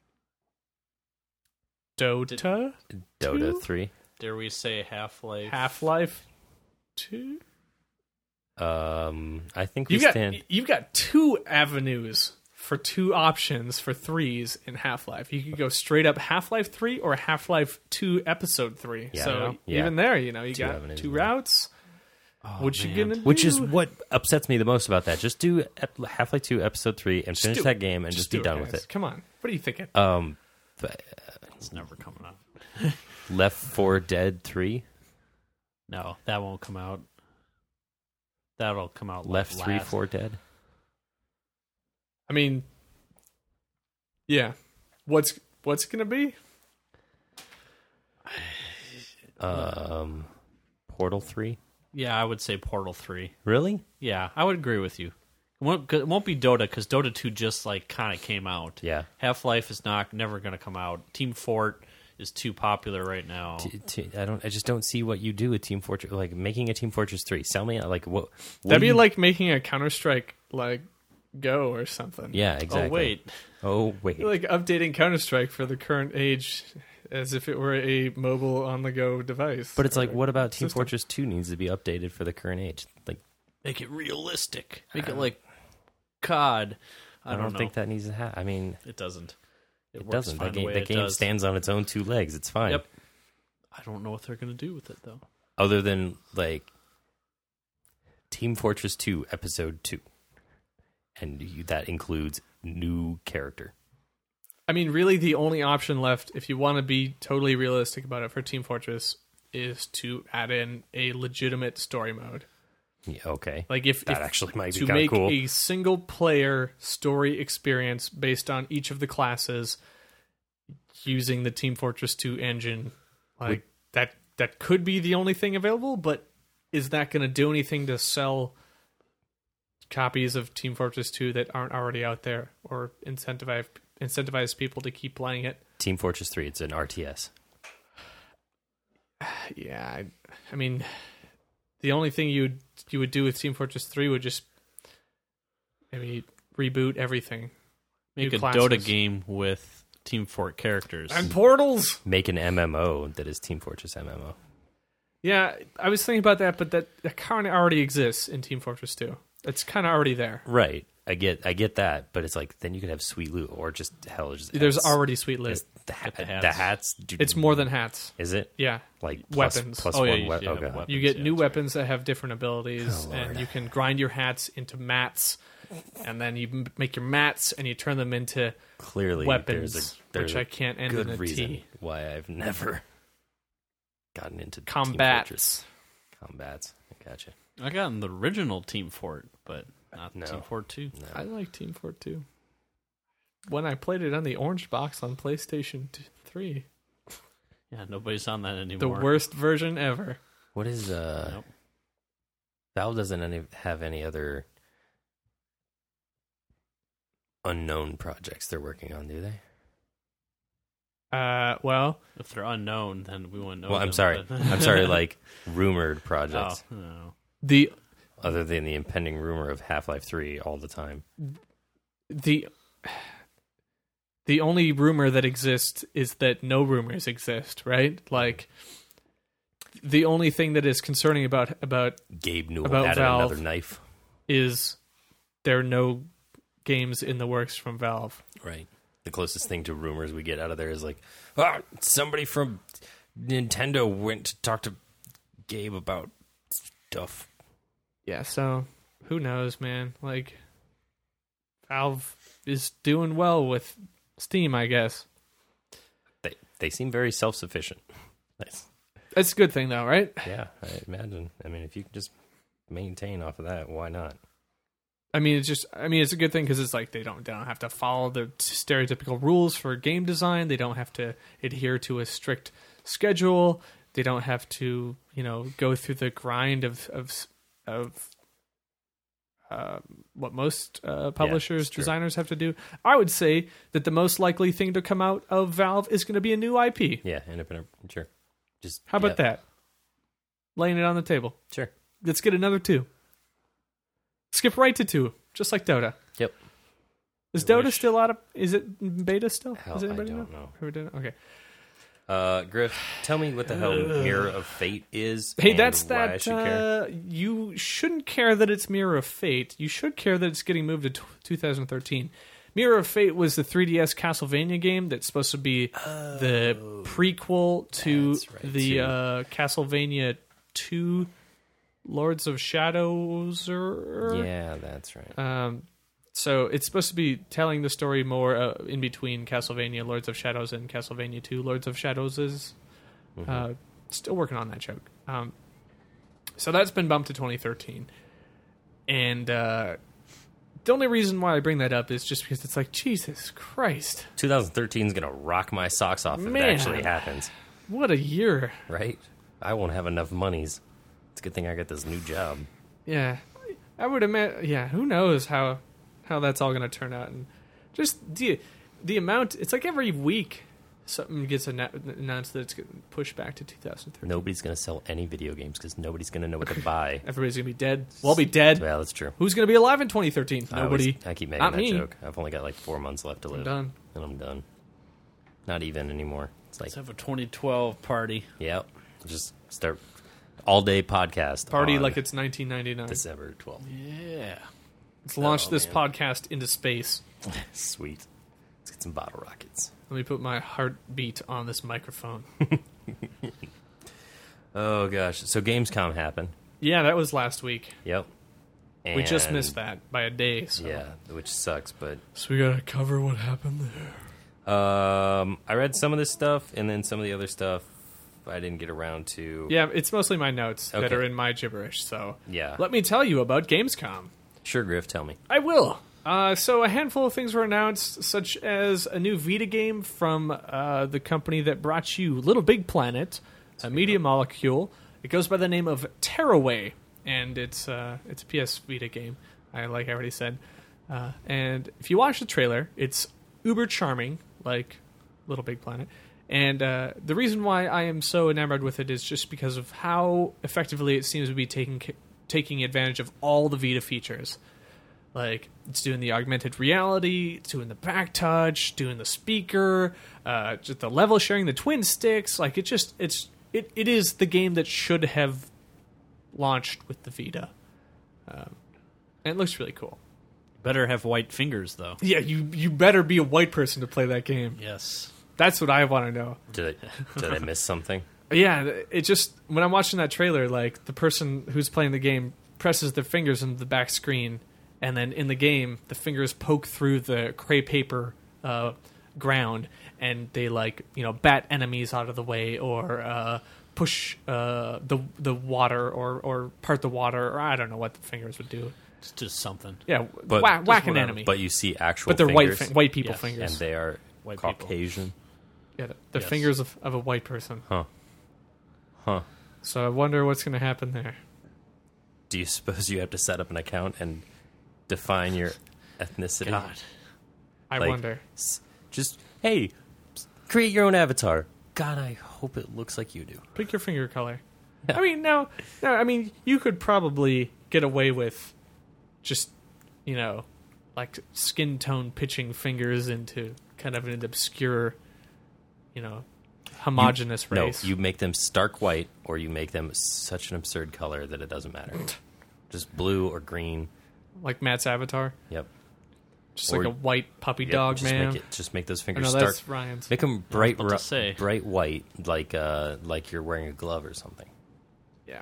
Dota, Dota Two? three. it. Dare we say Half Life? Half Life two. Um, I think we You've got stand. you've got two avenues for two options for threes in Half Life. You could go straight up Half Life three or Half Life two Episode three. Yeah. so Yeah. even there, you know, you Two got avenues, two yeah. routes. Oh, what you man. gonna do? Which is what upsets me the most about that. Just do Ep- Half-Life two Episode three and Just finish do it. that game and just, be do done guys. with it. Come on, what are you thinking? Um, but It's never coming out. Left four Dead three, No, that won't come out. That'll come out Left last. three four Dead. I mean, yeah. What's what's it gonna be? Um, Portal three. Yeah, I would say Portal three. Really? Yeah, I would agree with you. It won't, it won't be Dota because Dota two just like kind of came out. Yeah. Half Life is not never going to come out. Team Fort is too popular right now. T- t- I don't. I just don't see what you do with Team Fortress. Like making a Team Fortress three. Sell me like what? what That'd do be you- like making a Counter Strike like Go or something. Yeah, exactly. Oh wait, Oh wait. Like updating Counter Strike for the current age, as if it were a mobile on the go device. But it's like, or what about Team system. Fortress two needs to be updated for the current age? Like, make it realistic. Make it like God. I, I don't, don't know. think that needs to happen. I mean, It doesn't. It, it works doesn't. fine That the game, way the it game does. stands on its own two legs. It's fine. Yep. I don't know what they're going to do with it, though. Other than, like, Team Fortress two, Episode two. And you, that includes new character. I mean, really, the only option left, if you want to be totally realistic about it for Team Fortress, is to add in a legitimate story mode. Yeah, okay. Like if, That if actually might be to kinda make cool. a single player story experience based on each of the classes using the Team Fortress two engine, like Would- that that could be the only thing available, but is that going to do anything to sell copies of Team Fortress two that aren't already out there or incentivize incentivize people to keep playing it? Team Fortress three, it's an R T S. Yeah, I, I mean, the only thing you would you would do with Team Fortress three would just maybe reboot everything. Make New a classes. Dota game with Team Fort characters. And portals. Make an M M O that is Team Fortress M M O. Yeah, I was thinking about that, but that, that kind of already exists in Team Fortress two. It's kind of already there. Right. I get I get that, but it's like then you could have sweet loot or just hell. Just There's hats. already sweet loot. Is the, ha- Get the the hats. hats. do- It's more than hats. Is it Yeah, like plus, Weapons. plus Oh, yeah, one you- wep- yeah, okay. weapons. you get yeah, new that's weapons that have different abilities, Oh, and Lord. you can grind your hats into mats, and then you m- make your mats and you turn them into Clearly, weapons, there's a there's which a I can't end good in a reason T. why I've never gotten into Team Combats. Fortress. Combats. I gotcha. I got in the original Team Fort, but not No. Team Fort two. No. I like Team Fort two. When I played it on the orange box on PlayStation three, Yeah, nobody's on that the anymore. worst version ever. What is uh? Nope. Valve doesn't any, have any other unknown projects they're working on, do they? Uh, well, If they're unknown, then we wouldn't know. Well, I'm them, sorry. but- I'm sorry. Like rumored Oh, projects, no. the other than the impending rumor of Half-Life three all the time. the the only rumor that exists is that no rumors exist, right? Like the only thing that is concerning about about Gabe Newell About added Valve. another knife. is there are no games in the works from Valve. Right. The closest thing to rumors we get out of there is like, ah, somebody from Nintendo went to talk to Gabe about stuff. Yeah, so who knows, man? Like Valve is doing well with Steam, I guess. They they seem very self sufficient. Nice. That's a good thing though, right? Yeah, I imagine. I mean, if you can just maintain off of that, why not? I mean, it's just. I mean, it's a good thing because it's like they don't they don't have to follow the stereotypical rules for game design. They don't have to adhere to a strict schedule. They don't have to, you know, go through the grind of of of uh, what most uh, publishers, it's true. designers have to do. I would say that the most likely thing to come out of Valve is going to be a new I P. Yeah, independent. Sure. Just How about yeah, that? Laying it on the table. Sure. Let's get another two. Skip right to two, just like Dota. Yep. Is I Dota wish- still out of? Is it beta still? Hell, Does I anybody don't know? know. Ever did it? Okay. Uh, Griff, tell me what the hell Mirror of Fate is. Hey, and that's why I that. should care. Uh, you shouldn't care that it's Mirror of Fate. You should care that it's getting moved to t- two thousand thirteen. Mirror of Fate was the three D S Castlevania game that's supposed to be the prequel to that's right, the too. uh, Castlevania two Lords of Shadows. Or, Yeah, that's right. Um, so it's supposed to be telling the story more uh, in between Castlevania Lords of Shadows and Castlevania two Lords of Shadows is Mhm. uh, still working on that joke. Um, so that's been bumped to twenty thirteen. And uh, the only reason why I bring that up is just because it's like, Jesus Christ, twenty thirteen is gonna rock my socks off if Man. it actually happens, what a year. right? I won't have enough monies. It's a good thing I got this new job. Yeah, I would imagine. Yeah, who knows how how that's all going to turn out, and just the the amount. It's like every week something gets anna- announced that it's getting pushed back to two thousand thirteen. Nobody's gonna sell any video games because nobody's gonna know what to buy. Everybody's gonna be dead. We'll all be dead. Well, that's true. Who's gonna be alive in twenty thirteen? I always- Nobody. I, keep making Not that me. joke. I've only got like four months left to live, I'm done. and I'm done. Not even anymore. It's like, Let's have a twenty twelve party. yep, just start all day podcast. Party on like it's nineteen ninety-nine. December twelfth. Yeah. Let's launch Oh, this man. podcast into space. Sweet. Let's get some bottle rockets. Let me put my heartbeat on this microphone. Oh gosh. So Gamescom happened. Yeah, that was last week. Yep. We just And- missed that by a day. So. Yeah, which sucks, but So we gotta cover what happened there. um, I read some of this stuff, and then some of the other stuff I didn't get around to. Yeah, it's mostly my notes that Okay. are in my gibberish. So Yeah. let me tell you about Gamescom. Sure, Griff, tell me. I will. Uh, so a handful of things were announced, such as a new Vita game from uh, the company that brought you Little Big Planet, a media molecule. It goes by the name of Tearaway, and it's uh, it's a P S Vita game. I like I already said. Uh, and if you watch the trailer, it's uber charming, like Little Big Planet. And uh, the reason why I am so enamored with it is just because of how effectively it seems to be taking taking advantage of all the Vita features. Like, it's doing the augmented reality, it's doing the back touch, doing the speaker, uh, just the level sharing, the twin sticks. Like, it just, it's, it, it is the game that should have launched with the Vita. Um, and it looks really cool. Better have white fingers, though. Yeah, you, you better be a white person to play that game. Yes. That's what I want to know. Did I, did I miss something? Yeah, it just, when I'm watching that trailer, like, the person who's playing the game presses their fingers into the back screen, and then in the game, the fingers poke through the crepe paper uh, ground, and they, like, you know, bat enemies out of the way, or uh, push uh, the the water, or, or part the water, or I don't know what the fingers would do. It's just something. Yeah, But- whack, just whack an whatever. enemy. But you see actual But they're white fingers, fin- white people Yes. fingers. and they are White people. Caucasian. Yeah, the, the Yes. fingers of, of a white person. Huh. Huh. So I wonder what's going to happen there. Do you suppose you have to set up an account and define your ethnicity? God. I Like, wonder. S- Just, hey, s- create your own avatar. God, I hope it looks like you do. Pick your finger color. Yeah. I mean, no, no. I mean, you could probably get away with just, you know, like skin tone pitching fingers into kind of an obscure, you know, homogenous No, race. you make them stark white, or you make them such an absurd color that it doesn't matter. Just blue or green. like Matt's avatar, Yep. just Or- like a white puppy Yep, dog just man. Make it, just make those Oh, fingers no, stark. that's Ryan's. Make them bright, about to ru- say. bright white, like uh, like you're wearing a glove or something. Yeah.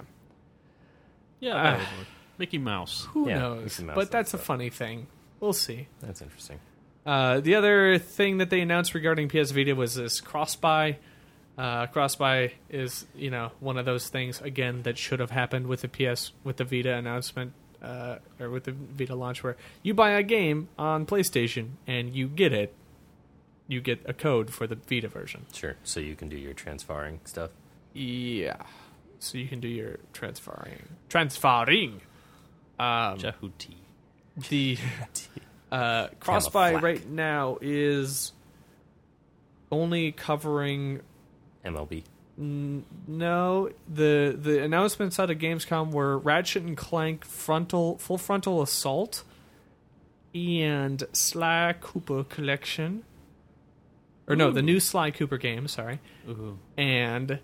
Yeah, Ah. that would work. Mickey Mouse. Who Yeah, knows? Mickey Mouse But and that's a stuff. funny thing. We'll see. That's interesting. Uh, the other thing that they announced regarding P S Vita was this cross-buy. Uh, cross-buy is, you know, one of those things again that should have happened with the P S with the Vita announcement uh, or with the Vita launch, where you buy a game on PlayStation and you get it, you get a code for the Vita version. Sure. So you can do your transferring stuff. Yeah, so you can do your transferring, transferring. Um, Jehuti. the uh, cross-buy Camouflage. right now is only covering. M L B. N- no, the the announcements out of Gamescom were Ratchet and Clank frontal full frontal assault and Sly Cooper collection. Or no, the new Sly Cooper game, sorry. Ooh. And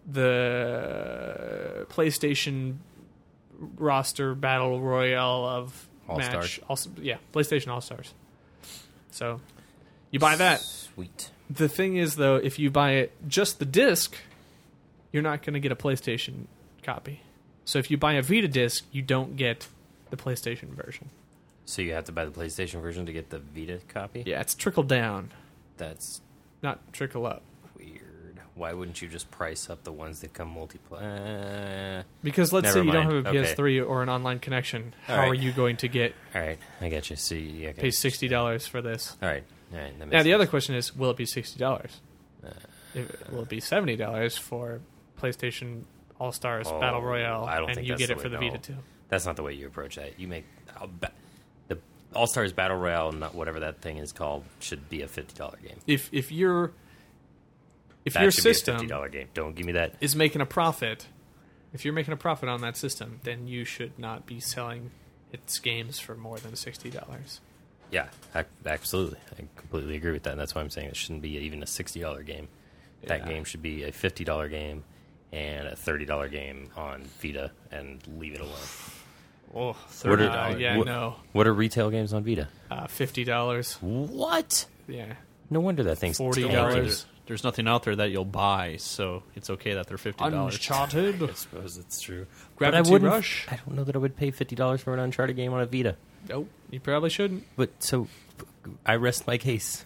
the PlayStation roster battle royale of All-Stars. match. Also, yeah, PlayStation All Stars. So you buy that. Sweet. The thing is, though, if you buy it just the disc, you're not going to get a PlayStation copy. So if you buy a Vita disc, you don't get the PlayStation version. So you have to buy the PlayStation version to get the Vita copy? Yeah, it's trickle down, That's not trickle up. weird. Why wouldn't you just price up the ones that come multiplayer? Uh, Because let's Never say you don't mind. have a Okay. P S three or an online connection. How All right. are you going to get all right, I got you. See, yeah, okay. pay sixty dollars for this? All right, all right. That makes Now the sense. other question is, will it be sixty dollars? Uh, Will it be seventy dollars for PlayStation All Stars Oh, Battle Royale, I don't and think you that's get the it for way- the no. Vita too? That's not the way you approach that. You make I'll bet- the All Stars Battle Royale, not whatever that thing is called, should be a fifty dollar game. If if your if That your should be a system fifty dollar game. Don't give me that. is making a profit, if you're making a profit on that system, then you should not be selling its games for more than sixty dollars. Yeah, ac- absolutely. I completely agree with that. And that's why I'm saying it shouldn't be even a sixty dollar game. That Yeah. game should be a fifty dollar game and a thirty dollar game on Vita, and leave it alone. Oh, thirty What dollars. uh, yeah, what, no, What are retail games on Vita? uh, fifty dollars. What? Yeah, No wonder that thing's forty tanking. dollars. There's nothing out there that you'll buy, so it's okay that they're fifty dollars. Uncharted. I suppose it's true. Gravity but I wouldn't. Rush. I don't know that I would pay fifty dollars for an Uncharted game on a Vita. Nope, you probably shouldn't. But so, I rest my case.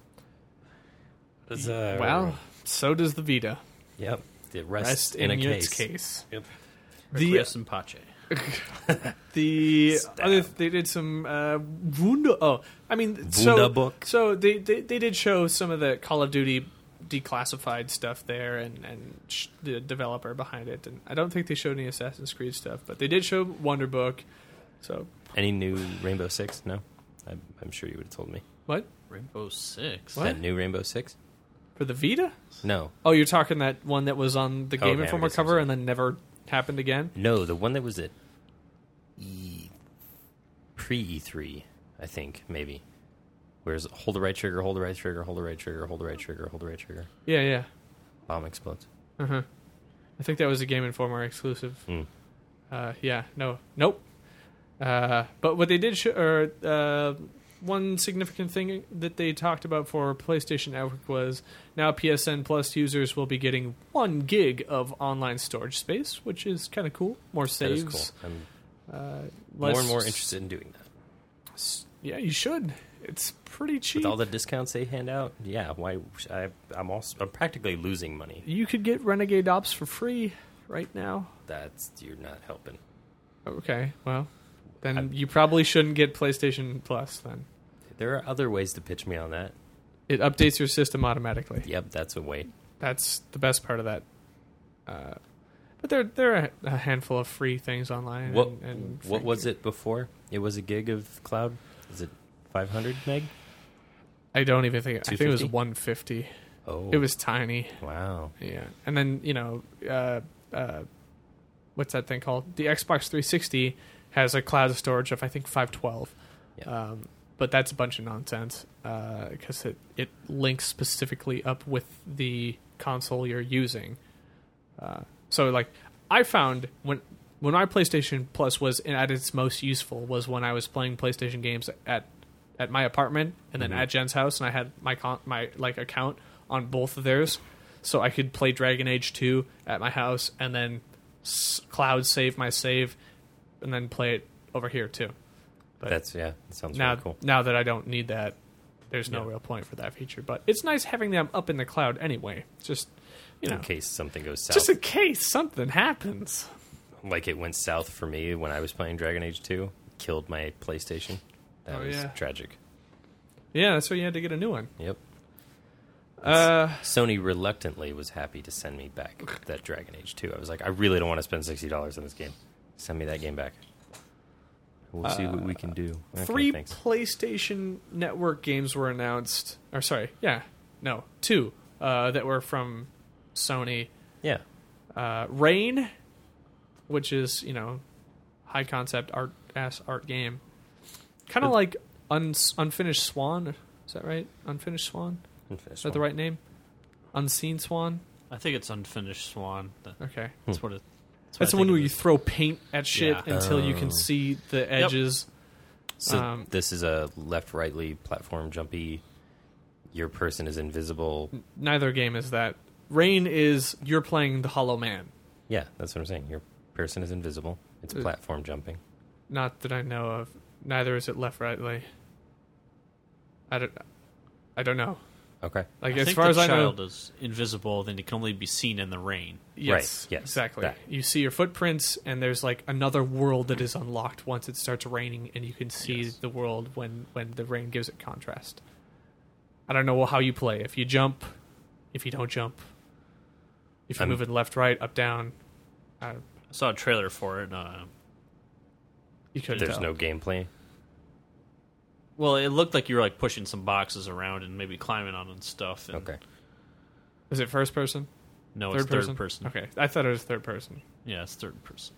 Does, uh, Well, so does the Vita. Yep. The rest, Rest in, in, a its case. case. Yep. The and Pache. the Stab. other they did some uh, Wunder. Oh, I mean, so Wunderbook. so they, they they did show some of the Call of Duty declassified stuff there, and and sh- the developer behind it. And I don't think they showed any Assassin's Creed stuff, but they did show Wonderbook. So Any new Rainbow Six? No, I'm, I'm sure you would have told me. what Rainbow Six. What? That new Rainbow Six? for the Vita? No, Oh, you're talking that one that was on the Oh, Game okay, Informer I guess cover I'm and then never happened again. no, the one that was at E pre E three, I think maybe. Where's hold the right trigger, hold the right trigger, hold the right trigger, hold the right trigger, hold the right trigger. Yeah, yeah. Bomb explodes. Uh huh. I think that was a Game Informer exclusive. Mm. Uh, yeah, no, nope. Uh, but what they did show, or uh, one significant thing that they talked about for PlayStation Network was now P S N Plus users will be getting one gig of online storage space, which is kind of cool. More That is saves. cool. I'm Uh, more less- and more interested in doing that. Yeah, you should. It's pretty cheap. With all the discounts they hand out, yeah. Why? I, I'm also I'm practically losing money. You could get Renegade Ops for free right now. That's you're not helping. Okay, well, then I'm- you probably shouldn't get PlayStation Plus then. There are other ways to pitch me on that. It updates your system automatically. Yep, that's a way. That's the best part of that. Uh, but there, there are a handful of free things online. What and, and what free- was it before? It was a gig of cloud. Is it five hundred meg? I don't even think. I think it was two fifty? one fifty. Oh, It was tiny. wow. Yeah, and then you know, uh, uh, what's that thing called? The Xbox three sixty has a cloud storage of I think five twelve. Yeah. Um, but that's a bunch of nonsense because it it links specifically up with the console you're using. Uh, so like I found when when my PlayStation Plus was at its most useful was when I was playing PlayStation games at at my apartment and then Mhm. at Jen's house, and I had my con- my like account on both of theirs, so I could play Dragon Age two at my house and then s- cloud save my save and then play it over here too. But That's yeah. That sounds now, really cool. now that I don't need that, there's no Yeah. real point for that feature. But it's nice having them up in the cloud anyway. It's just you know, In case something goes south, just in case something happens. like it went south for me when I was playing Dragon Age two, killed my PlayStation. That Oh, was yeah. tragic. Yeah, that's why you had to get a new one. Yep. Uh, Sony reluctantly was happy to send me back that Dragon Age two. I was like, I really don't want to spend sixty dollars on this game. Send me that game back. We'll see what we can do. Okay, three thanks. PlayStation Network games were announced. Or sorry, yeah, no, two uh, that were from Sony. Yeah. Uh, Rain, which is you know high concept art ass art game, kind of But- like Un- Unfinished Swan. Is that right? Unfinished Swan. Is that the right name? Unseen Swan. I think it's Unfinished Swan. That- Okay, That's what it. That's, that's the what I one think where it you is. throw paint at shit Yeah. until you can Oh. see the edges. So Um, this is a left-rightly platform jumpy. Your person is invisible. Neither game is that. Rain is you're playing the Hollow Man. Yeah, that's what I'm saying. Your person is invisible. It's Uh, platform jumping. Not that I know of. Neither is it left rightly. I don't. I don't know. Okay. Like I as think far the as I know, child is invisible, then it can only be seen in the rain. yes, Right, yes, exactly. that. You see your footprints, and there's like another world that is unlocked once it starts raining, and you can see Yes. the world when when the rain gives it contrast. I don't know how you play. If you jump, if you don't jump, if you I'm- move it left, right, up, down. I, I saw a trailer for it. Uh, you could. There's tell. no gameplay. well, it looked like you were like pushing some boxes around and maybe climbing on and stuff. And Okay. Is it first person? No, third it's person. third person. Okay, I thought it was third person. Yeah, it's third person.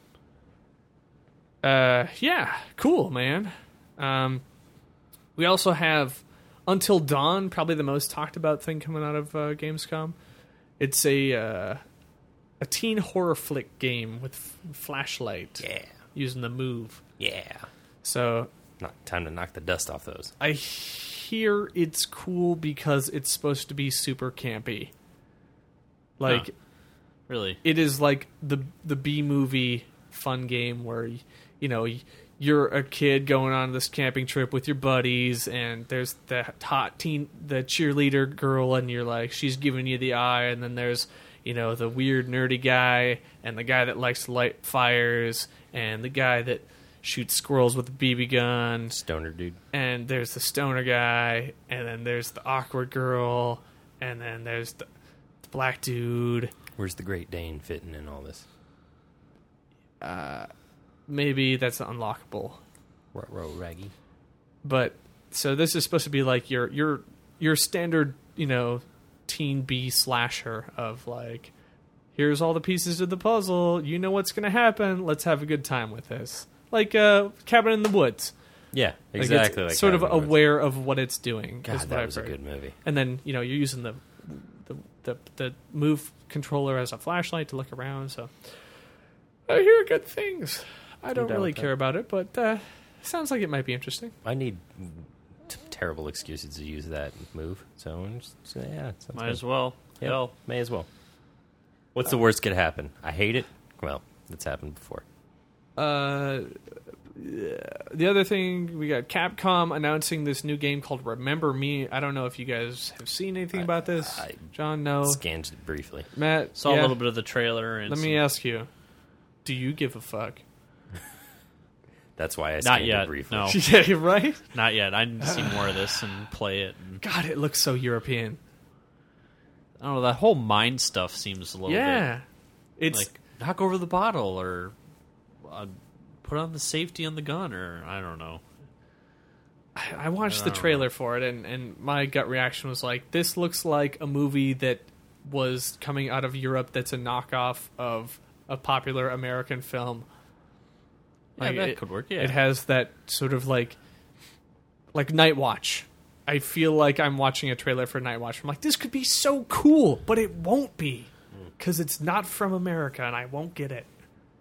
Uh, yeah, cool, man. Um, we also have Until Dawn, probably the most talked about thing coming out of uh, Gamescom. It's a uh, a teen horror flick game with f- flashlight Yeah. using the Move. Yeah. So Not time to knock the dust off those. I hear it's cool because it's supposed to be super campy. Like Huh. Really? it is like the the B movie fun game where you know you're a kid going on this camping trip with your buddies, and there's the hot teen, the cheerleader girl, and you're like she's giving you the eye, and then there's you know the weird nerdy guy, and the guy that likes to light fires, and the guy that shoots squirrels with a B B gun, Stoner dude. and there's the stoner guy, and then there's the awkward girl, and then there's the, the black dude. Where's the Great Dane fitting in all this? Maybe that's unlockable. Row, row, raggy. But so this is supposed to be like your your your standard, you know, teen B slasher of like, here's all the pieces of the puzzle. You know what's going to happen. Let's have a good time with this. Like uh, Cabin in the Woods. Yeah, Like, it's exactly. Like sort of Cabin in the Woods. aware of what it's doing. God, is what that I've was a heard. good movie. And then you know you're using the the the, the move controller as a flashlight to look around. So I hear good things. I don't down really with that. care about it, but uh, sounds like it might be interesting. I need t- terrible excuses to use that move. So I'm just, so, yeah, sounds Might good. as well. Yep, Hell. may as well. What's the worst could happen? I hate it. Well, it's happened before. Uh, yeah. The other thing, we got Capcom announcing this new game called Remember Me. I don't know if you guys have seen anything I- about this. I John, no. Scanned it briefly. Matt, Saw yeah. a little bit of the trailer. And Let some- me ask you, do you give a fuck? That's why I Not scanned yet, it briefly. no. Yeah, right? Not yet. I need to see more of this and play it. And, God, it looks so European. I don't know. That whole mind stuff seems a little Yeah. bit It's like knock over the bottle or uh, put on the safety on the gun, or I don't know. I watched I the don't trailer for it, and, and my gut reaction was like, this looks like a movie that was coming out of Europe that's a knockoff of a popular American film. Yeah, Like, that it, could work. Yeah, It has that sort of like, like Night Watch. I feel like I'm watching a trailer for Night Watch. I'm like, this could be so cool, but it won't be. Because it's not from America, and I won't get it.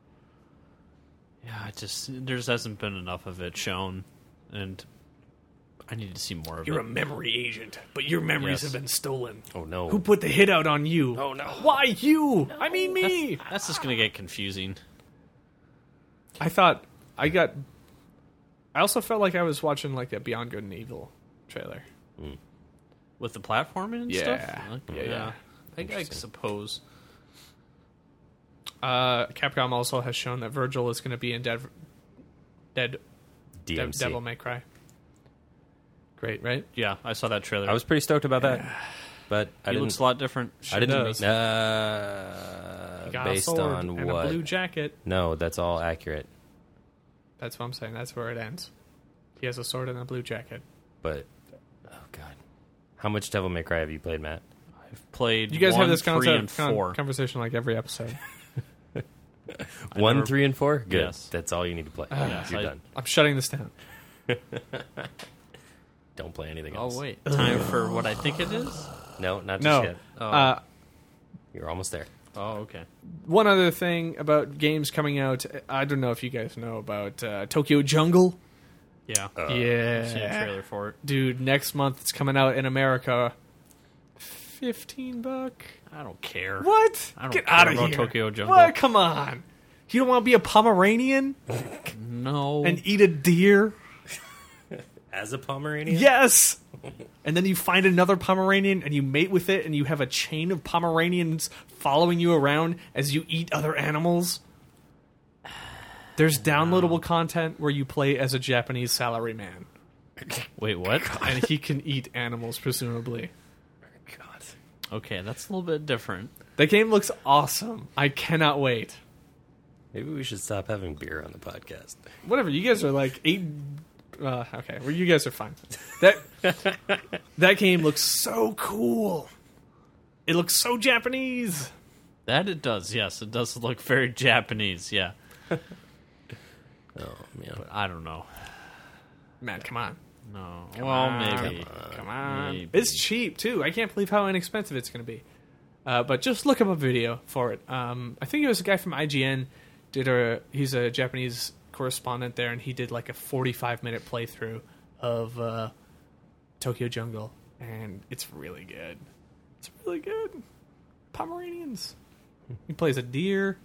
yeah. It just there just hasn't been enough of it shown, and I need to see more of You're it. a memory agent, but your memories Yes. have been stolen. Oh no! Who put the hit out on you? Oh no! Why you? I mean me. That's just gonna get confusing. I thought I got. I also felt like I was watching like a Beyond Good and Evil trailer. With the platforming and Yeah. stuff? Yeah, yeah. I, I Interesting. suppose. Uh, Capcom also has shown that Virgil is going to be in Dead, Dead D De- M C. Devil May Cry. Great, right? Yeah, I saw that trailer. I was pretty stoked about that, but I he didn't. looks a lot different. I didn't. does. Uh, Got based a sword on and what? a blue jacket. No, that's all accurate. That's what I'm saying. That's where it ends. He has a sword and a blue jacket. But oh god, how much Devil May Cry have you played, Matt? I've played You guys one, have this three, concept, and con- four. conversation like every episode. I One, never- three, and four. Good. Yes. That's all you need to play. Yes, You're I- done. I'm shutting this down. Don't play anything else. Oh wait, time for what I think it is. No, not just No. yet. Oh, Uh, You're almost there. oh okay. one other thing about games coming out. I don't know if you guys know about uh, Tokyo Jungle. Yeah, Uh, yeah. seen a trailer for it. Dude, next month it's coming out in America. Fifteen buck. I don't care. What? I don't Get care out of about here. Tokyo Jungle. What? Come on. You don't want to be a Pomeranian No. and eat a deer? As a Pomeranian? Yes. And then you find another Pomeranian and you mate with it, and you have a chain of Pomeranians following you around as you eat other animals. There's downloadable content where you play as a Japanese salaryman, Wait, what? and he can eat animals, presumably. God. Okay, that's a little bit different. The game looks awesome. I cannot wait. Maybe we should stop having beer on the podcast. Whatever, you guys are like eight. Uh, okay, well, you guys are fine. That that game looks so cool. It looks so Japanese. That it does. Yes, it does look very Japanese. Yeah, Oh man. but I don't know. Man, come on. No. Come well, on. maybe. Come on. Maybe. It's cheap, too. I can't believe how inexpensive it's going to be. Uh, but just look up a video for it. Um, I think it was a guy from I G N. Did a He's a Japanese correspondent there, and he did like a forty-five minute playthrough of uh, Tokyo Jungle, and it's really good. It's really good. Pomeranians. He plays a deer.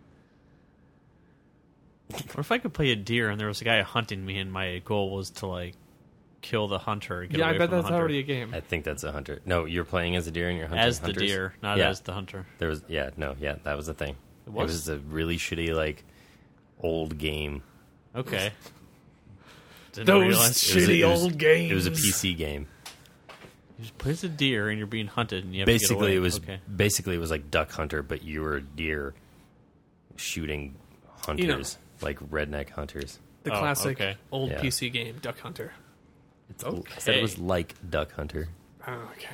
Or if I could play a deer and there was a guy hunting me and my goal was to, like, kill the hunter. Get Yeah, away I bet from the that's hunter. already a game. I think that's a hunter. No, you're playing as a deer and you're hunting As the hunters? deer, not Yeah. as the hunter. There was, yeah, no, yeah, that was the thing. It was? It was a really shitty, like, old game. Okay. Didn't Those realize. It was a- shitty it was- old games. It was a P C game. You just play as a deer and you're being hunted and you have to get Basically, away. it was Okay. basically it was like Duck Hunter, but you were a deer shooting hunters, You know. like redneck hunters. The Oh, classic okay. old Yeah. P C game, Duck Hunter. It's, I said it was like Duck Hunter. Oh, okay.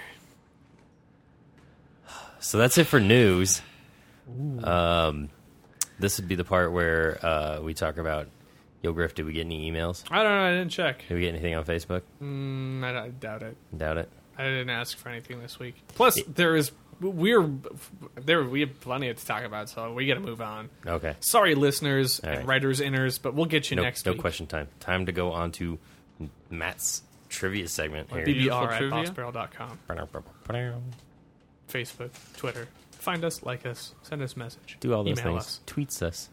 So that's it for news. Um, this would be the part where uh, we talk about. Yo, Griff, did we get any emails? I don't know. I didn't check. Did we get anything on Facebook? Mm, I, I doubt it. Doubt it. I didn't ask for anything this week. Plus, there is we're there. We have plenty to talk about, so we got to move on. Okay. Sorry, listeners All and right. writers, inners, but we'll get you No, next no week. question time. Time to go on to Matt's trivia segment here. B B R at Trivia? boxbarrel dot com. Facebook, Twitter. Find us, like us, send us a message. Do all those Email things. us. Tweets us.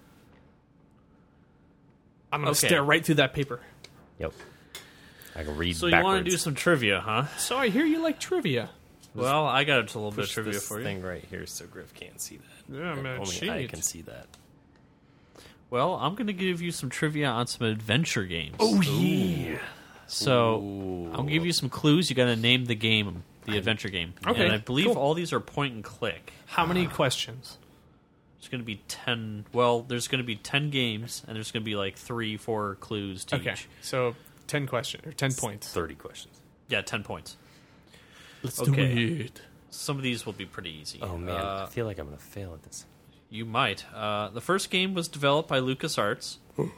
I'm going to Okay. stare right through that paper. Yep. I can read So you backwards. want to do some trivia, huh? So I hear you like trivia. Well, I got a little bit of Push trivia this for you. thing right here so Griff can't see that. Yeah, I'm And a only cheat. I can see that. Well, I'm going to give you some trivia on some adventure games. Oh, yeah. So I'll give you some clues. You got to name the game, the adventure game. Okay, And I believe cool. all these are point and click. How many questions? There's going to be ten. Well, there's going to be ten games, and there's going to be like three, four clues to Okay, each. so ten questions, or ten points. thirty questions. Yeah, ten points. Let's Okay. do it. Some of these will be pretty easy. Oh, man. Uh, I feel like I'm going to fail at this. You might. Uh, the first game was developed by LucasArts.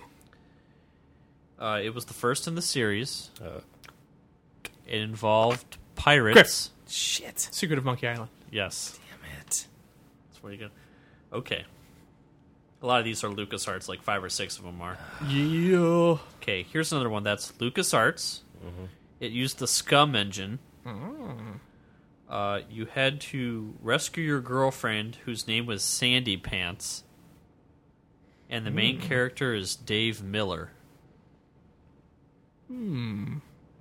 uh, it was the first in the series. Uh, It involved pirates. shit. Secret of Monkey Island. Yes. Damn it. That's where you go. Okay. A lot of these are LucasArts, like five or six of them are. Yeah. Okay, here's another one that's LucasArts. It used the Scum engine. Uh, you had to rescue your girlfriend, whose name was Sandy Pants. And the main character is Dave Miller. Hmm.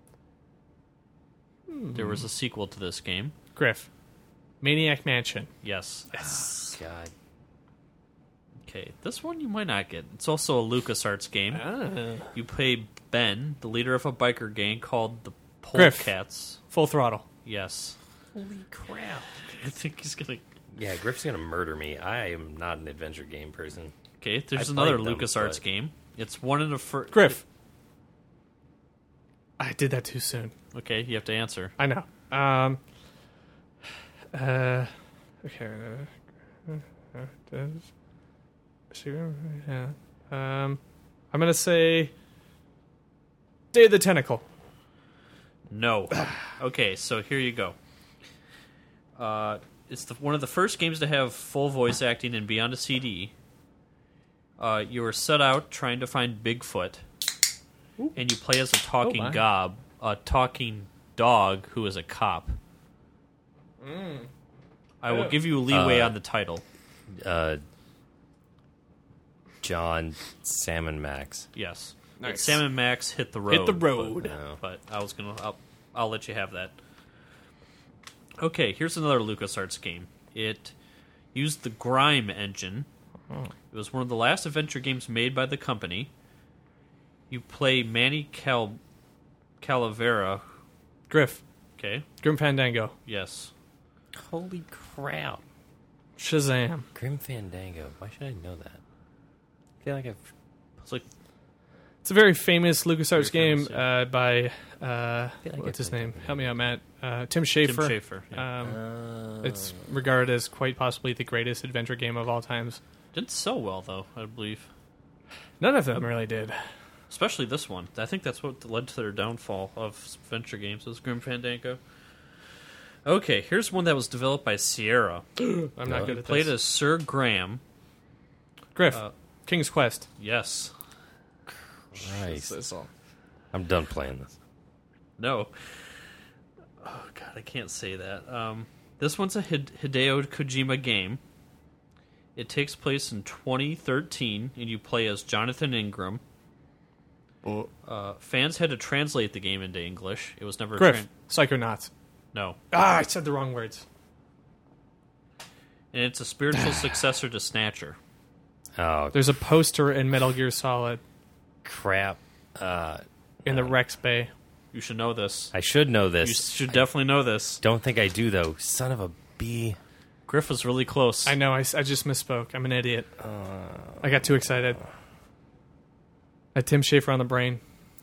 There was a sequel to this game. Griff. Maniac Mansion. Yes. God. Okay, this one you might not get. It's also a LucasArts game. Ah. You play Ben, the leader of a biker gang called the Griff. Polecats. Full Throttle. Yes. Holy crap. I think he's gonna. Yeah, Griff's going to murder me. I am not an adventure game person. Okay, there's I another played them, LucasArts but- game. It's one in the first. Griff. I did that too soon. Okay, you have to answer. I know. Um. Uh. Okay. uh, uh, does- Yeah. Um. I'm gonna say. Day of the Tentacle. No. Okay, so here you go. Uh, it's the, one of the first games to have full voice acting and be on a C D. Uh, you were set out trying to find Bigfoot, and you play as a talking Oh, my. gob, a talking dog who is a cop. I will Oh. give you leeway Uh, on the title. Uh, John Salmon Max. Yes. Nice. Sam and Max hit the road. Hit the road. But, No. but I was gonna. I'll, I'll let you have that. Okay, here's another LucasArts game. It used the Grime engine. It was one of the last adventure games made by the company. You play Manny Cal Calavera. Griff. Okay. Grim Fandango. Yes. Holy crap. Shazam. Grim Fandango. Why should I know that? I feel like I've... It's like It's a very famous LucasArts Very game famous, yeah. uh, by uh, feel like what's I've his heard name? that Help me out, Matt. Uh, Tim Tim Schafer. Schafer. Yeah. Um, Uh, it's regarded as quite possibly the greatest adventure game of all times. Didn't sell well though, I believe. None of them really did. Especially this one. I think that's what led to their downfall of adventure games, was Grim Fandango. Okay, here's one that was developed by Sierra. I'm not good at Played this. as Sir Graham. Griff. uh, King's Quest. Yes. Christ. That's all. I'm done playing this. No. Oh, God, I can't say that. Um, this one's a Hide- Hideo Kojima game. It takes place in twenty thirteen, and you play as Jonathan Ingram. Oh. Uh, fans had to translate the game into English. It was never... Griff, tran- Psychonauts. no. Ah, I said the wrong words. And it's a spiritual successor to Snatcher. Oh, There's a poster in Metal Gear Solid crap. Uh, in the Rex Bay. You should know this. I should know You this. should definitely know this. Don't think I do, though. Son of a bee. Griff was really close. I know, I, s- I just misspoke. I'm an idiot. I got too excited. I had Tim Schafer on the brain.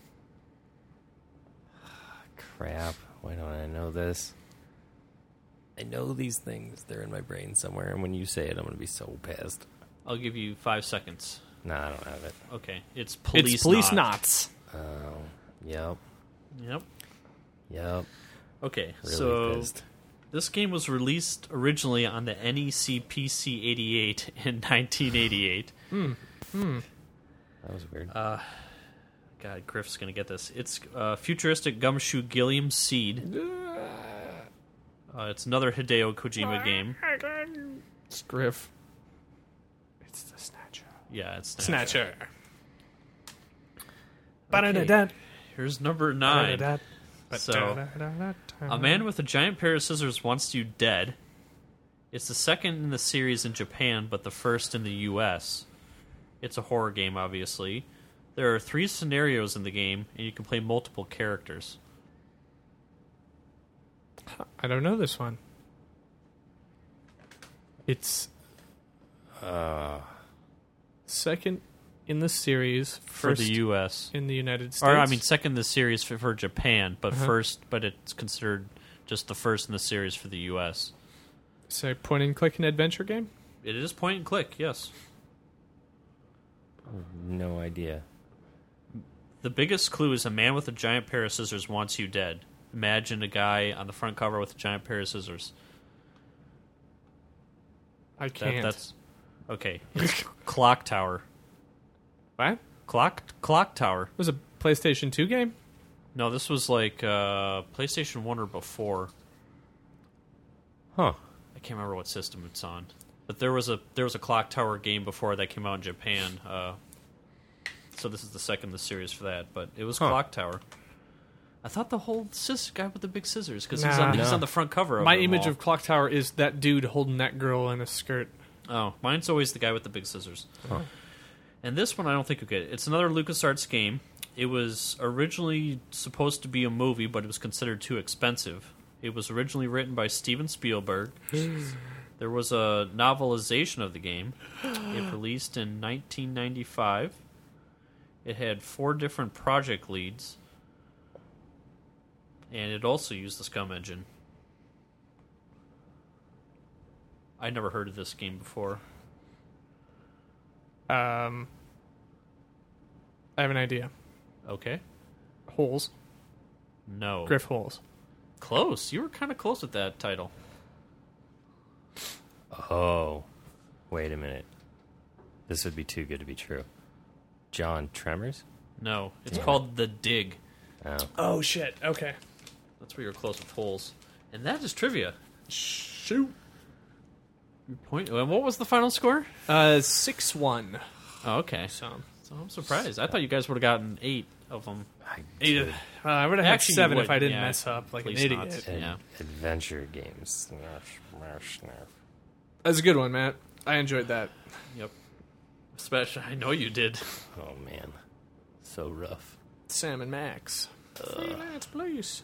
Crap. Why don't I know this? I know these things. They're in my brain somewhere, and when you say it, I'm going to be so pissed. I'll give you five seconds. Nah, I don't have it. Okay. It's Police it's Police Knot. Knots. Oh, yep. Yep. Yep. Okay, Really so pissed. this game was released originally on the N E C P C eighty-eight in nineteen eighty-eight. Hmm. Hmm. That was weird. Uh, God, Griff's going to get this. It's uh, futuristic gumshoe Gilliam Seed. Uh, it's another Hideo Kojima game. It's Griff. It's the Snatcher. Yeah, it's Snatcher. Okay. Here's number nine. So, a man with a giant pair of scissors wants you dead. It's the second in the series in Japan, but the first in the U S. It's a horror game, obviously. There are three scenarios in the game, and you can play multiple characters. I don't know this one. It's Uh, second in the series, For first the U S. in the United States. Or, I mean, second in the series for, for Japan, but Uh-huh. first, but it's considered just the first in the series for the U S. Say point and click an adventure game. It is point and click, yes. no idea. The biggest clue is a man with a giant pair of scissors wants you dead. Imagine a guy on the front cover with a giant pair of scissors. I That, can't. that's okay. It's Clock Tower. What? Clock Clock Tower. It was a PlayStation two game. No, this was like uh, PlayStation One or before. Huh. I can't remember what system it's on. But there was a there was a Clock Tower game before that came out in Japan. Uh, so this is the second in the series for that. But it was Huh. Clock Tower. I thought the whole scissors guy with the big scissors because he's Nah. on he's No. on the front cover of My them image all. of Clock Tower is that dude holding that girl in a skirt. Oh, mine's always the guy with the big scissors. Huh. And this one I don't think you'll get. It's another LucasArts game. It was originally supposed to be a movie, but it was considered too expensive. It was originally written by Steven Spielberg. There was a novelization of the game. It released in nineteen ninety-five. It had four different project leads. And it also used the Scum engine. I never heard of this game before. Um, I have an idea. Okay. Holes. No. Griff Holes. Close. You were kind of close with that title. Oh. Wait a minute. This would be too good to be true. John Tremors? No. It's Damn. called The Dig. Oh. Oh shit. Okay. That's where you're close with holes. And that is trivia. Shoot. Your point. And what was the final score? Uh, six one. Oh, okay. So So I'm surprised. I thought you guys would have gotten eight of them. I eight. did. Uh, I would have had Actually, you seven would, if I didn't yeah. mess up like an Please not. idiot. Ad- Yeah. Adventure games. Snarf, snarf, snarf. That's a good one, Matt. I enjoyed that. Yep. Especially, I know you did. Oh, man. So rough. Sam and Max. Freelance, please.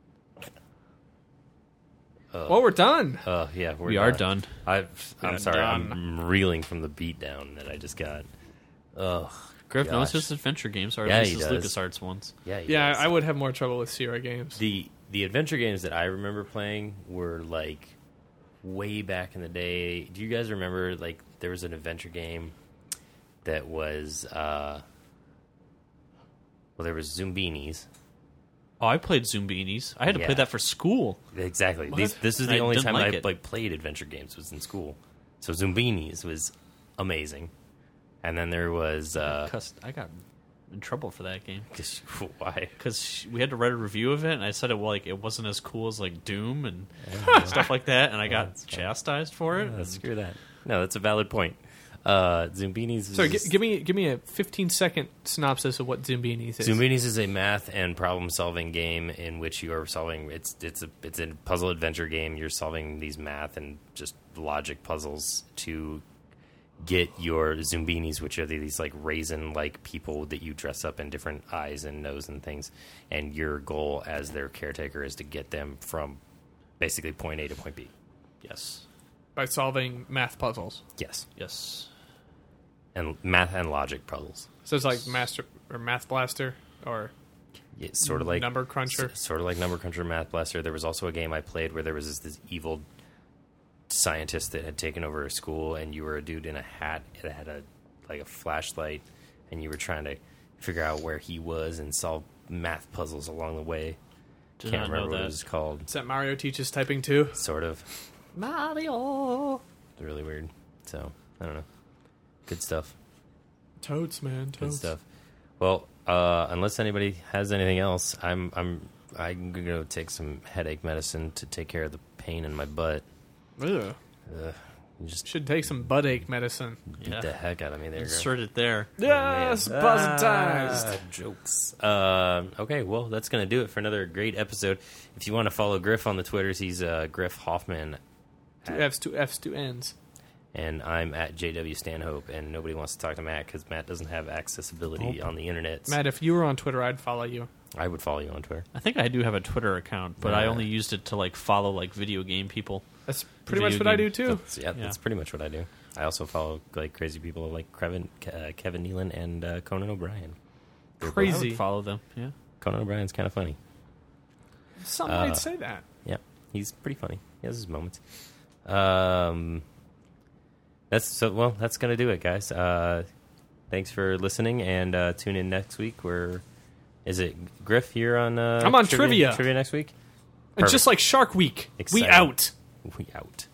Uh, Well, we're done. Oh, yeah. We're We are done. I've, I'm We're sorry. done. I'm reeling from the beatdown that I just got. Ugh. Griff knows gosh. his adventure games, or at Yeah, least he his does. LucasArts ones. Yeah, he Yeah, does. I would have more trouble with Sierra games. The the adventure games that I remember playing were like way back in the day. Do you guys remember like there was an adventure game that was uh well there was Zumbinis. Oh, I played Zumbinis. I had to Yeah. play that for school. Exactly. What? These, this is the I only didn't time like I it. like played adventure games was in school. So Zumbinis was amazing. And then there was uh Cuss- I got in trouble for that game. Just, why? Because we had to write a review of it, and I said it well, like it wasn't as cool as like Doom and Yeah. stuff like that, and I got that's fine. chastised for it. Uh, screw that. No, that's a valid point. Uh, Zumbinis is... So g- give me give me a fifteen second synopsis of what Zumbinis is. Zumbinis is a math and problem solving game in which you are solving it's it's a it's a puzzle adventure game. You're solving these math and just logic puzzles to get your Zumbinis, which are these like raisin like people that you dress up in different eyes and nose and things, and your goal as their caretaker is to get them from basically point A to point B. Yes, By solving math puzzles. Yes. yes. And math and logic puzzles. So it's like Master or Math Blaster or It's sort of like Number Cruncher. s- sort of like Number Cruncher, Math Blaster. There was also a game I played where there was this, this evil scientist that had taken over a school, and you were a dude in a hat that had a like a flashlight, and you were trying to figure out where he was and solve math puzzles along the way. Did Can't not remember know what that. it was called. Is that Mario Teaches Typing too? Sort of. Mario. It's really weird. So I don't know. Good stuff. Toads, man. Good Toads. stuff. Well, uh, unless anybody has anything else, I'm I'm I'm gonna go take some headache medicine to take care of the pain in my butt. Ugh. Ugh, you just Should take some butt ache medicine. beat Yeah. the heck out of me there. girl. Insert it there. Yes, man. positivized. Ah, jokes. Uh, okay, well, that's going to do it for another great episode. If you want to follow Griff on the Twitters, he's uh, Griff Hoffman, Two F's, two F's, two N's. and I'm at J W Stanhope, and nobody wants to talk to Matt because Matt doesn't have accessibility on the internet. Matt, if you were on Twitter, I'd follow you. I would follow you on Twitter. I think I do have a Twitter account, but I Yeah. only used it to like follow like video game people. That's pretty Video much what I game. do too. That's, yeah, Yeah. that's pretty much what I do. I also follow like crazy people like Kevin, uh, Kevin Nealon and uh, Conan O'Brien. They're both- I Crazy. would follow them. Yeah. Conan O'Brien's kind of funny. Some Uh, might say that. Yeah, he's pretty funny. He has his moments. Um, that's so. Well, that's gonna do it, guys. Uh, thanks for listening, and uh, tune in next week. Where is it, Griff? You're on. Uh, I'm on trivia. Trivia next week. And just like Shark Week, we Exciting. out. We out.